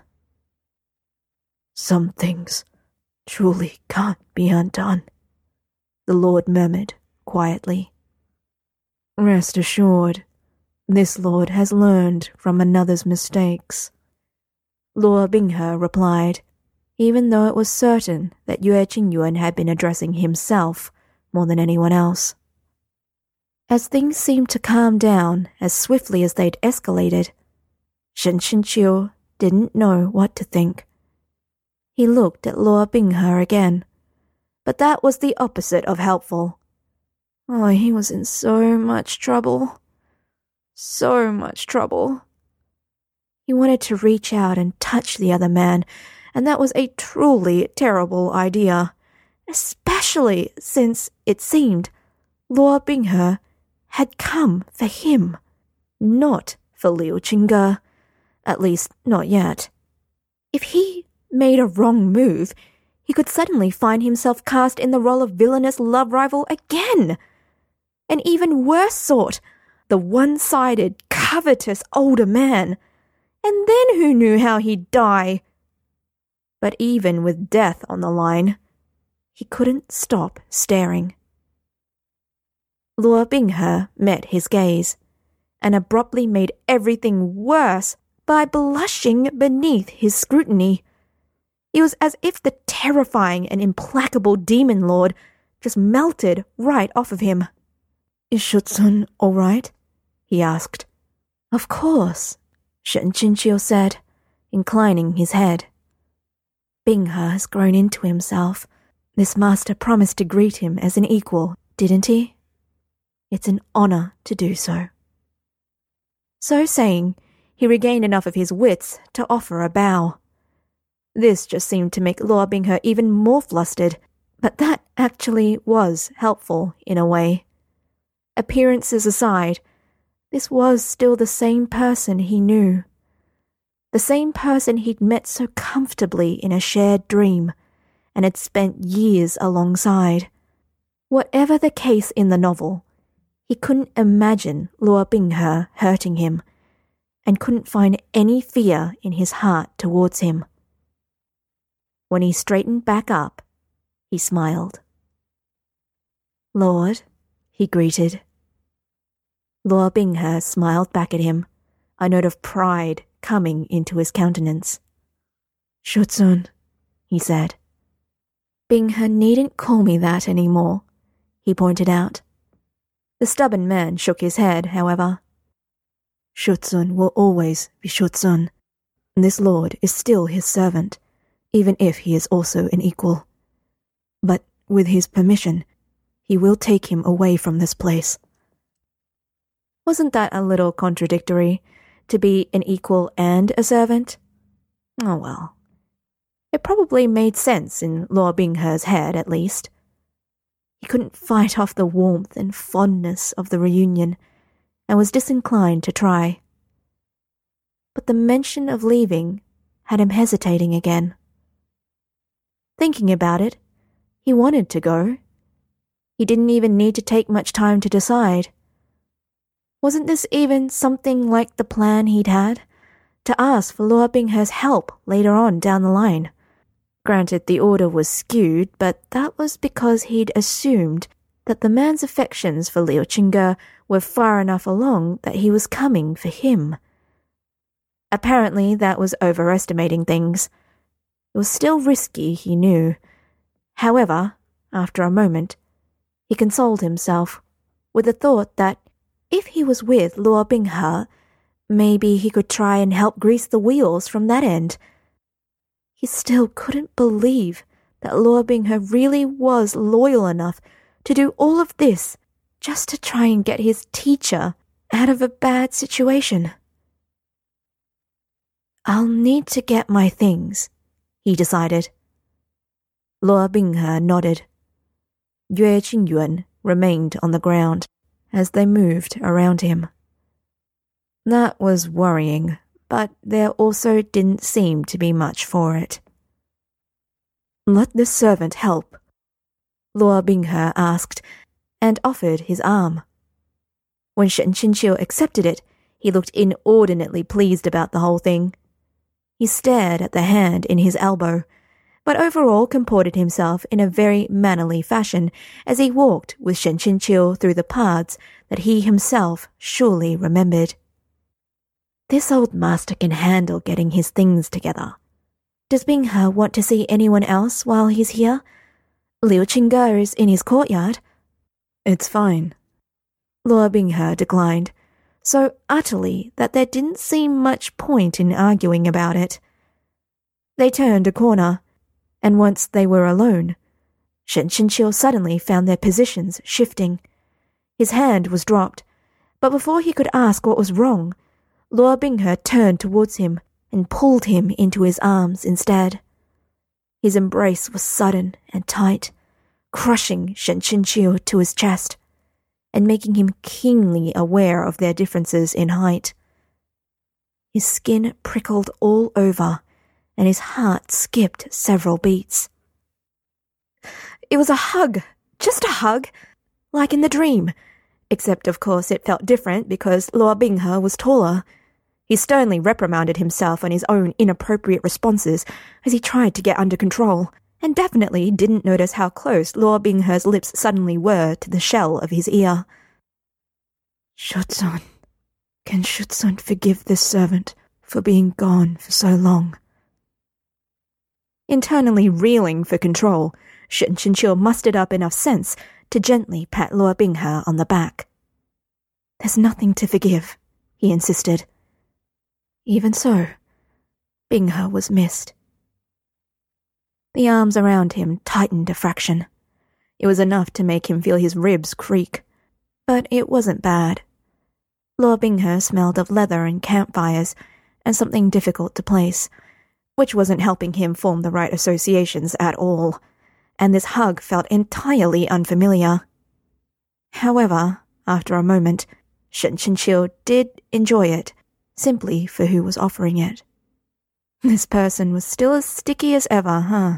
[SPEAKER 1] "Some things truly can't be undone," the lord murmured quietly.
[SPEAKER 2] Rest assured, this lord has learned from another's mistakes. Luo Binghe replied, even though it was certain that Yue Qingyuan had been addressing himself more than anyone else. As things seemed to calm down as swiftly as they'd escalated, Shen Qinqiu didn't know what to think. He looked at Luo Binghe again, but that was the opposite of helpful. Oh, he was in so much trouble. So much trouble. He wanted to reach out and touch the other man, and that was a truly terrible idea, especially since it seemed Luo Binghe had come for him, not for Liu Qingge, at least not yet. If he made a wrong move, he could suddenly find himself cast in the role of villainous love rival again. An even worse sort, the one-sided, covetous older man. And then who knew how he'd die? But even with death on the line, he couldn't stop staring. Luo Binghe met his gaze, and abruptly made everything worse by blushing beneath his scrutiny. It was as if the terrifying and implacable demon lord just melted right off of him. Is Shutsun all right? He asked. Of course, Shen Qinqiu said, inclining his head. Binghe has grown into himself. This master promised to greet him as an equal, didn't he? It's an honor to do so. So saying, he regained enough of his wits to offer a bow. This just seemed to make Luo Binghe even more flustered, but that actually was helpful in a way. Appearances aside, this was still the same person he knew. The same person he'd met so comfortably in a shared dream, and had spent years alongside. Whatever the case in the novel, he couldn't imagine Luo Binghe hurting him, and couldn't find any fear in his heart towards him. When he straightened back up, he smiled. Lord, he greeted. Luo Binghe smiled back at him, a note of pride coming into his countenance. Shutsun, he said. Binghe needn't call me that anymore, he pointed out. The stubborn man shook his head, however. Shutsun will always be Shutsun. This lord is still his servant, even if he is also an equal. But with his permission, he will take him away from this place. Wasn't that a little contradictory, to be an equal and a servant? Oh well. It probably made sense in Luo Binghe's head, at least. He couldn't fight off the warmth and fondness of the reunion, and was disinclined to try. But the mention of leaving had him hesitating again. Thinking about it, he wanted to go. He didn't even need to take much time to decide. Wasn't this even something like the plan he'd had? To ask for Luo Binghe's help later on down the line. Granted, the order was skewed, but that was because he'd assumed that the man's affections for Liu Qingge were far enough along that he was coming for him. Apparently, that was overestimating things. It was still risky, he knew. However, after a moment, he consoled himself with the thought that if he was with Luo Binghe, maybe he could try and help grease the wheels from that end. He still couldn't believe that Luo Binghe really was loyal enough to do all of this just to try and get his teacher out of a bad situation. I'll need to get my things, he decided. Luo Binghe nodded. Yue Qingyuan remained on the ground as they moved around him. That was worrying, but there also didn't seem to be much for it. Let this servant help, Luo Binghe asked, and offered his arm. When Shen Qinqiu accepted it, he looked inordinately pleased about the whole thing. He stared at the hand in his elbow,
[SPEAKER 1] but overall comported himself in a very mannerly fashion as he walked with Shen Chinchil through the paths that he himself surely remembered. This old master can handle getting his things together. Does Binghe want to see anyone else while he's here? Liu Qingge is in his courtyard.
[SPEAKER 2] It's fine.
[SPEAKER 1] Luo Binghe declined, so utterly that there didn't seem much point in arguing about it. They turned a corner, and once they were alone, Shen Chinchil suddenly found their positions shifting. His hand was dropped, but before he could ask what was wrong, Luo Binghe turned towards him and pulled him into his arms instead. His embrace was sudden and tight, crushing Shen Chinchil to his chest and making him keenly aware of their differences in height. His skin prickled all over, and his heart skipped several beats. It was a hug, just a hug, like in the dream, except of course it felt different because Luo Binghe was taller. He sternly reprimanded himself on his own inappropriate responses as he tried to get under control, and definitely didn't notice how close Luo Binghe's lips suddenly were to the shell of his ear.
[SPEAKER 2] Shutsun, can Shutsun forgive this servant for being gone for so long?
[SPEAKER 1] Internally reeling for control, Shen Chinchil mustered up enough sense to gently pat Luo Binghe on the back. There's nothing to forgive, he insisted. Even so, Binghe was missed. The arms around him tightened a fraction. It was enough to make him feel his ribs creak, but it wasn't bad. Luo Binghe smelled of leather and campfires, and something difficult to place, which wasn't helping him form the right associations at all, and this hug felt entirely unfamiliar. However, after a moment, Shen Chinchil did enjoy it, simply for who was offering it. This person was still as sticky as ever, huh?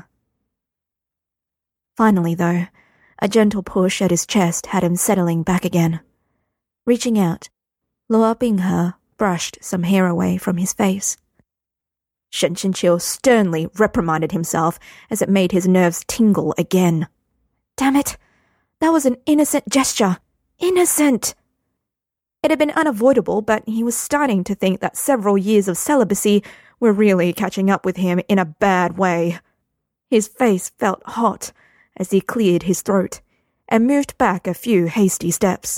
[SPEAKER 1] Finally, though, a gentle push at his chest had him settling back again. Reaching out, Luo Binghe brushed some hair away from his face. Shen Chinchil sternly reprimanded himself as it made his nerves tingle again. Damn it! That was an innocent gesture. Innocent! It had been unavoidable, but he was starting to think that several years of celibacy were really catching up with him in a bad way. His face felt hot as he cleared his throat and moved back a few hasty steps.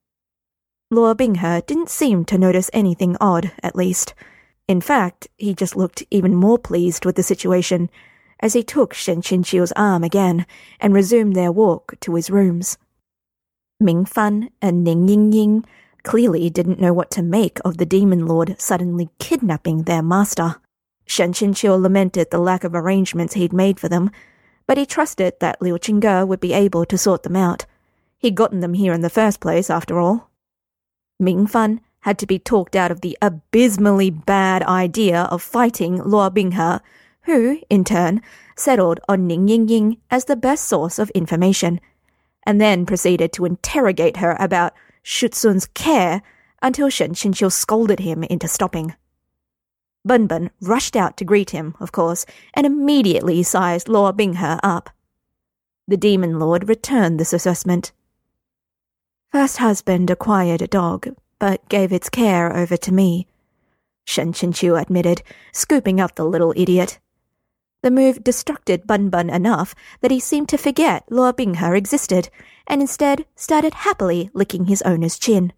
[SPEAKER 1] Luo Binghe didn't seem to notice anything odd, at least. In fact, he just looked even more pleased with the situation as he took Shen Chinchil's arm again and resumed their walk to his rooms. Ming Fan and Ning Yingying clearly didn't know what to make of the demon lord suddenly kidnapping their master. Shen Chinchil lamented the lack of arrangements he'd made for them, but he trusted that Liu Qingge would be able to sort them out. He'd gotten them here in the first place, after all. Ming Fan had to be talked out of the abysmally bad idea of fighting Luo Binghe, who, in turn, settled on Ning Yingying as the best source of information, and then proceeded to interrogate her about Shutsun's care until Shen Chinchil scolded him into stopping. Bunbun rushed out to greet him, of course, and immediately sized Luo Binghe up. The demon lord returned this assessment. First husband acquired a dog, but gave its care over to me, Shen Chinchil admitted, scooping up the little idiot. The move distracted Bunbun enough that he seemed to forget Luo Binghe existed, and instead started happily licking his owner's chin.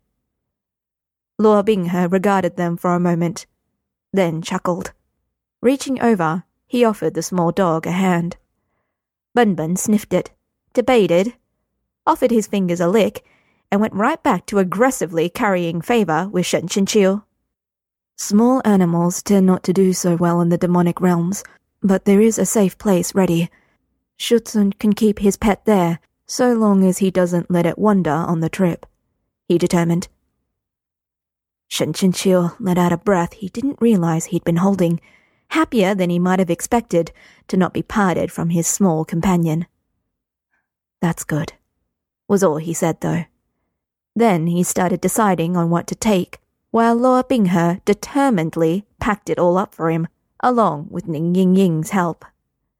[SPEAKER 1] Luo Binghe regarded them for a moment, then chuckled. Reaching over, he offered the small dog a hand. Bunbun sniffed it, debated, offered his fingers a lick, and went right back to aggressively currying favour with Shen Chinchil.
[SPEAKER 2] Small animals tend not to do so well in the demonic realms, but there is a safe place ready. Shutsun can keep his pet there, so long as he doesn't let it wander on the trip, he determined.
[SPEAKER 1] Shen Chinchil let out a breath he didn't realize he'd been holding, happier than he might have expected to not be parted from his small companion. That's good, was all he said, though. Then he started deciding on what to take, while Luo Binghe determinedly packed it all up for him, along with Ning Yingying's help.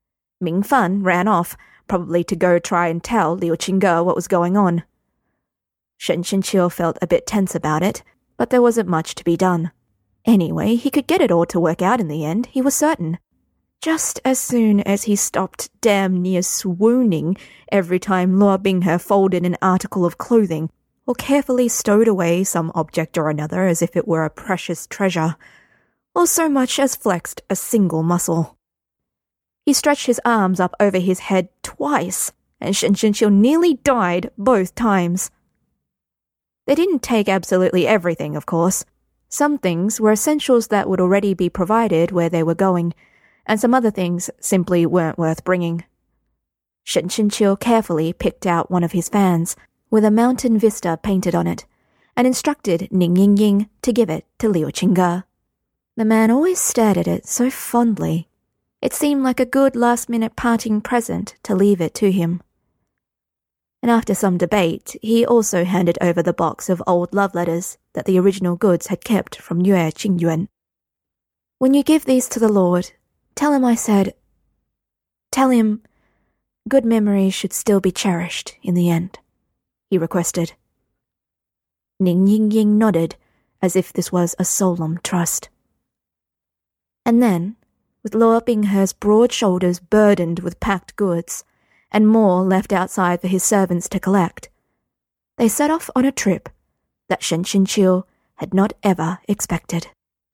[SPEAKER 1] Ming Fan ran off, probably to go try and tell Liu Qingge what was going on. Shen Qinqiu felt a bit tense about it, but there wasn't much to be done. Anyway, he could get it all to work out in the end, he was certain. Just as soon as he stopped damn near swooning every time Luo Binghe folded an article of clothing or carefully stowed away some object or another as if it were a precious treasure, or so much as flexed a single muscle. He stretched his arms up over his head twice, and Shen Qinqiu nearly died both times. They didn't take absolutely everything, of course. Some things were essentials that would already be provided where they were going, and some other things simply weren't worth bringing. Shen Qinqiu carefully picked out one of his fans, with a mountain vista painted on it, and instructed Ning Yingying to give it to Liu Qingge. The man always stared at it so fondly. It seemed like a good last-minute parting present to leave it to him. And after some debate, he also handed over the box of old love letters that the original goods had kept from Yue Qingyuan. "When you give these to the Lord, tell him I said... Tell him good memories should still be cherished in the end," he requested. Ning Yingying nodded, as if this was a solemn trust. And then, with Luo Binghe's broad shoulders burdened with packed goods, and more left outside for his servants to collect, they set off on a trip that Shen Qinqiu had not ever expected.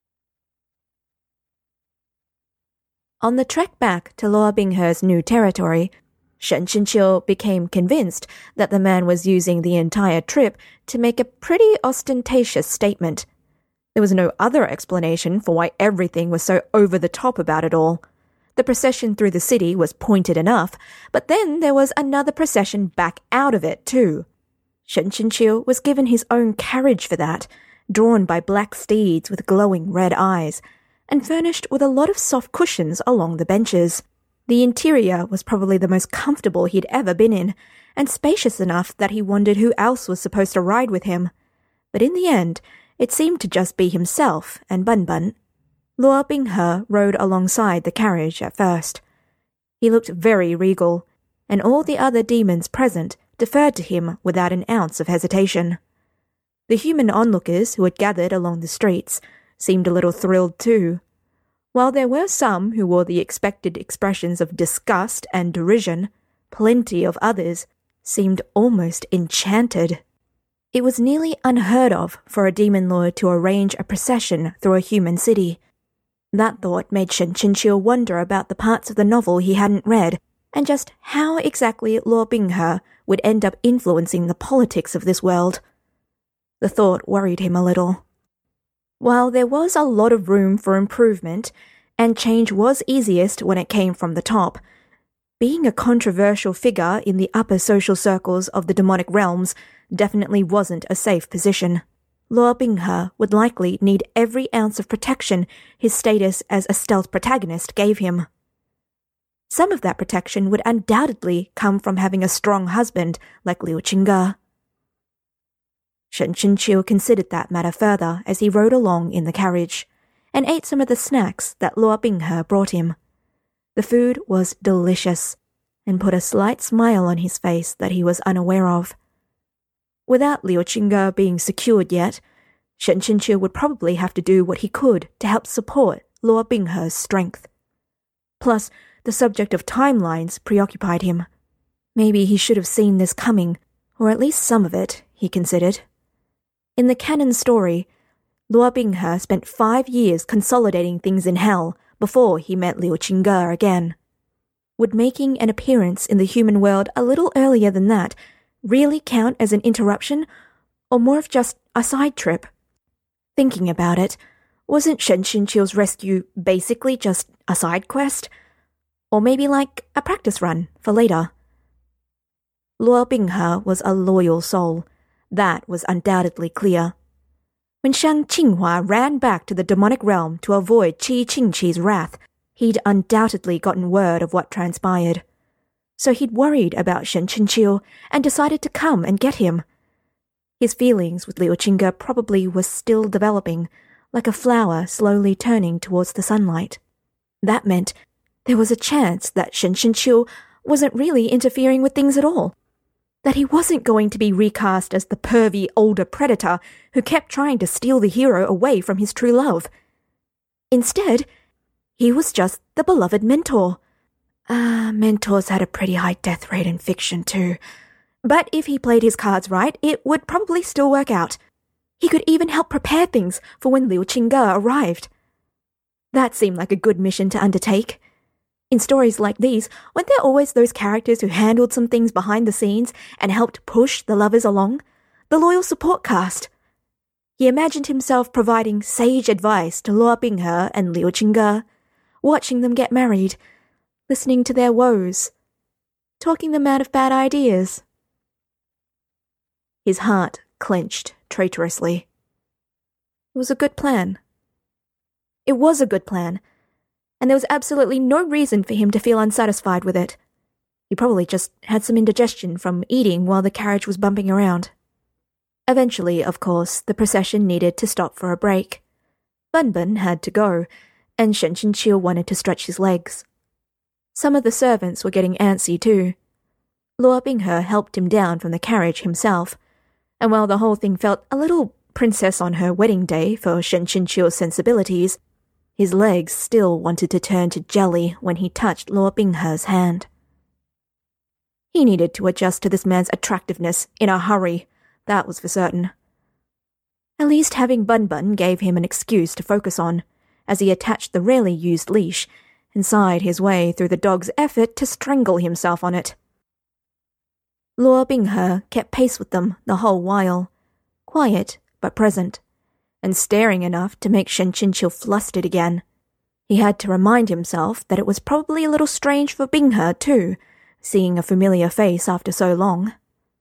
[SPEAKER 1] On the trek back to Luo Binghe's new territory, Shen Qinqiu became convinced that the man was using the entire trip to make a pretty ostentatious statement. There was no other explanation for why everything was so over the top about it all. The procession through the city was pointed enough, but then there was another procession back out of it too. Shen Qinqiu was given his own carriage for that, drawn by black steeds with glowing red eyes, and furnished with a lot of soft cushions along the benches. The interior was probably the most comfortable he'd ever been in, and spacious enough that he wondered who else was supposed to ride with him. But in the end, it seemed to just be himself and Bunbun. Luo Binghe rode alongside the carriage at first. He looked very regal, and all the other demons present deferred to him without an ounce of hesitation. The human onlookers who had gathered along the streets seemed a little thrilled too. While there were some who wore the expected expressions of disgust and derision, plenty of others seemed almost enchanted. It was nearly unheard of for a demon lord to arrange a procession through a human city. That thought made Shen Qinqiu wonder about the parts of the novel he hadn't read, and just how exactly Luo Binghe would end up influencing the politics of this world. The thought worried him a little. While there was a lot of room for improvement, and change was easiest when it came from the top, being a controversial figure in the upper social circles of the demonic realms definitely wasn't a safe position. Luo Binghe would likely need every ounce of protection his status as a stealth protagonist gave him. Some of that protection would undoubtedly come from having a strong husband like Liu Qingge. Shen Qinqiu considered that matter further as he rode along in the carriage, and ate some of the snacks that Luo Binghe brought him. The food was delicious, and put a slight smile on his face that he was unaware of. Without Liu Qingge being secured yet, Shen Qinqiu would probably have to do what he could to help support Luo Binghe's strength. Plus, the subject of timelines preoccupied him. Maybe he should have seen this coming, or at least some of it, he considered. In the canon story, Luo Binghe spent 5 years consolidating things in hell before he met Liu Qingge again. Would making an appearance in the human world a little earlier than that really count as an interruption, or more of just a side trip? Thinking about it, wasn't Shen Qinqiu's rescue basically just a side quest? Or maybe like a practice run for later? Luo Binghe was a loyal soul. That was undoubtedly clear. When Shang Qinghua ran back to the demonic realm to avoid Qi Qingqi's wrath, he'd undoubtedly gotten word of what transpired. So he'd worried about Shen Qinqiu and decided to come and get him. His feelings with Liu Qingge probably were still developing, like a flower slowly turning towards the sunlight. That meant there was a chance that Shen Chenqiu wasn't really interfering with things at all. That he wasn't going to be recast as the pervy older predator who kept trying to steal the hero away from his true love. Instead, he was just the beloved mentor. Mentors had a pretty high death rate in fiction too. But if he played his cards right, it would probably still work out. He could even help prepare things for when Liu Qingge arrived. That seemed like a good mission to undertake. In stories like these, weren't there always those characters who handled some things behind the scenes and helped push the lovers along? The loyal support cast. He imagined himself providing sage advice to Luo Binghe and Liu Qingge, watching them get married, listening to their woes, talking them out of bad ideas. His heart clenched traitorously. It was a good plan. It was a good plan, and there was absolutely no reason for him to feel unsatisfied with it. He probably just had some indigestion from eating while the carriage was bumping around. Eventually, of course, the procession needed to stop for a break. Bunbun had to go, and Shen Chenqiu wanted to stretch his legs. Some of the servants were getting antsy too. Luo Binghe helped him down from the carriage himself, and while the whole thing felt a little princess on her wedding day for Shen Chenqiu's sensibilities, his legs still wanted to turn to jelly when he touched Luo Binghe's hand. He needed to adjust to this man's attractiveness in a hurry, that was for certain. At least having Bunbun gave him an excuse to focus on, as he attached the rarely used leash and sighed his way through the dog's effort to strangle himself on it. Luo Binghe kept pace with them the whole while, quiet but present, and staring enough to make Shen Chenqiu flustered again. He had to remind himself that it was probably a little strange for Binghe too, seeing a familiar face after so long.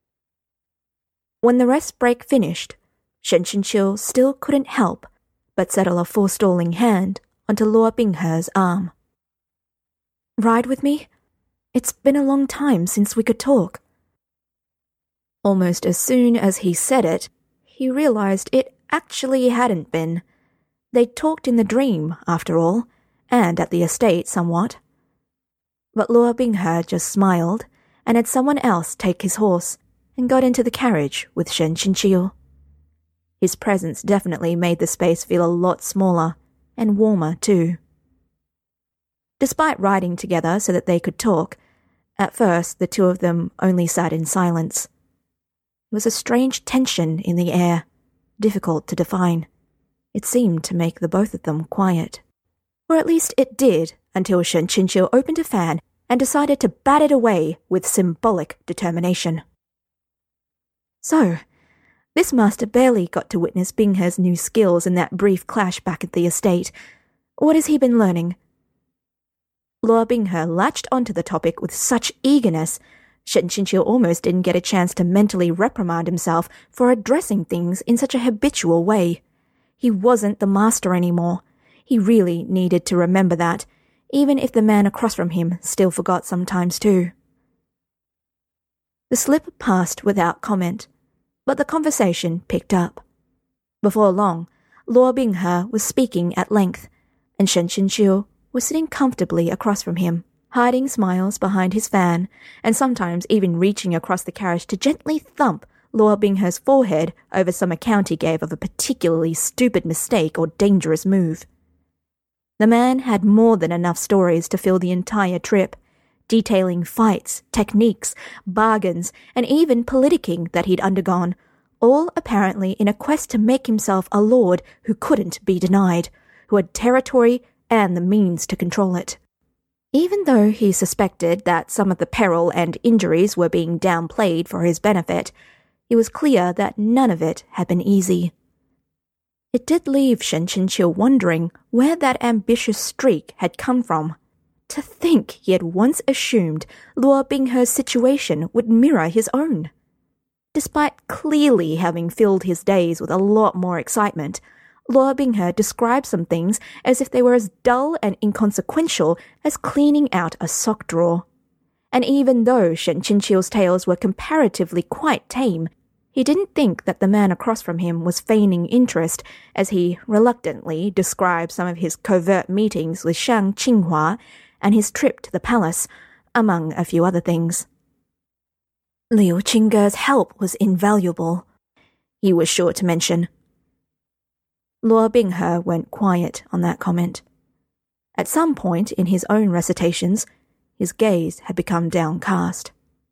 [SPEAKER 1] When the rest break finished, Shen Chenqiu still couldn't help but settle a forestalling hand onto Luo Binghe's arm. "Ride with me? It's been a long time since we could talk." Almost as soon as he said it, he realized it actually hadn't been. They'd talked in the dream, after all, and at the estate somewhat. But Luo Binghe just smiled and had someone else take his horse and got into the carriage with Shen Chenqiu. His presence definitely made the space feel a lot smaller and warmer too. Despite riding together so that they could talk, at first the two of them only sat in silence. There was a strange tension in the air, difficult to define. It seemed to make the both of them quiet. Or at least it did, until Shen Chenqiu opened a fan and decided to bat it away with symbolic determination. So, this master barely got to witness Binghe's new skills in that brief clash back at the estate. What has he been learning? Luo Binghe latched onto the topic with such eagerness, Shen Chenqiu almost didn't get a chance to mentally reprimand himself for addressing things in such a habitual way. He wasn't the master anymore. He really needed to remember that, even if the man across from him still forgot sometimes too. The slip passed without comment, but the conversation picked up. Before long, Luo Binghe was speaking at length, and Shen Chenqiu was sitting comfortably across from him, hiding smiles behind his fan, and sometimes even reaching across the carriage to gently thump Luo Binghe's forehead over some account he gave of a particularly stupid mistake or dangerous move. The man had more than enough stories to fill the entire trip, detailing fights, techniques, bargains, and even politicking that he'd undergone, all apparently in a quest to make himself a lord who couldn't be denied, who had territory and the means to control it. Even though he suspected that some of the peril and injuries were being downplayed for his benefit, it was clear that none of it had been easy. It did leave Shen Chenqiu wondering where that ambitious streak had come from. To think he had once assumed Luo Binghe's situation would mirror his own. Despite clearly having filled his days with a lot more excitement, Luo Binghe described some things as if they were as dull and inconsequential as cleaning out a sock drawer. And even though Shen Chenqiu's tales were comparatively quite tame, he didn't think that the man across from him was feigning interest as he reluctantly described some of his covert meetings with Shang Qinghua and his trip to the palace, among a few other things.
[SPEAKER 2] Liu Qingge's help was invaluable, he was sure to mention.
[SPEAKER 1] Luo Binghe went quiet on that comment. At some point in his own recitations, his gaze had become downcast.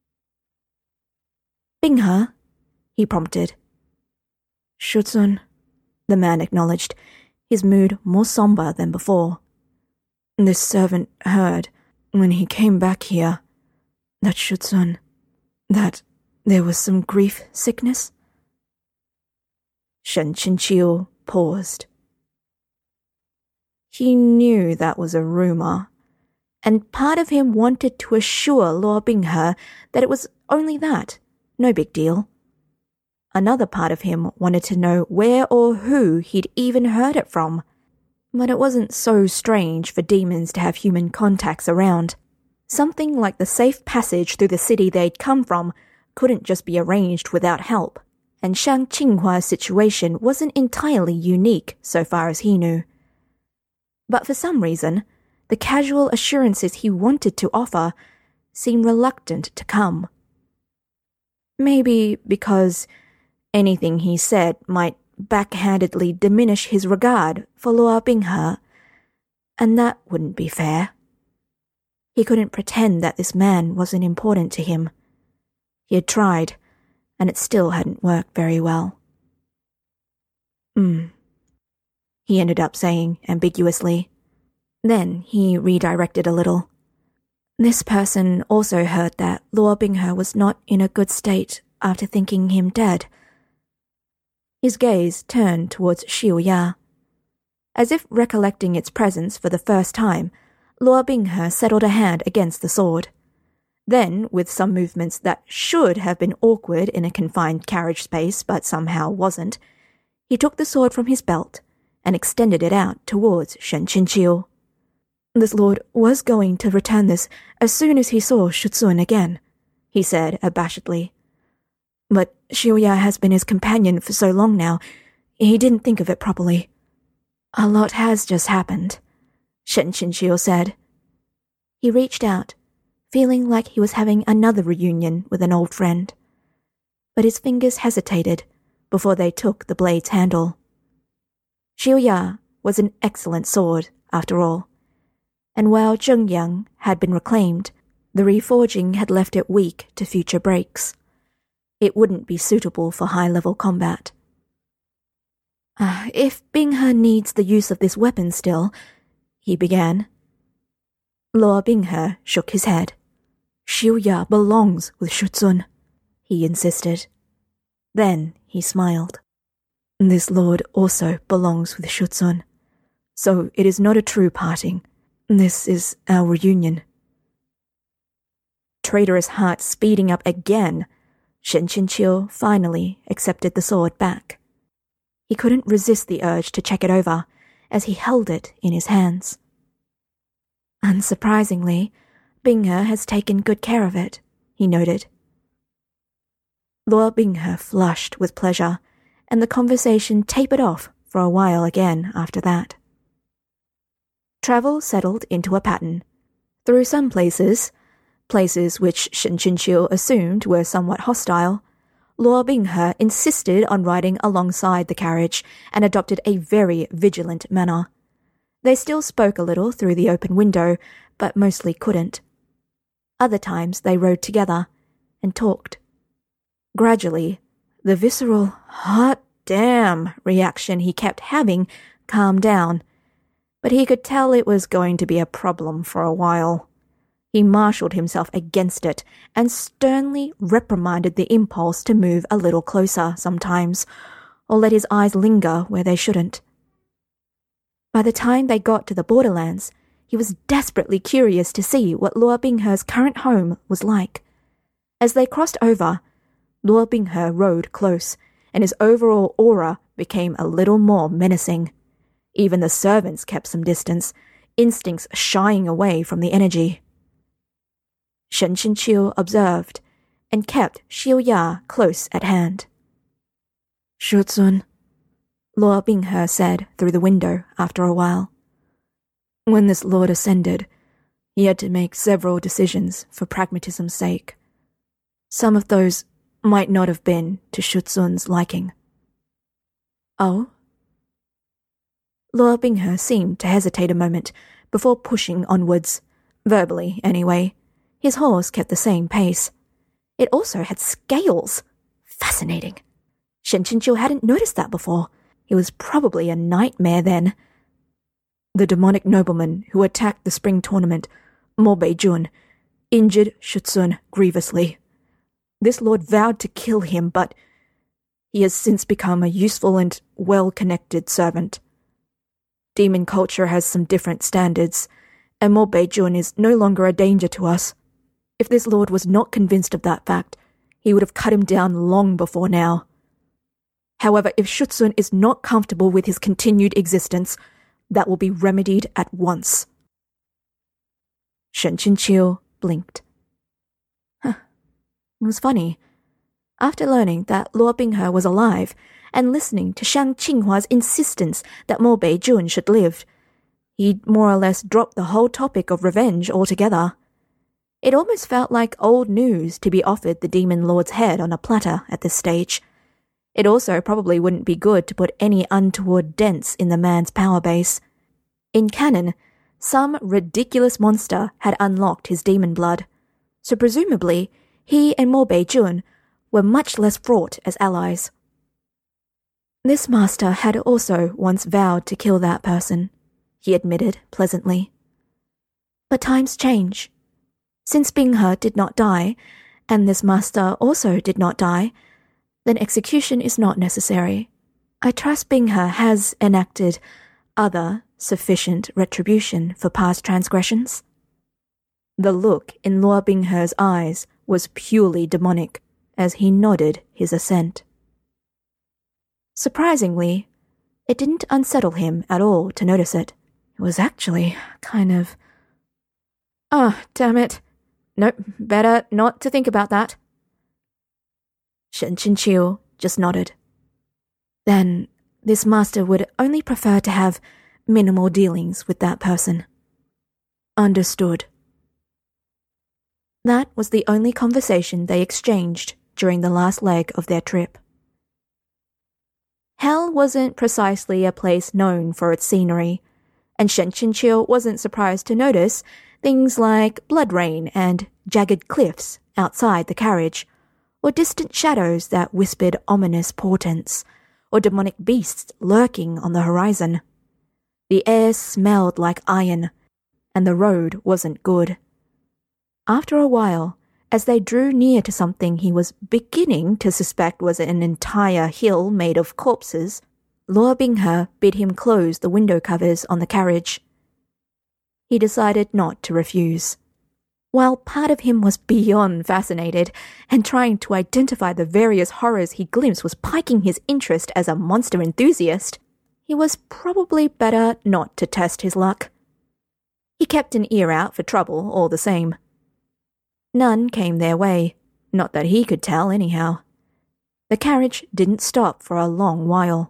[SPEAKER 2] Binghe, he prompted.
[SPEAKER 1] Shuzun, the man acknowledged, his mood more somber than before. This servant heard, when he came back here, that Shuzun, that there was some grief sickness. Shen Qinqiu paused. He knew that was a rumor, and part of him wanted to assure Luo Binghe that it was only that, no big deal. Another part of him wanted to know where or who he'd even heard it from, but it wasn't so strange for demons to have human contacts around. Something like the safe passage through the city they'd come from couldn't just be arranged without help, and Shang Qinghua's situation wasn't entirely unique so far as he knew. But for some reason, the casual assurances he wanted to offer seemed reluctant to come. Maybe because anything he said might backhandedly diminish his regard for Luo Binghe, and that wouldn't be fair. He couldn't pretend that this man wasn't important to him. He had tried, and it still hadn't worked very well. He ended up saying ambiguously. Then he redirected a little. This person also heard that Luo Binghe was not in a good state after thinking him dead. His gaze turned towards Xiu Ya. As if recollecting its presence for the first time, Luo Binghe settled a hand against the sword. Then, with some movements that should have been awkward in a confined carriage space but somehow wasn't, he took the sword from his belt and extended it out towards Shen Qinqiu. This lord was going to return this as soon as he saw Shuzun again, he said abashedly. But Xiu Ya has been his companion for so long now, he didn't think of it properly. A lot has just happened, Shen Qinqiu said. He reached out, feeling like he was having another reunion with an old friend. But his fingers hesitated before they took the blade's handle. Xiu Ya was an excellent sword, after all, and while Zhengyang had been reclaimed, the reforging had left it weak to future breaks. It wouldn't be suitable for high-level combat. If Binghe needs the use of this weapon still, he began. Luo Binghe shook his head. Xiu Ya belongs with Shuzun, he insisted. Then he smiled. This lord also belongs with Shuzun, so it is not a true parting. This is our reunion. Traitorous heart speeding up again, Shen Qinqiu finally accepted the sword back. He couldn't resist the urge to check it over as he held it in his hands. Unsurprisingly, Binghe has taken good care of it, he noted. Luo Binghe flushed with pleasure, and the conversation tapered off for a while again after that. Travel settled into a pattern. Through some places which Shen Qinqiu assumed were somewhat hostile, Luo Binghe insisted on riding alongside the carriage and adopted a very vigilant manner. They still spoke a little through the open window, but mostly couldn't. Other times they rode together and talked. Gradually, the visceral, hot damn reaction he kept having calmed down, but he could tell it was going to be a problem for a while. He marshaled himself against it and sternly reprimanded the impulse to move a little closer sometimes, or let his eyes linger where they shouldn't. By the time they got to the borderlands, he was desperately curious to see what Luo Binghe's current home was like. As they crossed over, Luo Binghe rode close, and his overall aura became a little more menacing. Even the servants kept some distance, instincts shying away from the energy. Shen Qinqiu observed, and kept Xiu Ya close at hand. Shuzun, Luo Binghe said through the window after a while. When this lord ascended,
[SPEAKER 2] He had to make several decisions for pragmatism's sake. Some of those might not have been to Shutsun's liking.
[SPEAKER 1] Oh? Luo Binghe seemed to hesitate a moment before pushing onwards, verbally anyway. His horse kept the same pace. It also had scales. Fascinating. Shen Qinqiu hadn't noticed that before. He was probably a nightmare then.
[SPEAKER 2] The demonic nobleman who attacked the spring tournament, Mo Beijun, injured Shutsun grievously. This lord vowed to kill him, but he has since become a useful and well-connected servant. Demon culture has some different standards, and Mo Beijun is no longer a danger to us. If this lord was not convinced of that fact, he would have cut him down long before now. However, if Shutsun is not comfortable with his continued existence, that will be remedied at once.
[SPEAKER 1] Shen Qinqiu blinked. It was funny. After learning that Luo Binghe was alive and listening to Shang Qinghua's insistence that Mo Beijun should live, he'd more or less dropped the whole topic of revenge altogether. It almost felt like old news to be offered the demon lord's head on a platter at this stage. It also probably wouldn't be good to put any untoward dents in the man's power base. In canon, some ridiculous monster had unlocked his demon blood, so presumably he and Mo Beijun were much less fraught as allies. This master had also once vowed to kill that person, he admitted pleasantly. But times change. Since Binghe did not die, and this master also did not die, then execution is not necessary. I trust Binghe has enacted other sufficient retribution for past transgressions. The look in Luo Binghe's eyes was purely demonic as he nodded his assent. Surprisingly, it didn't unsettle him at all to notice it. It was actually kind of... Oh, damn it. Nope, better not to think about that. Shen Qinqiu just nodded. Then this master would only prefer to have minimal dealings with that person.
[SPEAKER 2] Understood.
[SPEAKER 1] That was the only conversation they exchanged during the last leg of their trip. Hell wasn't precisely a place known for its scenery, and Shen Qinqiu wasn't surprised to notice things like blood rain and jagged cliffs outside the carriage, or distant shadows that whispered ominous portents, or demonic beasts lurking on the horizon. The air smelled like iron, and the road wasn't good. After a while, as they drew near to something he was beginning to suspect was an entire hill made of corpses, Luo Binghe bid him close the window covers on the carriage. He decided not to refuse. While part of him was beyond fascinated, and trying to identify the various horrors he glimpsed was piquing his interest as a monster enthusiast, he was probably better not to test his luck. He kept an ear out for trouble all the same. None came their way, not that he could tell anyhow. The carriage didn't stop for a long while.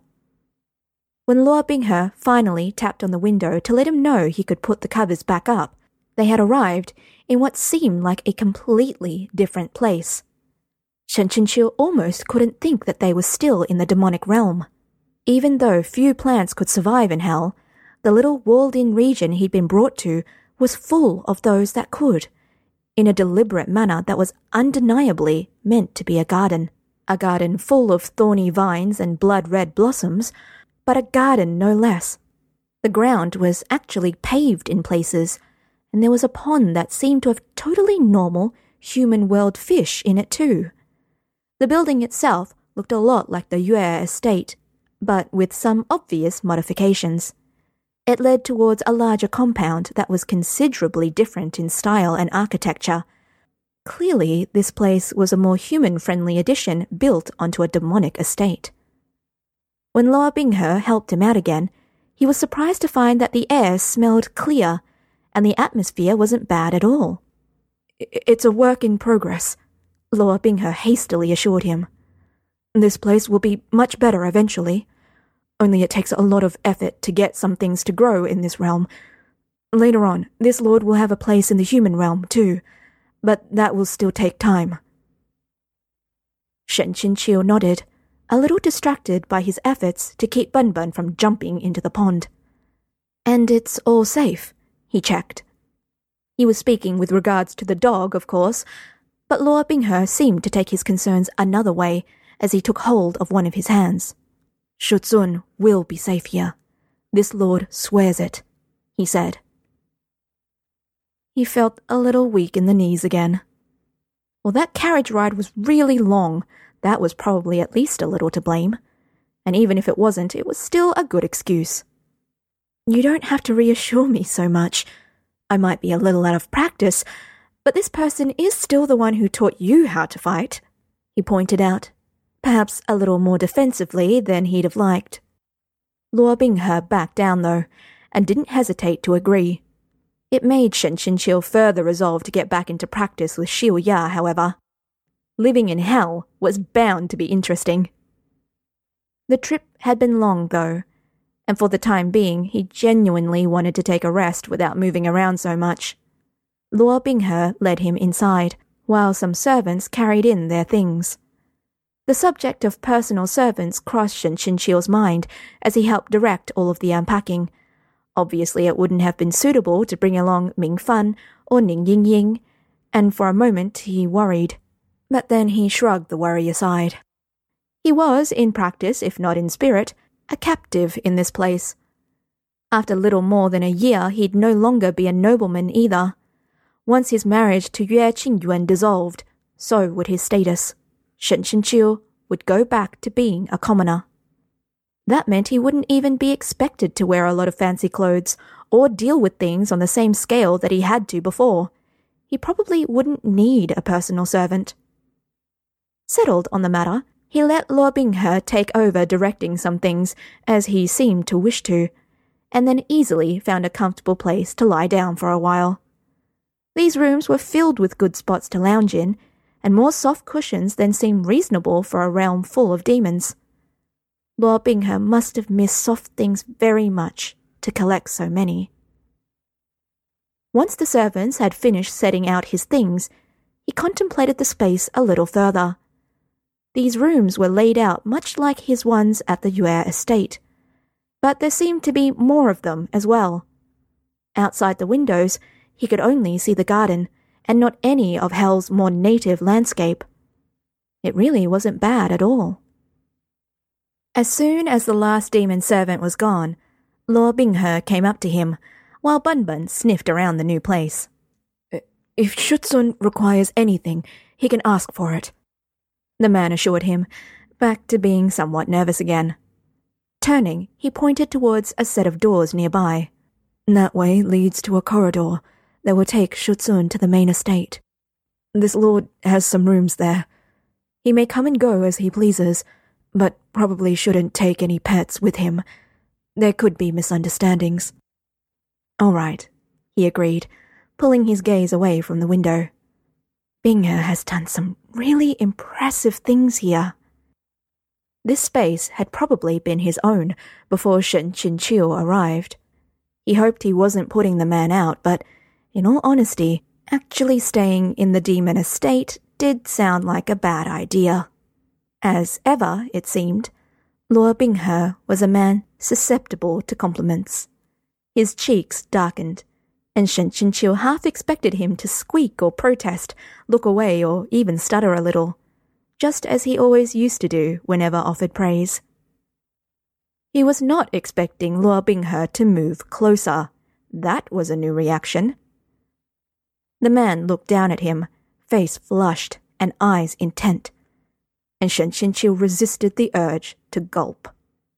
[SPEAKER 1] When Luo Binghe finally tapped on the window to let him know he could put the covers back up, they had arrived in what seemed like a completely different place. Shen Qinqiu almost couldn't think that they were still in the demonic realm. Even though few plants could survive in hell, the little walled-in region he'd been brought to was full of those that could, in a deliberate manner that was undeniably meant to be a garden full of thorny vines and blood-red blossoms, but a garden no less. The ground was actually paved in places, and there was a pond that seemed to have totally normal, human-world fish in it too. The building itself looked a lot like the Yue estate, but with some obvious modifications. It led towards a larger compound that was considerably different in style and architecture. Clearly, this place was a more human-friendly addition built onto a demonic estate. When Luo Binghe helped him out again, he was surprised to find that the air smelled clear, and the atmosphere wasn't bad at all.
[SPEAKER 2] It's a work in progress, Luo Binghe hastily assured him. This place will be much better eventually. Only it takes a lot of effort to get some things to grow in this realm. Later on, this lord will have a place in the human realm too, but that will still take time.
[SPEAKER 1] Shen Qinqiu nodded, a little distracted by his efforts to keep Bun Bun from jumping into the pond. And it's all safe, he checked. He was speaking with regards to the dog, of course, but Luo Binghe seemed to take his concerns another way as he took hold of one of his hands.
[SPEAKER 2] Shucun will be safe here. This lord swears it, he said. He felt a little weak in the knees again. Well, that carriage ride was really long. That was probably at least a little to blame. And even if it wasn't, it was still a good excuse. You don't have to reassure me so much. I might be a little out of practice, but this person is still the one who taught you how to fight, he pointed out, perhaps a little more defensively than he'd have liked. Luo Binghe backed down, though, and didn't hesitate to agree. It made Shen Qinqiu further resolve to get back into practice with Xiu Ya, however. Living in hell was bound to be interesting. The trip had been long, though, and for the time being he genuinely wanted to take a rest without moving around so much. Luo Binghe led him inside, while some servants carried in their things. The subject of personal servants crossed Shen Qinqiu's mind as he helped direct all of the unpacking. Obviously it wouldn't have been suitable to bring along Ming Fan or Ning Yingying, and for a moment he worried. But then he shrugged the worry aside. He was, in practice, if not in spirit, a captive in this place. After little more than a year, he'd no longer be a nobleman either. Once his marriage to Yue Qingyuan dissolved, so would his status. Shen Qinqiu would go back to being a commoner. That meant he wouldn't even be expected to wear a lot of fancy clothes or deal with things on the same scale that he had to before. He probably wouldn't need a personal servant. Settled on the matter, he let Luo Binghe take over directing some things as he seemed to wish to, and then easily found a comfortable place to lie down for a while. These rooms were filled with good spots to lounge in, and more soft cushions than seemed reasonable for a realm full of demons. Luo Binghe must have missed soft things very much to collect so many. Once the servants had finished setting out his things, he contemplated the space a little further. These rooms were laid out much like his ones at the Yue estate, but there seemed to be more of them as well. Outside the windows, he could only see the garden, and not any of Hell's more native landscape. It really wasn't bad at all. As soon as the last demon servant was gone, Luo Binghe came up to him, while Bun Bun sniffed around the new place. If Shucun requires anything, he can ask for it, the man assured him, back to being somewhat nervous again. Turning, he pointed towards a set of doors nearby. That way leads to a corridor that will take Shucun to the main estate. This lord has some rooms there. He may come and go as he pleases, but probably shouldn't take any pets with him. There could be misunderstandings. All right, he agreed, pulling his gaze away from the window. Binghe has done some really impressive things here. This space had probably been his own before Shen Qinqiu arrived. He hoped he wasn't putting the man out, but in all honesty, actually staying in the demon estate did sound like a bad idea. As ever, it seemed, Luo Binghe was a man susceptible to compliments. His cheeks darkened, and Shen Qinqiu half expected him to squeak or protest, look away or even stutter a little, just as he always used to do whenever offered praise. He was not expecting Luo Binghe to move closer. That was a new reaction. The man looked down at him, face flushed and eyes intent, and Shen Qinqiu resisted the urge to gulp.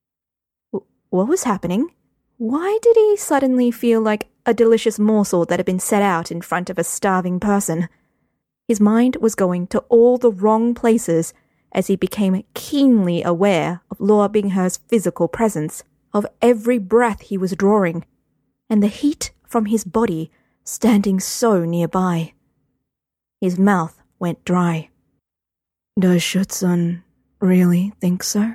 [SPEAKER 2] What was happening? Why did he suddenly feel like a delicious morsel that had been set out in front of a starving person? His mind was going to all the wrong places as he became keenly aware of Luo Binghe's physical presence, of every breath he was drawing, and the heat from his body standing so nearby. His mouth went dry. Does Shucun really think so?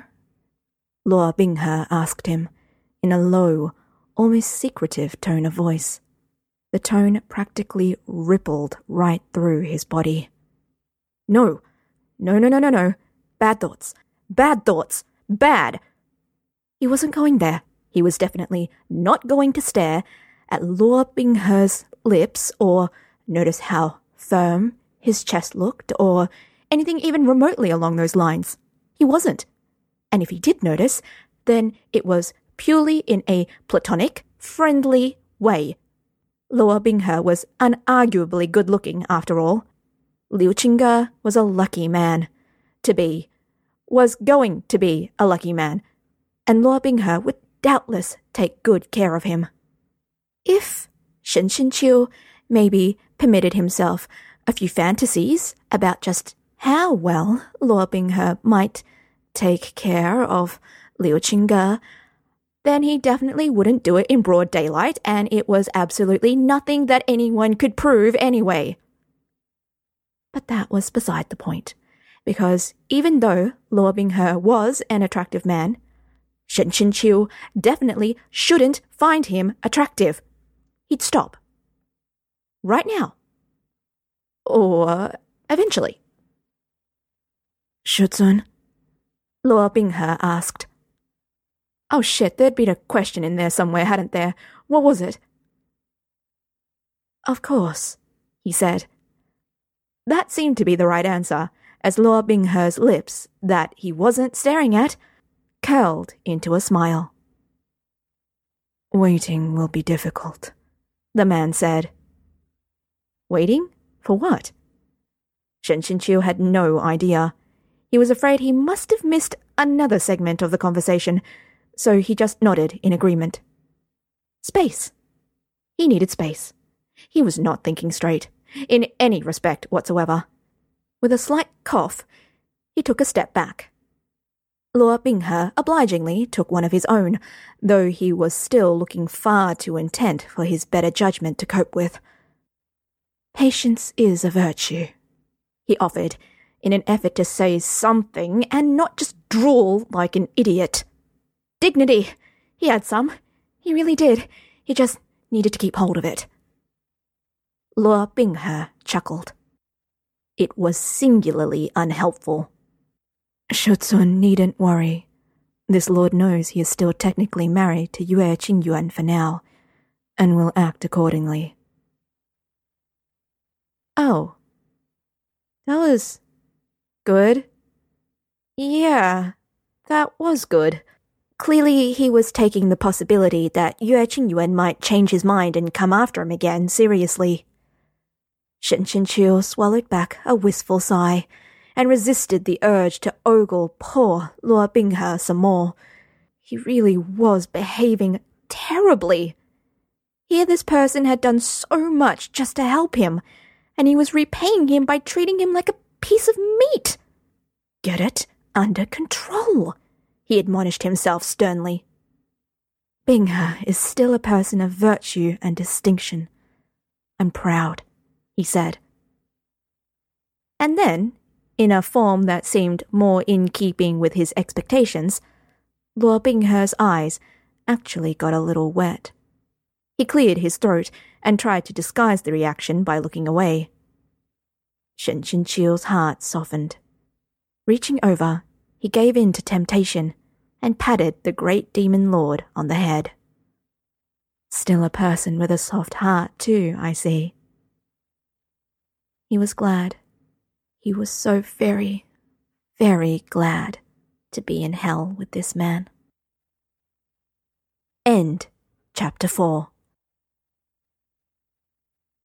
[SPEAKER 2] Luo Binghe asked him, in a low, almost secretive tone of voice.
[SPEAKER 1] The tone practically rippled right through his body. No. Bad thoughts. Bad thoughts. Bad. He wasn't going there. He was definitely not going to stare at Luo Binghe's lips or notice how firm his chest looked or anything even remotely along those lines. He wasn't. And if he did notice, then it was purely in a platonic, friendly way. Luo Binghe was unarguably good-looking after all. Liu Qingge was a lucky man. Was going to be a lucky man. And Luo Binghe would doubtless take good care of him. If Shen Qinqiu maybe permitted himself a few fantasies about just how well Luo Binghe might take care of Liu Qingge, then he definitely wouldn't do it in broad daylight, and it was absolutely nothing that anyone could prove anyway. But that was beside the point, because even though Luo Binghe was an attractive man, Shen Qinqiu definitely shouldn't find him attractive. He'd stop. Right now. Or eventually.
[SPEAKER 2] Shuzun?
[SPEAKER 1] Luo Binghe asked. Oh shit, there'd been a question in there somewhere, hadn't there? What was it? Of course, he said. That seemed to be the right answer, as Luo Binghe's lips, that he wasn't staring at, curled into a smile.
[SPEAKER 2] Waiting will be difficult,
[SPEAKER 1] the man said. Waiting? For what? Shen Qinqiu had no idea. He was afraid he must have missed another segment of the conversation, so he just nodded in agreement. Space. He needed space. He was not thinking straight, in any respect whatsoever. With a slight cough, he took a step back. Luo Binghe obligingly took one of his own, though he was still looking far too intent for his better judgment to cope with. Patience is a virtue, he offered, in an effort to say something and not just drool like an idiot. Dignity. He had some. He really did. He just needed to keep hold of it. Luo Binghe chuckled. It was singularly unhelpful.
[SPEAKER 2] Shuzun needn't worry. This lord knows he is still technically married to Yue Qingyuan for now, and will act accordingly.
[SPEAKER 1] Oh. That was good. Yeah, that was good. Clearly he was taking the possibility that Yue Qingyuan might change his mind and come after him again seriously. Shen Qinqiu swallowed back a wistful sigh and resisted the urge to ogle poor Luo Binghe some more. He really was behaving terribly. Here this person had done so much just to help him, and he was repaying him by treating him like a piece of meat. Get it under control, he admonished himself sternly.
[SPEAKER 2] Binghe is still a person of virtue and distinction. I'm proud, he said.
[SPEAKER 1] And then, in a form that seemed more in keeping with his expectations, Luo Binghe's eyes actually got a little wet. He cleared his throat and tried to disguise the reaction by looking away. Shen Qinqiu's heart softened. Reaching over, he gave in to temptation and patted the great demon lord on the head.
[SPEAKER 2] Still a person with a soft heart, too, I see. He was glad. He was so very, very glad to be in hell with this man.
[SPEAKER 1] End Chapter 4.